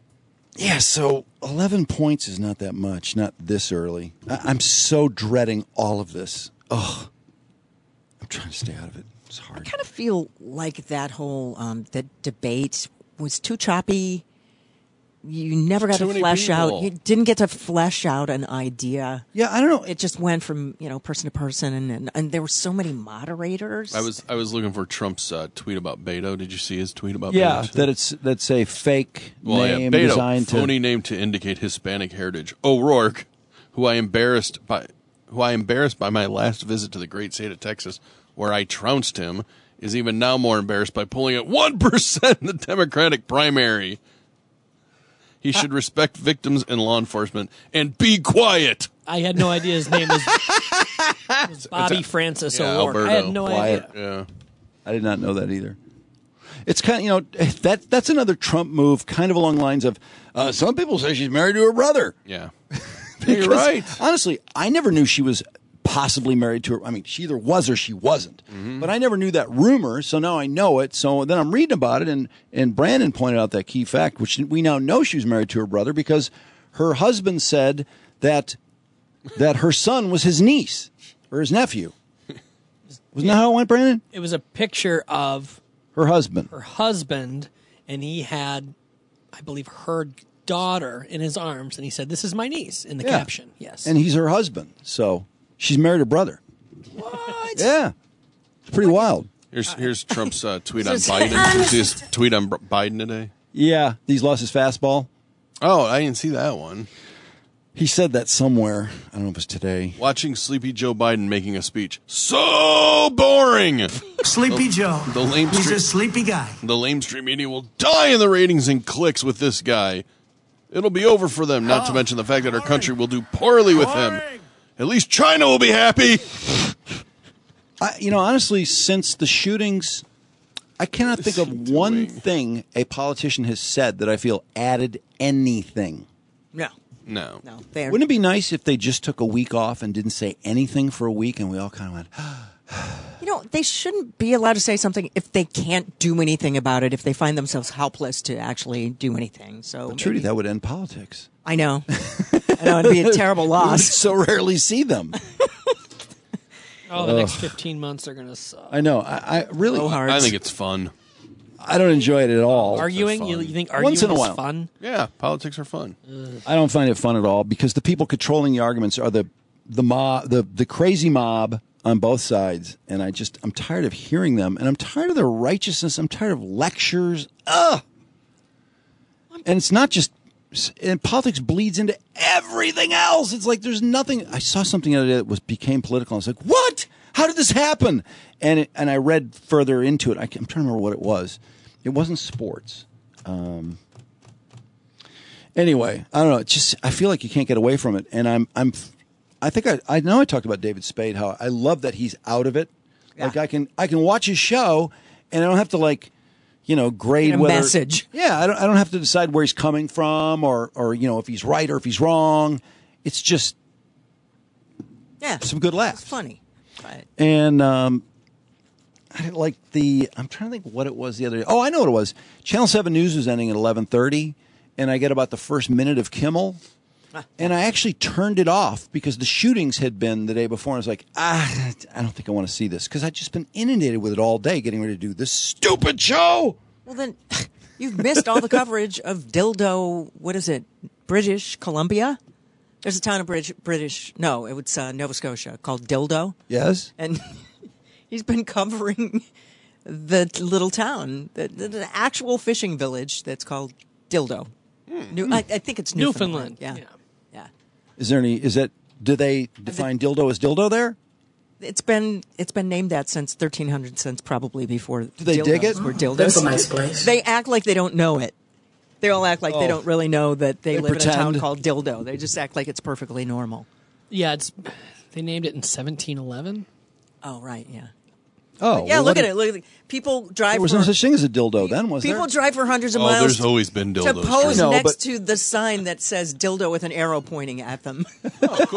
Yeah, so eleven points is not that much, not this early. I- I'm so dreading all of this. Oh, I'm trying to stay out of it. It's hard. I kind of feel like that whole um, the debate was too choppy. You never got Too to many flesh out. people. You didn't get to flesh out an idea. Yeah, I don't know. It just went from you know person to person, and and, and there were so many moderators. I was I was looking for Trump's uh, tweet about Beto. Did you see his tweet about Yeah, Beto? that it's that's a fake Well, name yeah, Beto, designed to. phony name to indicate Hispanic heritage. O'Rourke, who I embarrassed by, who I embarrassed by my last visit to the great state of Texas, where I trounced him, is even now more embarrassed by pulling at one percent in the Democratic primary. He should respect victims and law enforcement and be quiet. I had no idea his name was, was Bobby It's a- Francis yeah, O'Rourke. Alberto. I had no Quiet. idea. Yeah. I did not know that either. It's kind of, you know, that that's another Trump move, kind of along the lines of uh, some people say she's married to her brother. Yeah. Because, You're right. Honestly, I never knew she was possibly married to her. I mean, she either was or she wasn't. Mm-hmm. But I never knew that rumor, so now I know it. So then I'm reading about it, and, and Brandon pointed out that key fact, which we now know she was married to her brother because her husband said that that her son was his niece or his nephew. Wasn't that how it went, Brandon? It was a picture of Her husband. her husband, and he had, I believe, her daughter in his arms, and he said, "This is my niece." In the Yeah. caption, yes. And he's her husband. So she's married her brother. What? Yeah. It's pretty wild. Here's here's Trump's uh, tweet on So- Biden. Did you see his tweet on B- Biden today? Yeah. He's lost his fastball. Oh, I didn't see that one. He said that somewhere. I don't know if it was today. Watching sleepy Joe Biden making a speech. So boring. Sleepy The- Joe. The lame He's street, a sleepy guy. the lamestream media will die in the ratings and clicks with this guy. It'll be over for them, not to mention the fact that our country will do poorly with him. At least China will be happy. I, you know, honestly, since the shootings, I cannot think of one thing a politician has said that I feel added anything. no, No. no. They're, Wouldn't it be nice if they just took a week off and didn't say anything for a week and we all kind of went, you know, they shouldn't be allowed to say something if they can't do anything about it. If they find themselves helpless to actually do anything. So but Trudy, maybe- that would end politics. I know. I know it'd be a terrible We would loss. so rarely see them. oh, the next fifteen months are going to suck. I know. I, I really, Go hard. I think it's fun. I don't enjoy it at all. Arguing? You, you think arguing Once in a is while. fun? Yeah, politics are fun. I don't find it fun at all because the people controlling the arguments are the the mob, the the crazy mob on both sides, and I just I'm tired of hearing them, and I'm tired of their righteousness. I'm tired of lectures. Ugh. And it's not just, and politics bleeds into everything else. It's like there's nothing. I saw something the other day that was became political. I was like, what? How did this happen? And it, and I read further into it. I, can- I'm trying to remember what it was. It wasn't sports. Um, anyway, I don't know. It's just I feel like you can't get away from it, and I'm I'm. I think I I know I talked about David Spade. How I love that he's out of it. Like I can I can watch his show, and I don't have to like, you know, grade Get a whether message. Yeah, I don't I don't have to decide where he's coming from or or you know if he's right or if he's wrong. It's just Yeah, some good laughs. it's funny. But And um, I didn't like the. I'm trying to think what it was the other day. Oh, I know what it was. Channel Seven News was ending at eleven thirty, and I get about the first minute of Kimmel, and I actually turned it off because the shootings had been the day before. And I was like, ah, I don't think I want to see this because I'd just been inundated with it all day, getting ready to do this stupid show. well, then you've missed all the coverage of Dildo. What is it? British Columbia. There's a town of British. British. No, it was uh, Nova Scotia called Dildo. Yes, And he's been covering the little town, the, the, the actual fishing village that's called Dildo. New, I, I think it's Newfoundland. Newfoundland. Yeah. Yeah. yeah, is there any? Is that? Do they define dildo as dildo there? It's been it's been named that since thirteen hundred, since probably before. Do they dig it? Were dildos. That's a nice place. They act like they don't know it. They all act like they Oh. don't really know that they, They live in a town pretend. called Dildo. They just act like it's perfectly normal. Yeah, it's they named it in seventeen eleven. Oh right, yeah. Oh, Yeah, well, look what at it. Look at it. People drive. There was for, no such thing as a dildo then, was People there? drive for hundreds of Oh, miles. there's always been to dildos. pose No, next but- to the sign that says dildo with an arrow pointing at them. Oh,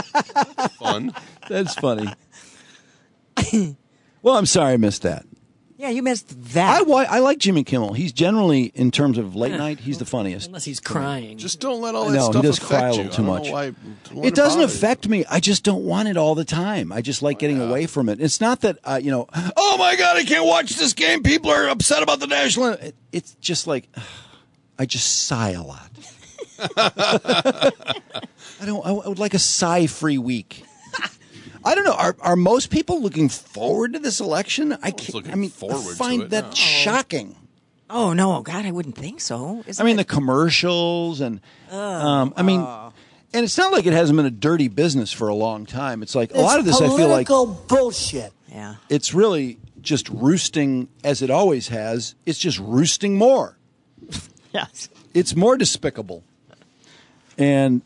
cool. Fun. That's funny. Well, I'm sorry I missed that. Yeah, you missed that. I, wa- I like Jimmy Kimmel. He's generally, in terms of late night, he's the funniest. Unless he's crying. Just don't let all that No, stuff he does affect cry a you. little too I don't much. know why- why It doesn't bother you. affect me. I just don't want it all the time. I just like getting away from it. It's not that, uh, you know, oh my God, I can't watch this game. People are upset about the national. It, it's just like, I just sigh a lot. I don't. I would like a sigh-free week. I don't know. Are are most people looking forward to this election? I can't. I mean, I find it, that no. shocking. Oh no, God, I wouldn't think so. Isn't I mean, it? the commercials and, um, I mean, and it's not like it hasn't been a dirty business for a long time. It's like a lot of this. I feel like political bullshit. Yeah. it's really just roosting as it always has. It's just roosting more. Yes. It's more despicable. And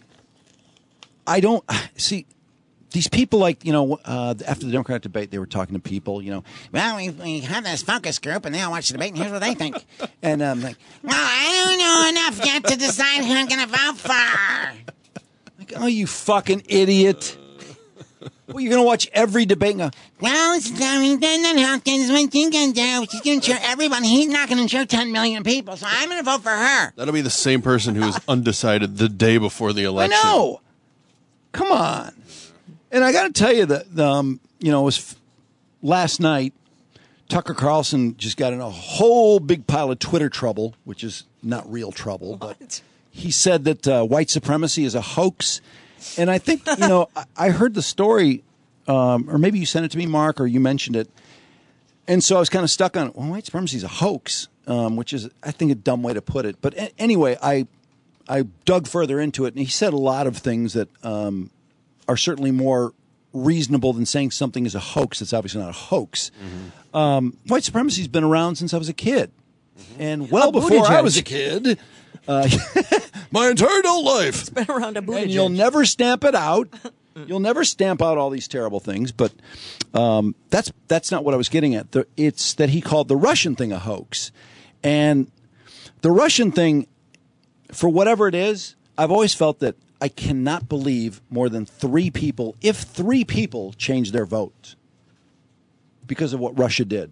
I don't see these people like, you know, uh, after the Democratic debate, they were talking to people, you know, well, we, we have this focus group and they'll watch the debate and here's what they think. And I'm um, like, well, I don't know enough yet to decide who I'm going to vote for. Like, oh, you fucking idiot. Well, you're going to watch every debate and go, well, it's Darrington Hawkins. What you going to do? She's going to insure everybody. He's not going to insure ten million people, so I'm going to vote for her. That'll be the same person who is undecided the day before the election. I know. Come on. And I got to tell you that, um, you know, it was f- last night, Tucker Carlson just got in a whole big pile of Twitter trouble, which is not real trouble, but he said that uh, white supremacy is a hoax. And I think, you know, I, I heard the story, um, or maybe you sent it to me, Mark, or you mentioned it. And so I was kind of stuck on, well, white supremacy is a hoax, um, which is, I think, a dumb way to put it. But a- anyway, I I dug further into it, and he said a lot of things that um, are certainly more reasonable than saying something is a hoax that's obviously not a hoax. Mm-hmm. Um, white supremacy has been around since I was a kid. Mm-hmm. And well A before I Buttigieg. was a kid, uh, my entire adult life. It's been around a Buttigieg. And you'll never stamp it out. You'll never stamp out all these terrible things, but um, that's that's not what I was getting at. The, it's that he called the Russian thing a hoax. And the Russian thing, for whatever it is, I've always felt that I cannot believe more than three people, if three people change their vote because of what Russia did.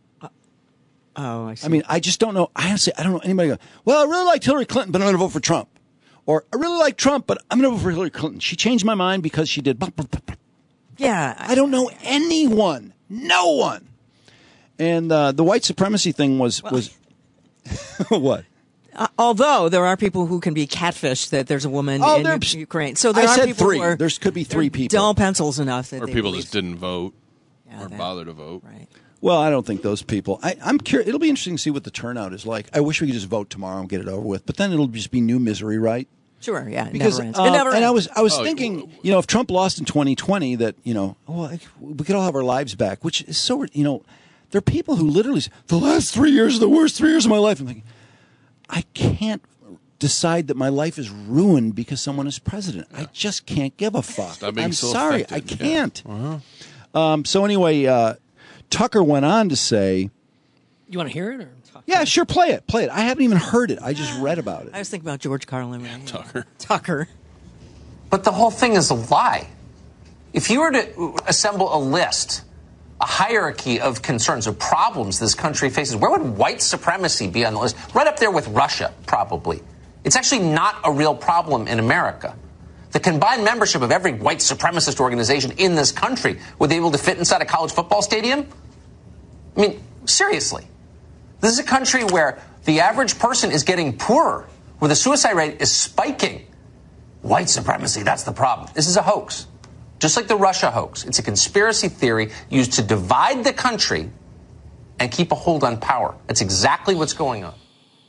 Oh, I see. I mean, I just don't know. I honestly, I don't know anybody go, well, I really liked Hillary Clinton, but I'm going to vote for Trump. Or I really like Trump, but I'm going to vote for Hillary Clinton. She changed my mind because she did. Yeah. I don't know anyone. No one. And uh, the white supremacy thing was was what? Uh, although there are people who can be catfished that there's a woman Oh, in there- U- Ukraine. So there I are said people three. who are, There could be three they're people. dull pencils enough that Or they people believe- just didn't vote Yeah, or that- bother to vote. Right. Well, I don't think those people. I, I'm curious. It'll be interesting to see what the turnout is like. I wish we could just vote tomorrow and get it over with. But then it'll just be new misery, right? Sure, yeah. It Because never ends. uh, It never and I ends. was I was Oh, thinking, you know, if Trump lost in twenty twenty, that you know, oh, I- we could all have our lives back. Which is so, you know, there are people who literally say, the last three years are the worst three years of my life. I'm thinking, I can't decide that my life is ruined because someone is president. I just can't give a fuck. Stop being I'm so sorry, affected. I can't. Yeah. Uh-huh. Um, so anyway, uh, Tucker went on to say, You want to hear it? Or? yeah, sure, play it, play it. I haven't even heard it. I just read about it. I was thinking about George Carlin. Right? Tucker. Tucker. But the whole thing is a lie. If you were to assemble a list, a hierarchy of concerns, of problems this country faces, where would white supremacy be on the list? Right up there with Russia, probably. It's actually not a real problem in America. The combined membership of every white supremacist organization in this country, would they be able to fit inside a college football stadium? I mean, seriously. This is a country where the average person is getting poorer, where the suicide rate is spiking. White supremacy, that's the problem. This is a hoax. Just like the Russia hoax. It's a conspiracy theory used to divide the country and keep a hold on power. That's exactly what's going on.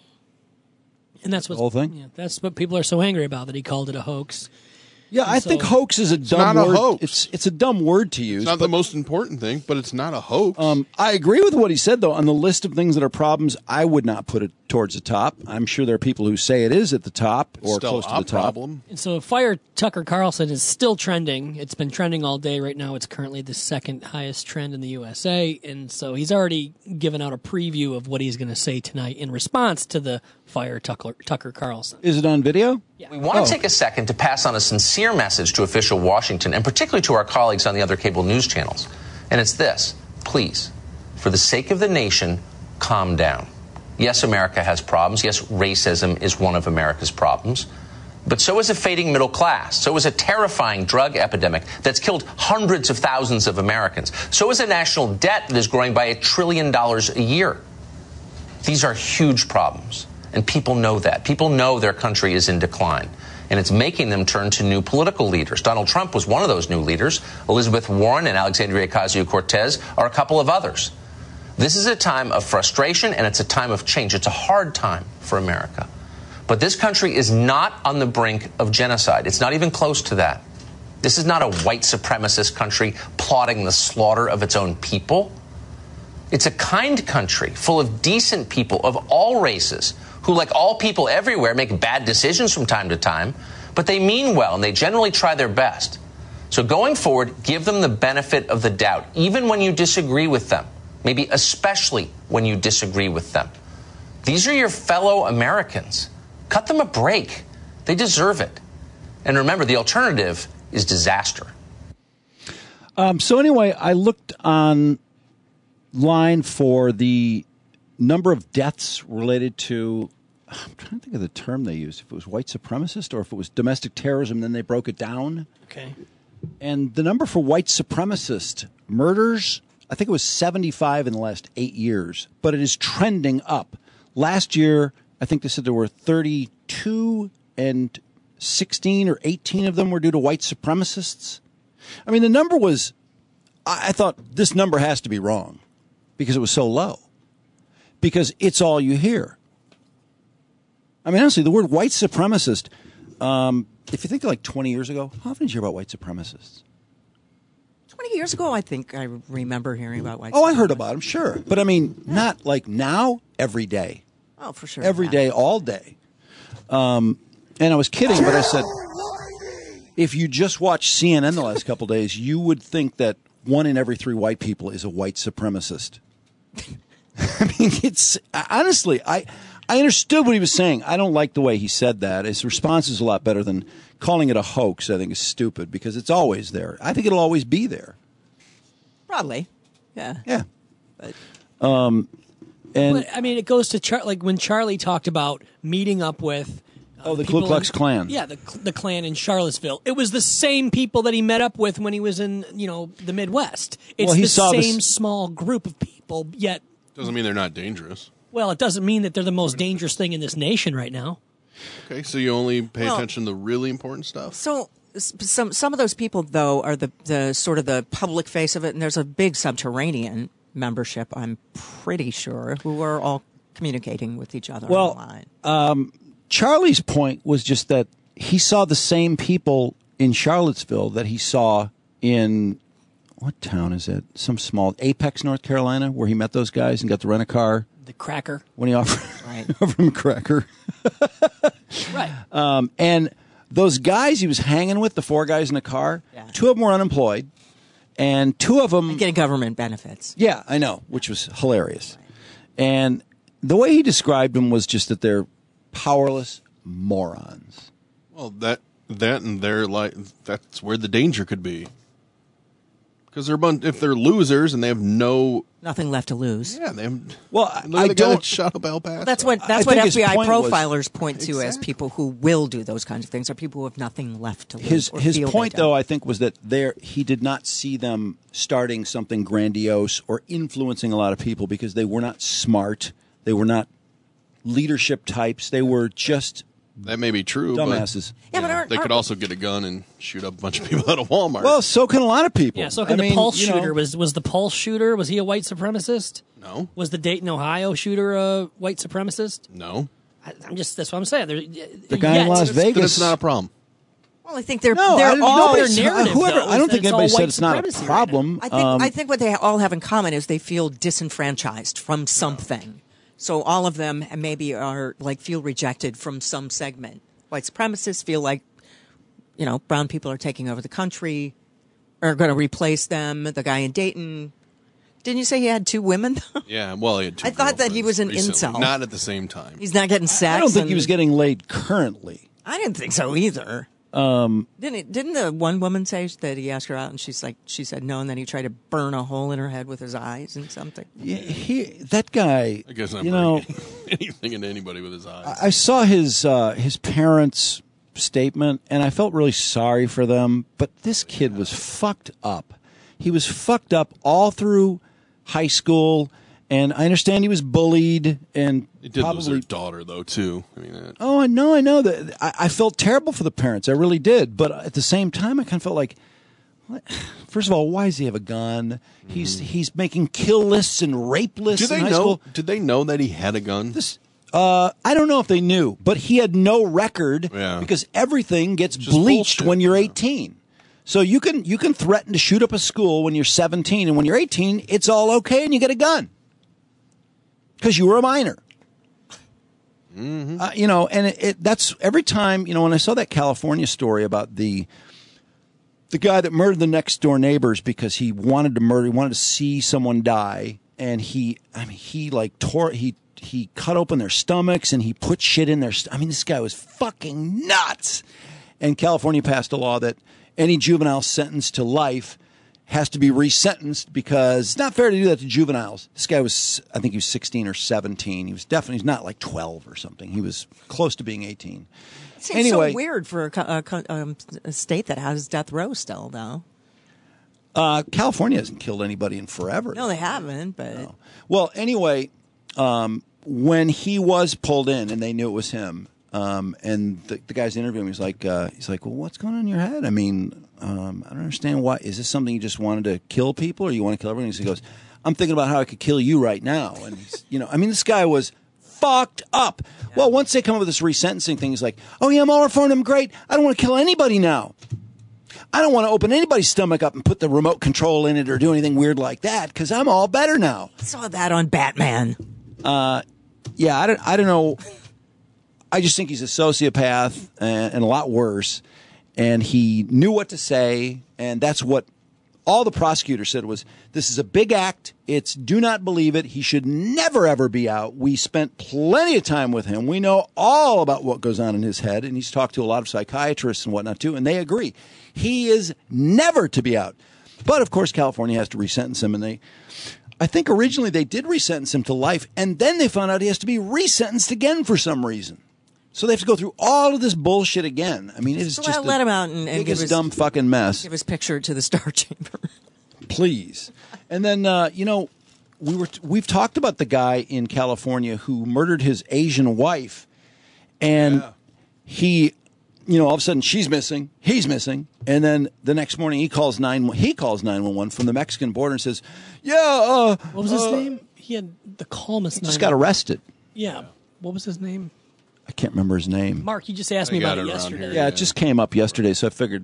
And that's what whole thing? Yeah, that's what people are so angry about, that he called it a hoax. Yeah, I And think so- hoax is a dumb not a word. hoax. It's it's a dumb word to use. It's not but, the most important thing, but it's not a hoax. um, I agree with what he said, though. On the list of things that are problems, I would not put it towards the top. I'm sure there are people who say it is at the top or Still close to a the top. problem. And so Fire Tucker Carlson is still trending. It's been trending all day. Right now it's currently the second highest trend in the U S A. And so he's already given out a preview of what he's going to say tonight in response to the Fire Tucker, Tucker Carlson. Is it on video? We want Oh. to take a second to pass on a sincere message to official Washington, and particularly to our colleagues on the other cable news channels. And it's this. Please, for the sake of the nation, calm down. Yes, America has problems. Yes, racism is one of America's problems. But so is a fading middle class. So is a terrifying drug epidemic that's killed hundreds of thousands of Americans. So is a national debt that is growing by a trillion dollars a year. These are huge problems, and people know that. People know their country is in decline, and it's making them turn to new political leaders. Donald Trump was one of those new leaders. Elizabeth Warren and Alexandria Ocasio-Cortez are a couple of others. This is a time of frustration, and it's a time of change. It's a hard time for America. But this country is not on the brink of genocide. It's not even close to that. This is not a white supremacist country plotting the slaughter of its own people. It's a kind country full of decent people of all races who, like all people everywhere, make bad decisions from time to time, but they mean well and they generally try their best. So going forward, give them the benefit of the doubt, even when you disagree with them, maybe especially when you disagree with them. These are your fellow Americans. Cut them a break. They deserve it. And remember, the alternative is disaster. Um, so anyway, I looked online for the number of deaths related to, I'm trying to think of the term they used, if it was white supremacist or if it was domestic terrorism, then they broke it down. Okay. And the number for white supremacist murders, I think it was seventy-five in the last eight years, but it is trending up. Last year, I think they said there were thirty-two, and sixteen or eighteen of them were due to white supremacists. I mean, the number was, I thought this number has to be wrong because it was so low, because it's all you hear. I mean, honestly, the word white supremacist, um, if you think like twenty years ago, how often did you hear about white supremacists? twenty years ago, I think I remember hearing about white Oh, supremacists. I heard about them, sure. But I mean, yeah. Not like now, every day. Oh, for sure. Every yeah. day, all day. Um, and I was kidding, but I said, if you just watch C N N the last couple of days, you would think that one in every three white people is a white supremacist. I mean, it's honestly, I I understood what he was saying. I don't like the way he said that. His response is a lot better than calling it a hoax. I think is stupid because it's always there. I think it'll always be there. Probably, yeah, yeah. But. Um, and but, I mean, it goes to Char- like when Charlie talked about meeting up with. Uh, oh, the Ku Klux in, Klan. Yeah, the the Klan in Charlottesville. It was the same people that he met up with when he was in, you know, the Midwest. It's well, he the saw same this... small group of people, yet... Doesn't mean they're not dangerous. Well, it doesn't mean that they're the most dangerous thing in this nation right now. Okay, so you only pay well, attention to the really important stuff? So some some of those people, though, are the, the sort of the public face of it, and there's a big subterranean membership, I'm pretty sure, who are all communicating with each other well, online. Um, Charlie's point was just that he saw the same people in Charlottesville that he saw in, what town is it? Some small, Apex, North Carolina, where he met those guys and got to rent a car. The cracker. When he offered, right. offered him a cracker. Right. Um, and those guys he was hanging with, the four guys in the car, yeah. two of them were unemployed, and two of them... getting government benefits. Yeah, I know, which was hilarious. Right. And the way he described them was just that they're powerless morons. Well, that that and their like that's where the danger could be. Because they're a bunch, if they're losers and they have no nothing left to lose. Yeah, they have. Well, I the don't shut up El Paso. Well, that's what that's I what F B I profilers was, point to exactly. as people who will do those kinds of things, are people who have nothing left to lose. His or his feel point, they don't. though, I think, was that there he did not see them starting something grandiose or influencing a lot of people because they were not smart. They were not leadership types. They were just that may be true. Dumbasses. But, yeah, but aren't, they could aren't, also get a gun and shoot up a bunch of people at a Walmart. Well, so can a lot of people. Yeah, so can I the mean, Pulse you know, shooter. Was was the Pulse shooter? Was he a white supremacist? No. Was the Dayton, Ohio shooter a white supremacist? No. I, I'm just that's what I'm saying. There, the guy in Las Vegas. But it's not a problem. Well, I think they're no, they're I, all their narrative. Whoever, though, I don't think anybody said white it's not a problem. Right I think um, I think what they all have in common is they feel disenfranchised from something. So all of them maybe are like feel rejected from some segment. White supremacists feel like, you know, brown people are taking over the country, are going to replace them. The guy in Dayton, didn't you say he had two women? Yeah, well, he had two I thought that he was an recently. incel. Not at the same time. He's not getting sex. I don't think and, he was getting laid currently. I didn't think so either. Um, Didn't it, didn't the one woman say that he asked her out and she's like she said no, and then he tried to burn a hole in her head with his eyes and something? Yeah, he that guy. I guess not you know anything into anybody with his eyes. I saw his uh, his parents' statement, and I felt really sorry for them. But this kid was fucked up. He was fucked up all through high school, and I understand he was bullied and It did probably. lose their daughter, though, too. I mean, that, Oh, I know, I know that. I, I felt terrible for the parents. I really did. But at the same time, I kind of felt like, what? First of all, why does he have a gun? He's he's making kill lists and rape lists. do they in high know? School. Did they know that he had a gun? This, uh, I don't know if they knew, but he had no record Yeah. because everything gets Just bleached bullshit, when you're eighteen. So you can you can threaten to shoot up a school when you're seventeen, and when you're eighteen, it's all okay, and you get a gun because you were a minor. Mm-hmm. Uh, you know, and it, it, that's every time, you know, when I saw that California story about the the guy that murdered the next door neighbors because he wanted to murder, he wanted to see someone die, and he, I mean, he like tore, he he cut open their stomachs and he put shit in their. St- I mean, this guy was fucking nuts. And California passed a law that any juvenile sentenced to life has to be resentenced because it's not fair to do that to juveniles. This guy was, I think he was sixteen or seventeen. He was definitely, he's not like twelve or something. He was close to being eighteen. It seems Anyway, so weird for a, co- a, co- um, a state that has death row still, though. uh, California hasn't killed anybody in forever. No, they haven't, but Well, anyway, um, when he was pulled in and they knew it was him, um, and the, the guy's interviewing, he's like, uh, he's like, well, what's going on in your head? I mean, um, I don't understand why. Is this something you just wanted to kill people, or you want to kill everyone? He goes, I'm thinking about how I could kill you right now. And he's, you know, I mean, this guy was fucked up. Yeah. Well, once they come up with this resentencing thing, he's like, oh yeah, I'm all reformed. I'm great. I don't want to kill anybody now. I don't want to open anybody's stomach up and put the remote control in it or do anything weird like that because I'm all better now. I saw that on Batman. Uh, yeah, I don't, I don't know. I just think he's a sociopath and, and a lot worse. And he knew what to say, and that's what all the prosecutor said was, this is a big act. It's do not believe it. He should never, ever be out. We spent plenty of time with him. We know all about what goes on in his head, and he's talked to a lot of psychiatrists and whatnot, too, and they agree. He is never to be out. But, of course, California has to resentence him, and they, I think originally they did resentence him to life, and then they found out he has to be resentenced again for some reason. So they have to go through all of this bullshit again. I mean, it is So just let, let him out and, and give biggest his dumb fucking mess. Give his picture to the Star Chamber. Please. And then, uh, you know, we were we've talked about the guy in California who murdered his Asian wife, and yeah. he, you know, all of a sudden she's missing, he's missing, and then the next morning he calls nine he calls nine one one from the Mexican border and says, "Yeah, uh, what was his uh, name? He had the calmest. Just got arrested. Yeah, what was his name? I can't remember his name. Mark, you just asked me about it yesterday. Here, yeah, yeah, it just came up yesterday, so I figured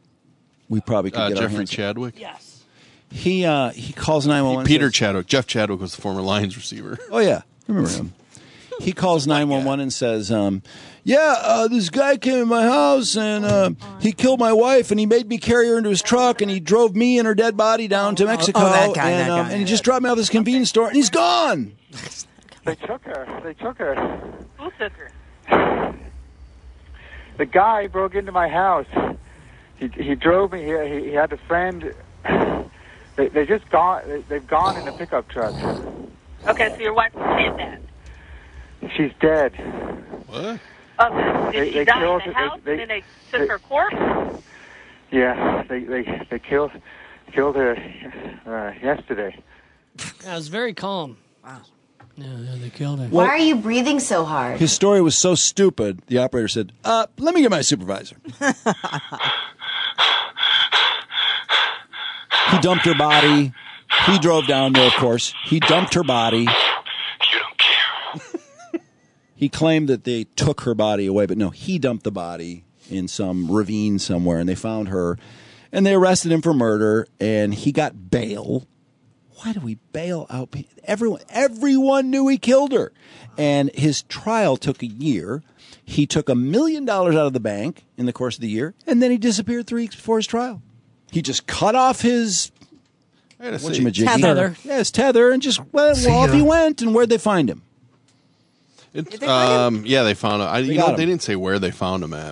we probably could uh, get Jeffrey our hands Chadwick. Yes. He uh, he calls nine one one. Peter says, Chadwick. Jeff Chadwick was the former Lions receiver. Oh yeah, I remember him. He calls nine one one and says, um, "Yeah, uh, this guy came in my house and uh, he killed my wife and he made me carry her into his truck and he drove me and her dead body down to Mexico oh, that guy, and, that um, guy. and he just dropped me off at this convenience store and he's gone." They took her. They took her. Who took her? The guy broke into my house. He he drove me here. He, he had a friend. They they just gone. They, they've gone in a pickup truck. Okay, so your wife is dead. She's dead. What? Oh, did They- she they die killed in the her- house they- and then they took they- her corpse? Yeah, they they they killed killed her uh, yesterday. Yeah, it was very calm. Wow. Yeah, yeah, they killed her. Why are you breathing so hard? His story was so stupid. The operator said, "Uh, let me get my supervisor." He dumped her body. He drove down there, of course. He dumped her body. You don't care. He claimed that they took her body away, but no, he dumped the body in some ravine somewhere, and they found her, and they arrested him for murder, and he got bail. Why do we bail out people? Everyone, everyone knew he killed her, and his trial took a year. He took a million dollars out of the bank in the course of the year, and then he disappeared three weeks before his trial. He just cut off his whatchamajiggy. Tether. Yeah, his tether, and just went, well, off he went. And where'd they find him? It, um, yeah, they found him. I, you got know, him. they didn't say where they found him at.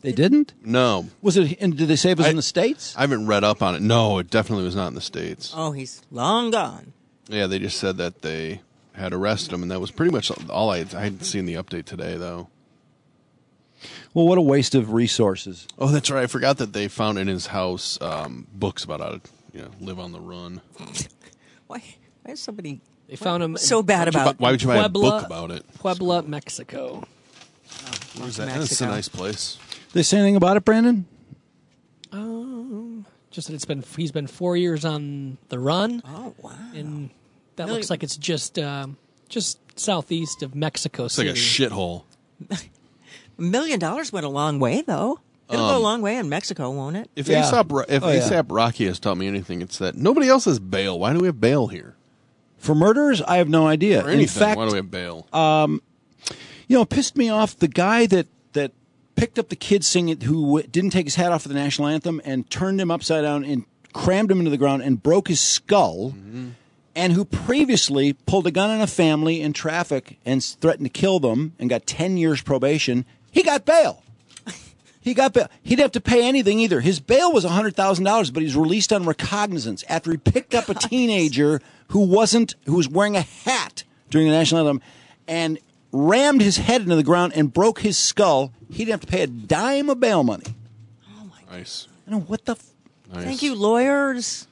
They didn't? No. Was it? And did they say it was I, in the States? I haven't read up on it. No, it definitely was not in the States. Oh, he's long gone. Yeah, they just said that they had arrested him, and that was pretty much all I had. I hadn't seen the update today, though. Well, what a waste of resources. Oh, that's right. I forgot that they found in his house um, books about how to you know, live on the run. Why, why is somebody They found him so bad Why would you about buy- why would you buy a Puebla, book about it? Puebla, Mexico. Where's that? That's a nice place. Did they say anything about it, Brandon? Um, just that it's been he's been four years on the run. Oh wow! And that Really? looks like it's just um, just southeast of Mexico It's City. like a shithole. A million dollars went a long way, though. It'll go a Um, long way in Mexico, won't it? If Yeah. ASAP, Ro- if Oh, yeah. ASAP Rocky has taught me anything, it's that nobody else has bail. Why do we have bail here? For murderers, I have no idea. Or anything. In fact, Why do we have bail? um, you know, it pissed me off. The guy that that picked up the kid singing, who didn't take his hat off for the national anthem and turned him upside down and crammed him into the ground and broke his skull, Mm-hmm. and who previously pulled a gun on a family in traffic and s- threatened to kill them and got ten years probation. He got bail. He got bail. He didn't have to pay anything either. His bail was one hundred thousand dollars, but he's released on recognizance after he picked up a teenager who wasn't, who was wearing a hat during the national anthem and rammed his head into the ground and broke his skull. He didn't have to pay a dime of bail money. Nice. I know, what the f- Nice. Thank you, lawyers.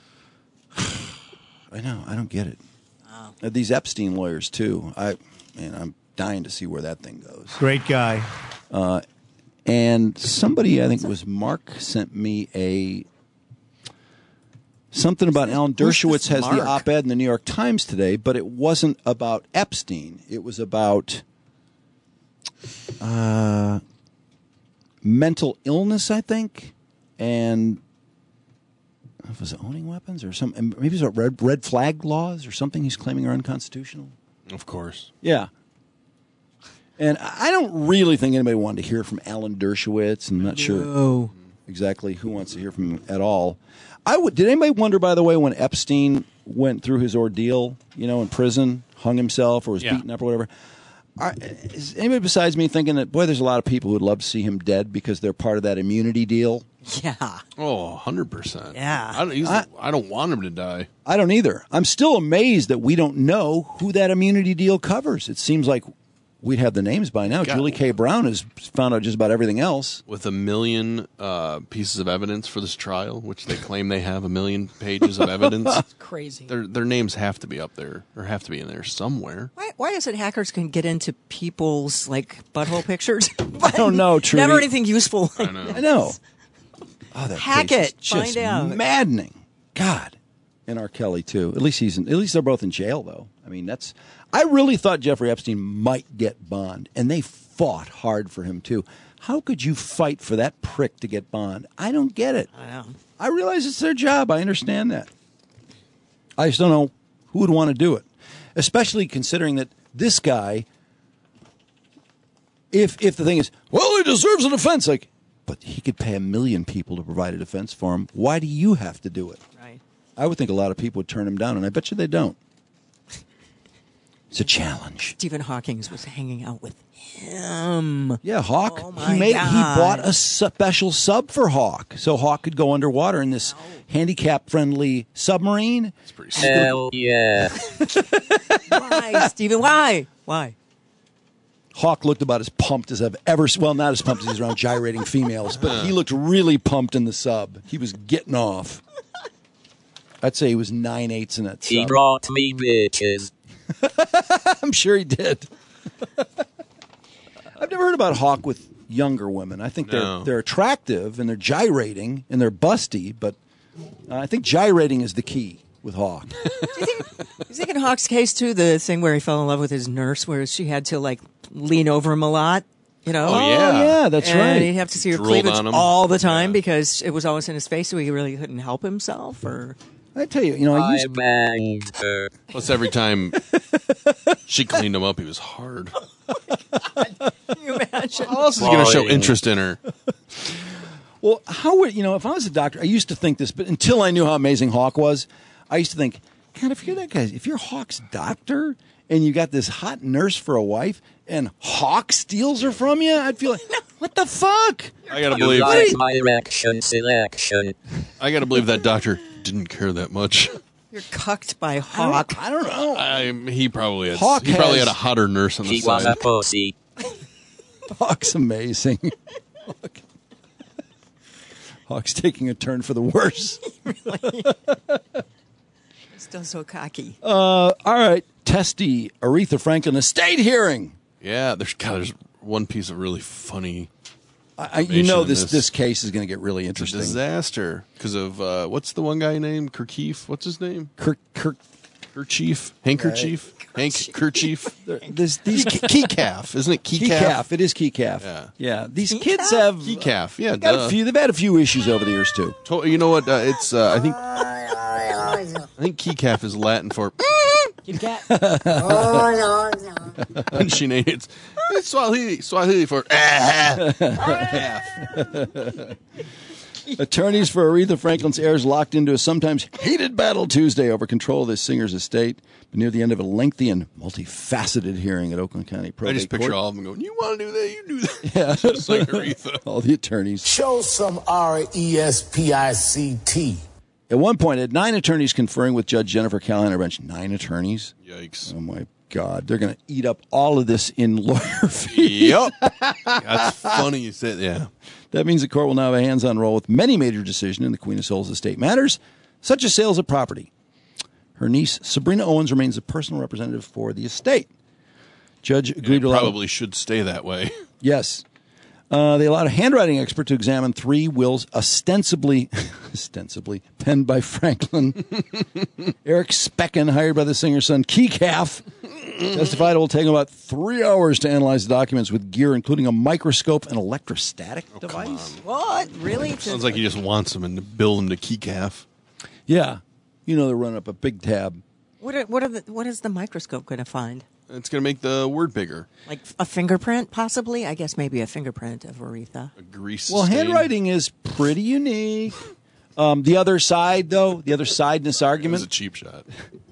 I know, I don't get it. Uh, These Epstein lawyers, too. I, man, I'm dying to see where that thing goes. Great guy. Uh, and somebody, I think it was Mark, sent me a something about Alan Dershowitz has the Mark? op-ed in the New York Times today, but it wasn't about Epstein. It was about uh, mental illness, I think, and was it owning weapons or some? and Maybe it's about red red flag laws or something he's claiming are unconstitutional. Of course. Yeah. And I don't really think anybody wanted to hear from Alan Dershowitz. I'm not sure No. exactly who wants to hear from him at all. I would. Did anybody wonder, by the way, when Epstein went through his ordeal, you know, in prison, hung himself or was Yeah. beaten up or whatever? Are, is anybody besides me thinking that, boy, there's a lot of people who would love to see him dead because they're part of that immunity deal? Yeah. Oh, one hundred percent. Yeah. I don't, he's, I- I don't want him to die. I don't either. I'm still amazed that we don't know who that immunity deal covers. It seems like we'd have the names by now. God. Julie K. Brown has found out just about everything else. With a million uh, pieces of evidence for this trial, which they claim they have a million pages of evidence. It's crazy. Their their names have to be up there, or have to be in there somewhere. Why, why is it hackers can get into people's like butthole pictures? I don't know, Trudy. Never anything useful. I know. I know. Oh, that Hack case is it. just Find out. maddening. God. And R. Kelly, too. At least he's in, at least they're both in jail, though. I mean, that's. I really thought Jeffrey Epstein might get bond, and they fought hard for him, too. How could you fight for that prick to get bond? I don't get it. I know. I realize it's their job. I understand that. I just don't know who would want to do it, especially considering that this guy, if if the thing is, well, he deserves a defense, like, but he could pay a million people to provide a defense for him. Why do you have to do it? Right. I would think a lot of people would turn him down, and I bet you they don't. It's a challenge. Stephen Hawking was hanging out with him. Yeah, Hawk. Oh, my he made God. he bought a special sub for Hawk, so Hawk could go underwater in this handicap-friendly submarine. It's pretty Hell yeah. Why, Stephen? Why? Why? Hawk looked about as pumped as I've ever. Well, not as pumped as he's around gyrating females, but he looked really pumped in the sub. He was getting off. I'd say he was nine eighths in that He sub. brought me bitches. I'm sure he did. I've never heard about Hawk with younger women. I think they're No. they're attractive and they're gyrating and they're busty, but uh, I think gyrating is the key with Hawk. You think in Hawk's case too, the thing where he fell in love with his nurse, where she had to like lean over him a lot. You know? Oh, yeah. yeah, that's and right. he'd have to see her Drooled cleavage on him. all the time because it was always in his face, so he really couldn't help himself. Or I tell you, you know, I I used banged her. Plus, every time she cleaned him up, he was hard. can you imagine? How else is he going to show Boring. interest in her? Well, how would you know? If I was a doctor, I used to think this, but until I knew how amazing Hawk was, I used to think, God, if you're that guy, if you're Hawk's doctor and you got this hot nurse for a wife, and Hawk steals her from you, I'd feel like, What the fuck? I gotta You believe. like my erection selection. I gotta believe that doctor didn't care that much. You're cucked by Hawk. I don't know. I, he probably had. Hawk he probably has- had a hotter nurse on the He side. was a pussy. Hawk's amazing. Hawk. Hawk's taking a turn for the worse. Still so cocky. Uh, all right. Testy Aretha Franklin estate hearing. Yeah, there's God, there's one piece of really funny. I, I- you know in this, this case is going to get really It's a interesting. disaster because of uh, what's the one guy named Kirkief? What's his name? Kirk, Kirk, Kerchief, Handkerchief, Hank Kerchief. this, these Keycalf, isn't it? Keycalf. Keycalf. It is Keycalf. Yeah. Yeah. These kids have Keycalf. Yeah, they've got duh. a few. They've had a few issues over the years too. To- You know what? Uh, it's uh, I think I think Keycalf is Latin for. Kitty cat. And she named it. It's Swahili, Swahili for. Attorneys for Aretha Franklin's heirs locked into a sometimes heated battle Tuesday over control of the singer's estate, but near the end of a lengthy and multifaceted hearing at Oakland County I Probate just picture Court. all of them going, "You want to do that? You do that." Yeah. Just like Aretha. All the attorneys. Show some R E S P I C T. At one point, had nine attorneys conferring with Judge Jennifer Callahan on her bench. Nine attorneys? Yikes. Oh, my God. They're going to eat up all of this in lawyer fees. Yep. That's funny you said. Yeah. That means the court will now have a hands-on role with many major decisions in the Queen of Souls estate matters, such as sales of property. Her niece, Sabrina Owens, remains a personal representative for the estate. Judge agreed It to allow... probably should stay that way. Yes. Uh, they allowed a handwriting expert to examine three wills ostensibly, ostensibly penned by Franklin. Eric Specken, hired by the singer's son, Keycalf, testified it will take about three hours to analyze the documents with gear, including a microscope and electrostatic Oh, device. What? Really? Sounds like he just wants them and to build them to Keycalf. Yeah. You know, they're running up a big tab. What are, what are the, what is the microscope going to find? It's going to make the word bigger. Like a fingerprint, possibly? I guess maybe a fingerprint of Aretha. A grease Well, stain. handwriting is pretty unique. Um, the other side, though, the other side in this It was argument, a cheap shot.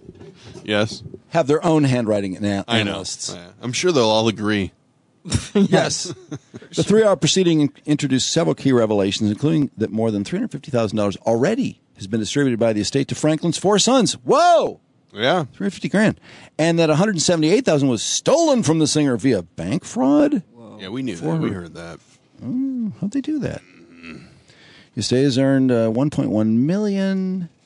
Yes. have their own handwriting ana- I know. analysts. Yeah. I'm sure they'll all agree. Yes. The three-hour proceeding introduced several key revelations, including that more than three hundred fifty thousand dollars already has been distributed by the estate to Franklin's four sons. Whoa! Yeah. three hundred fifty grand. And that one hundred seventy-eight thousand dollars was stolen from the singer via bank fraud. Yeah, we knew For that. We her. heard that. Oh, how'd they do that? The estate has earned uh, one point one million dollars.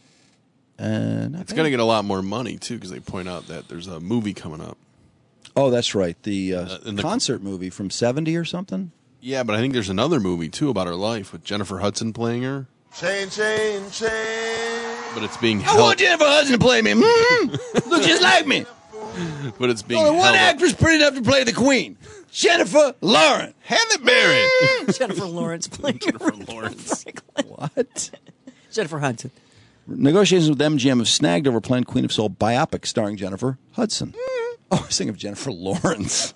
Uh, not It's bad. going to get a lot more money, too, because they point out that there's a movie coming up. Oh, that's right. The, uh, Uh, in the- concert movie from seventy or something. Yeah, but I think there's another movie, too, about her life with Jennifer Hudson playing her. Chain, chain, chain. But it's being I held. want Jennifer Hudson to play me. Mm, look just like me. But it's being Only one held up. actress pretty enough to play the queen. Jennifer Lawrence. Halle Berry. Jennifer Lawrence playing Jennifer Lawrence. What? Jennifer Hudson. Negotiations with M G M have snagged over a planned Queen of Soul biopic starring Jennifer Hudson. Oh, I was thinking of Jennifer Lawrence.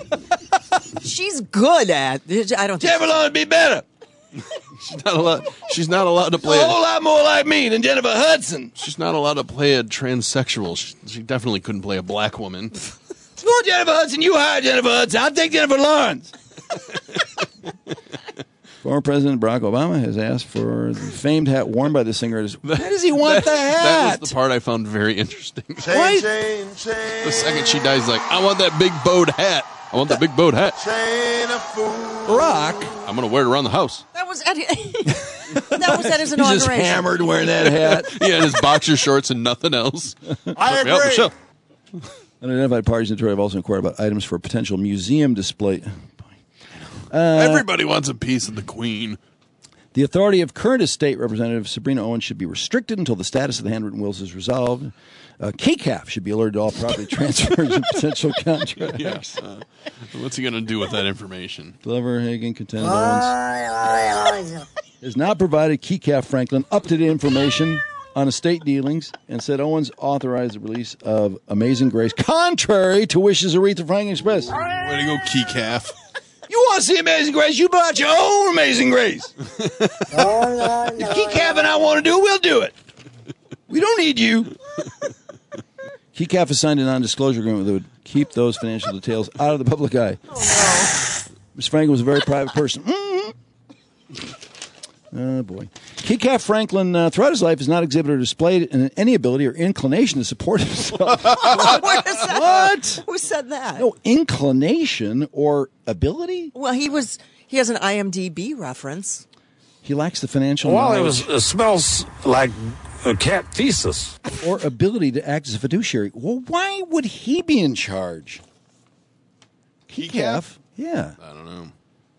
She's good at. I don't. Jennifer Lawrence be better. She's not allowed. She's not allowed to A play. whole A, lot more like me than Jennifer Hudson. she's not allowed to play a transsexual. She, she definitely couldn't play a black woman. Go Jennifer Hudson. You hire Jennifer Hudson. I'll take Jennifer Lawrence. Former President Barack Obama has asked for the famed hat worn by the singer. Why does he want the hat? That was the part I found very interesting. Chain, chain, chain. The second she dies, like, I want that big bowed hat. I want that big bowed hat. Chain of food. Barack. I'm going to wear it around the house. That was at. that was at his He's inauguration. just hammered wearing that hat. Yeah, and his boxer shorts and nothing else. I Yep, agree. Michelle. Unidentified parties in Detroit have also inquired about items for a potential museum display. Uh, Everybody wants a piece of the queen. The authority of current estate representative Sabrina Owens should be restricted until the status of the handwritten wills is resolved. Uh, Keycalf should be alerted to all property transfers and potential contracts. Yes. Uh, what's he going to do with that information? Glover, Hagen, contended Owens has now provided Keycalf Franklin up-to-date information on estate dealings and said Owens authorized the release of Amazing Grace, contrary to wishes Aretha Franklin expressed. Way to go, Keycalf. You want to see Amazing Grace? You brought your own Amazing Grace. If Keycalf and I want to do it, we'll do it. We don't need you. Keycalf has signed a non-disclosure agreement that would keep those financial details out of the public eye. Miss Franklin was a very private person. Mm-hmm. Oh, boy. Keycap Franklin, uh, throughout his life, has not exhibited or displayed in any ability or inclination to support himself. What is that? What? Who said that? No, inclination or ability? Well, he was. He has an I M D B reference. He lacks the financial Well, it, knowledge. was, it smells like a cat feces. Or ability to act as a fiduciary. Well, why would he be in charge? Keycap? Yeah. I don't know.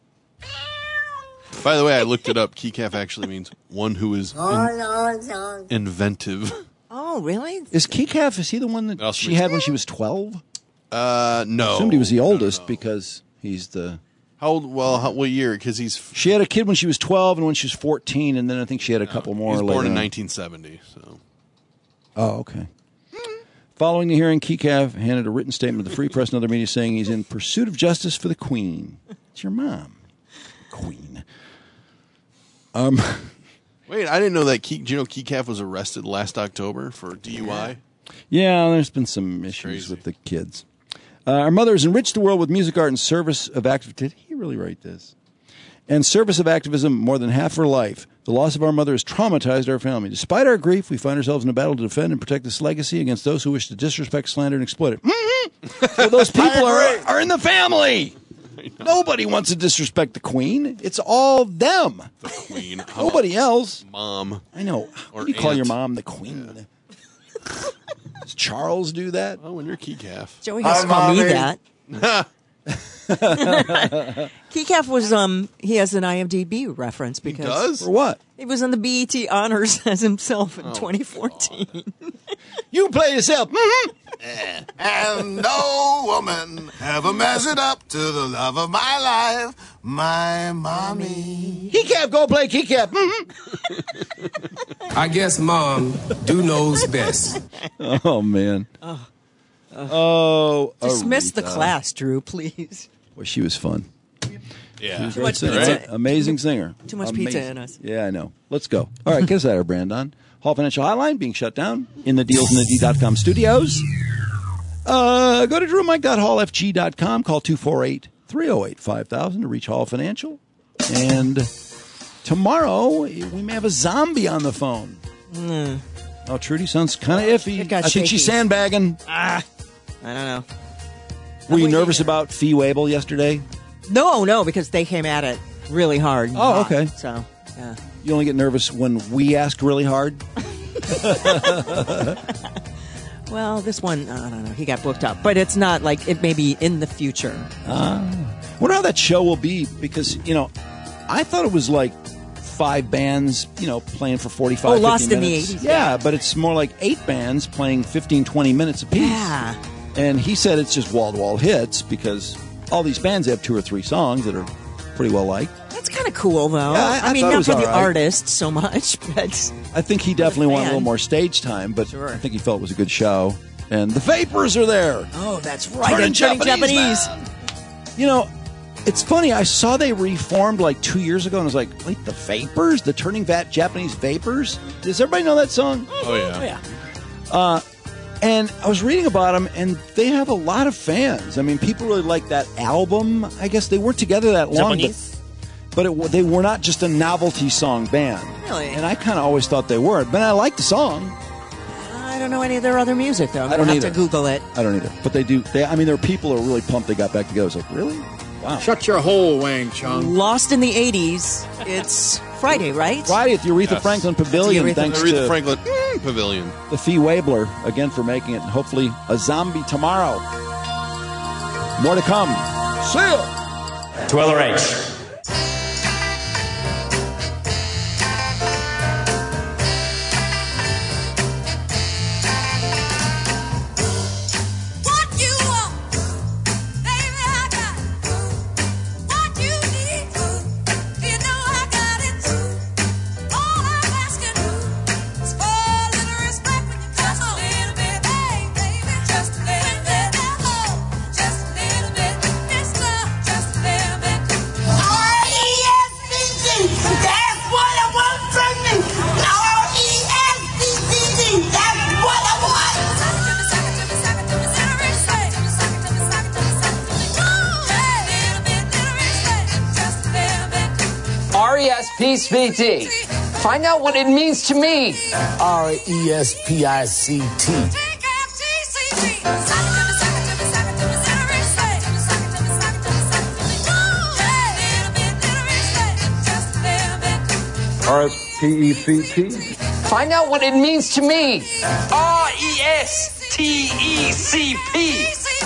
By the way, I looked it up. Keycap actually means one who is in- inventive. Oh, really? Is Keycap, is he the one that Else she makes- had when she was twelve? Uh, no. I assumed he was the oldest because he's the... How old? Well, how, what year? Because he's She had a kid when she was twelve and when she was fourteen, and then I think she had a couple more he was later born in on. nineteen seventy. So Oh, okay. Following the hearing, Keycap handed a written statement to the Free Press and other media saying he's in pursuit of justice for the Queen. It's your mom. Queen. Um, wait, I didn't know that. Key, do you know Keycap was arrested last October for D U I? yeah, there's been some issues with the kids. Uh, our mother has enriched the world with music, art, and service of activism. Did he really write this? And service of activism more than half her life. The loss of our mother has traumatized our family. Despite our grief, we find ourselves in a battle to defend and protect this legacy against those who wish to disrespect, slander, and exploit it. Mm-hmm. So those people are, are in the family. Nobody wants to disrespect the Queen. It's all them. The Queen. Nobody else. Mom. I know. Or How do you call aunt. your mom the Queen? Yeah. Does Charles do that? Oh, when you're Keycap. Joey has to call me that. Keycap was um he has an I M D B reference because He does? For what? he was on the B E T honors as himself in Oh, twenty fourteen. You play yourself. Mm-hmm. And no woman ever measured up to the love of my life, my mommy. Keycap, go play Keycap. Mm-hmm. I guess mom do knows best. Oh, man. Oh. Oh. Dismiss the Aretha. class, Drew, please. Well, she was fun. Yeah. Too much Singer, pizza. right? Amazing singer. Too much Amazing. pizza in us. Yeah, I know. Let's go. All right, get us out of here, Brandon. Hall Financial Hotline being shut down in the deals in the D dot com studios. Uh, go to drew mike dot hall f g dot com. Call two four eight, three oh eight, five thousand to reach Hall Financial. And tomorrow, we may have a zombie on the phone. Mm. Oh, Trudy sounds kind of iffy. It got I think shaky. she's sandbagging. Ah, I don't know. Were you nervous about Fee Wable yesterday? No, no, because they came at it really hard. Oh, okay. So, yeah. You only get nervous when we ask really hard? Well, this one, I don't know. He got booked up, but it's not like it may be in the future. Ah. Wonder how that show will be because, you know, I thought it was like five bands, you know, playing for forty-five, Oh, fifty Lost in the minutes. eighties, Yeah, yeah. but it's more like eight bands playing fifteen, twenty minutes apiece. Yeah. And he said it's just wall-to-wall hits because all these bands have two or three songs that are pretty well liked. That's kind of cool, though. Yeah, I- I mean, thought it not was for the all right. artist so much, but I think he definitely wanted a fan. little more stage time, but Sure. I think he felt it was a good show. And the Vapors are there. oh, that's right. Turning I'm turning Japanese, Japanese. man. You know, it's funny. I saw they reformed like two years ago, and I was like, wait, the Vapors? The Turning Vat Japanese Vapors? Does everybody know that song? Oh, yeah. Oh, yeah. Uh, and I was reading about them, and they have a lot of fans. I mean, people really like that album. I guess they weren't together that long, Japanese? but, but it, they were not just a novelty song band. Really? And I kind of always thought they were. But I like the song. I don't know any of their other music, though. I'm I going don't to have either. to Google it. I don't either. But they do. They, I mean, there are people who are really pumped they got back together. It's like, really? Wow. Shut your hole, Wang Chung. Lost in the eighties. It's Friday, right? Friday at the Aretha Yes. Franklin Pavilion. Aretha- Thanks Aretha to Franklin mm, Pavilion. the Fee Wabler again for making it. And hopefully a zombie tomorrow. More to come. See ya. To L R H. What you want, baby, I got what you need. You know I got it too. All I'm asking you is for a little respect when you come home. Just a little bit, hey, baby, just a little bit. Oh, just a little bit, mister, just a little bit. R E S P C T. Find out what it means to me. R E S P I C T. R S P E C T. Find out what it means to me. R E S T E C P.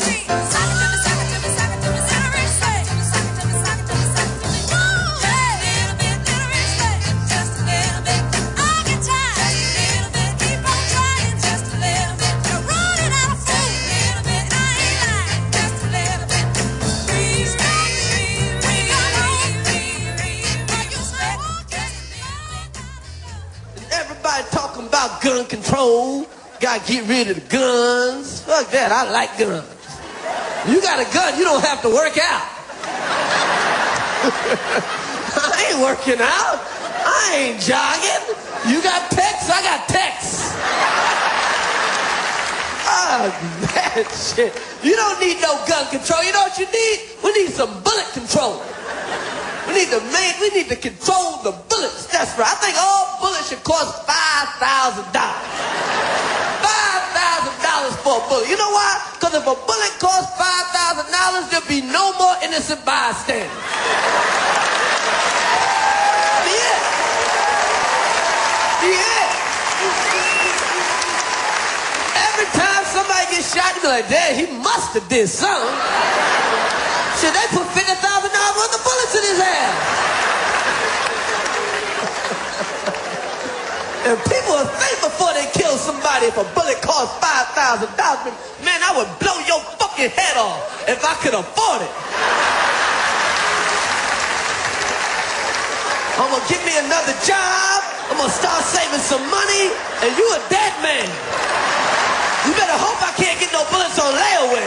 Everybody talking about gun control. Gotta get rid of the guns. Fuck that, I like guns. You got a gun, you don't have to work out. I ain't working out. I ain't jogging. You got pecs, I got texts. Oh, man, shit. You don't need no gun control. You know what you need? We need some bullet control. We need to make, we need to control the bullets. That's right. I think all bullets should cost five thousand dollars. five thousand dollars for a bullet. You know why? Because if a bullet costs five thousand dollars, there'll be no more innocent bystanders. Yeah. Yeah. Every time somebody gets shot, you be like, damn, he must have did something. Shit, they put fifty thousand dollars worth of bullets in his ass. And people will think before they kill somebody if a bullet costs five thousand dollars. Man, I would blow your fucking head off if I could afford it. I'm gonna get me another job. I'm gonna start saving some money, and you a dead man. You better hope I can't get no bullets on layaway.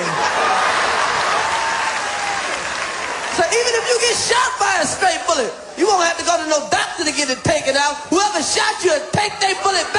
So even if you get shot by a straight bullet, you won't have to go to no doctor to get it taken out. Whoever shot you will take their bullet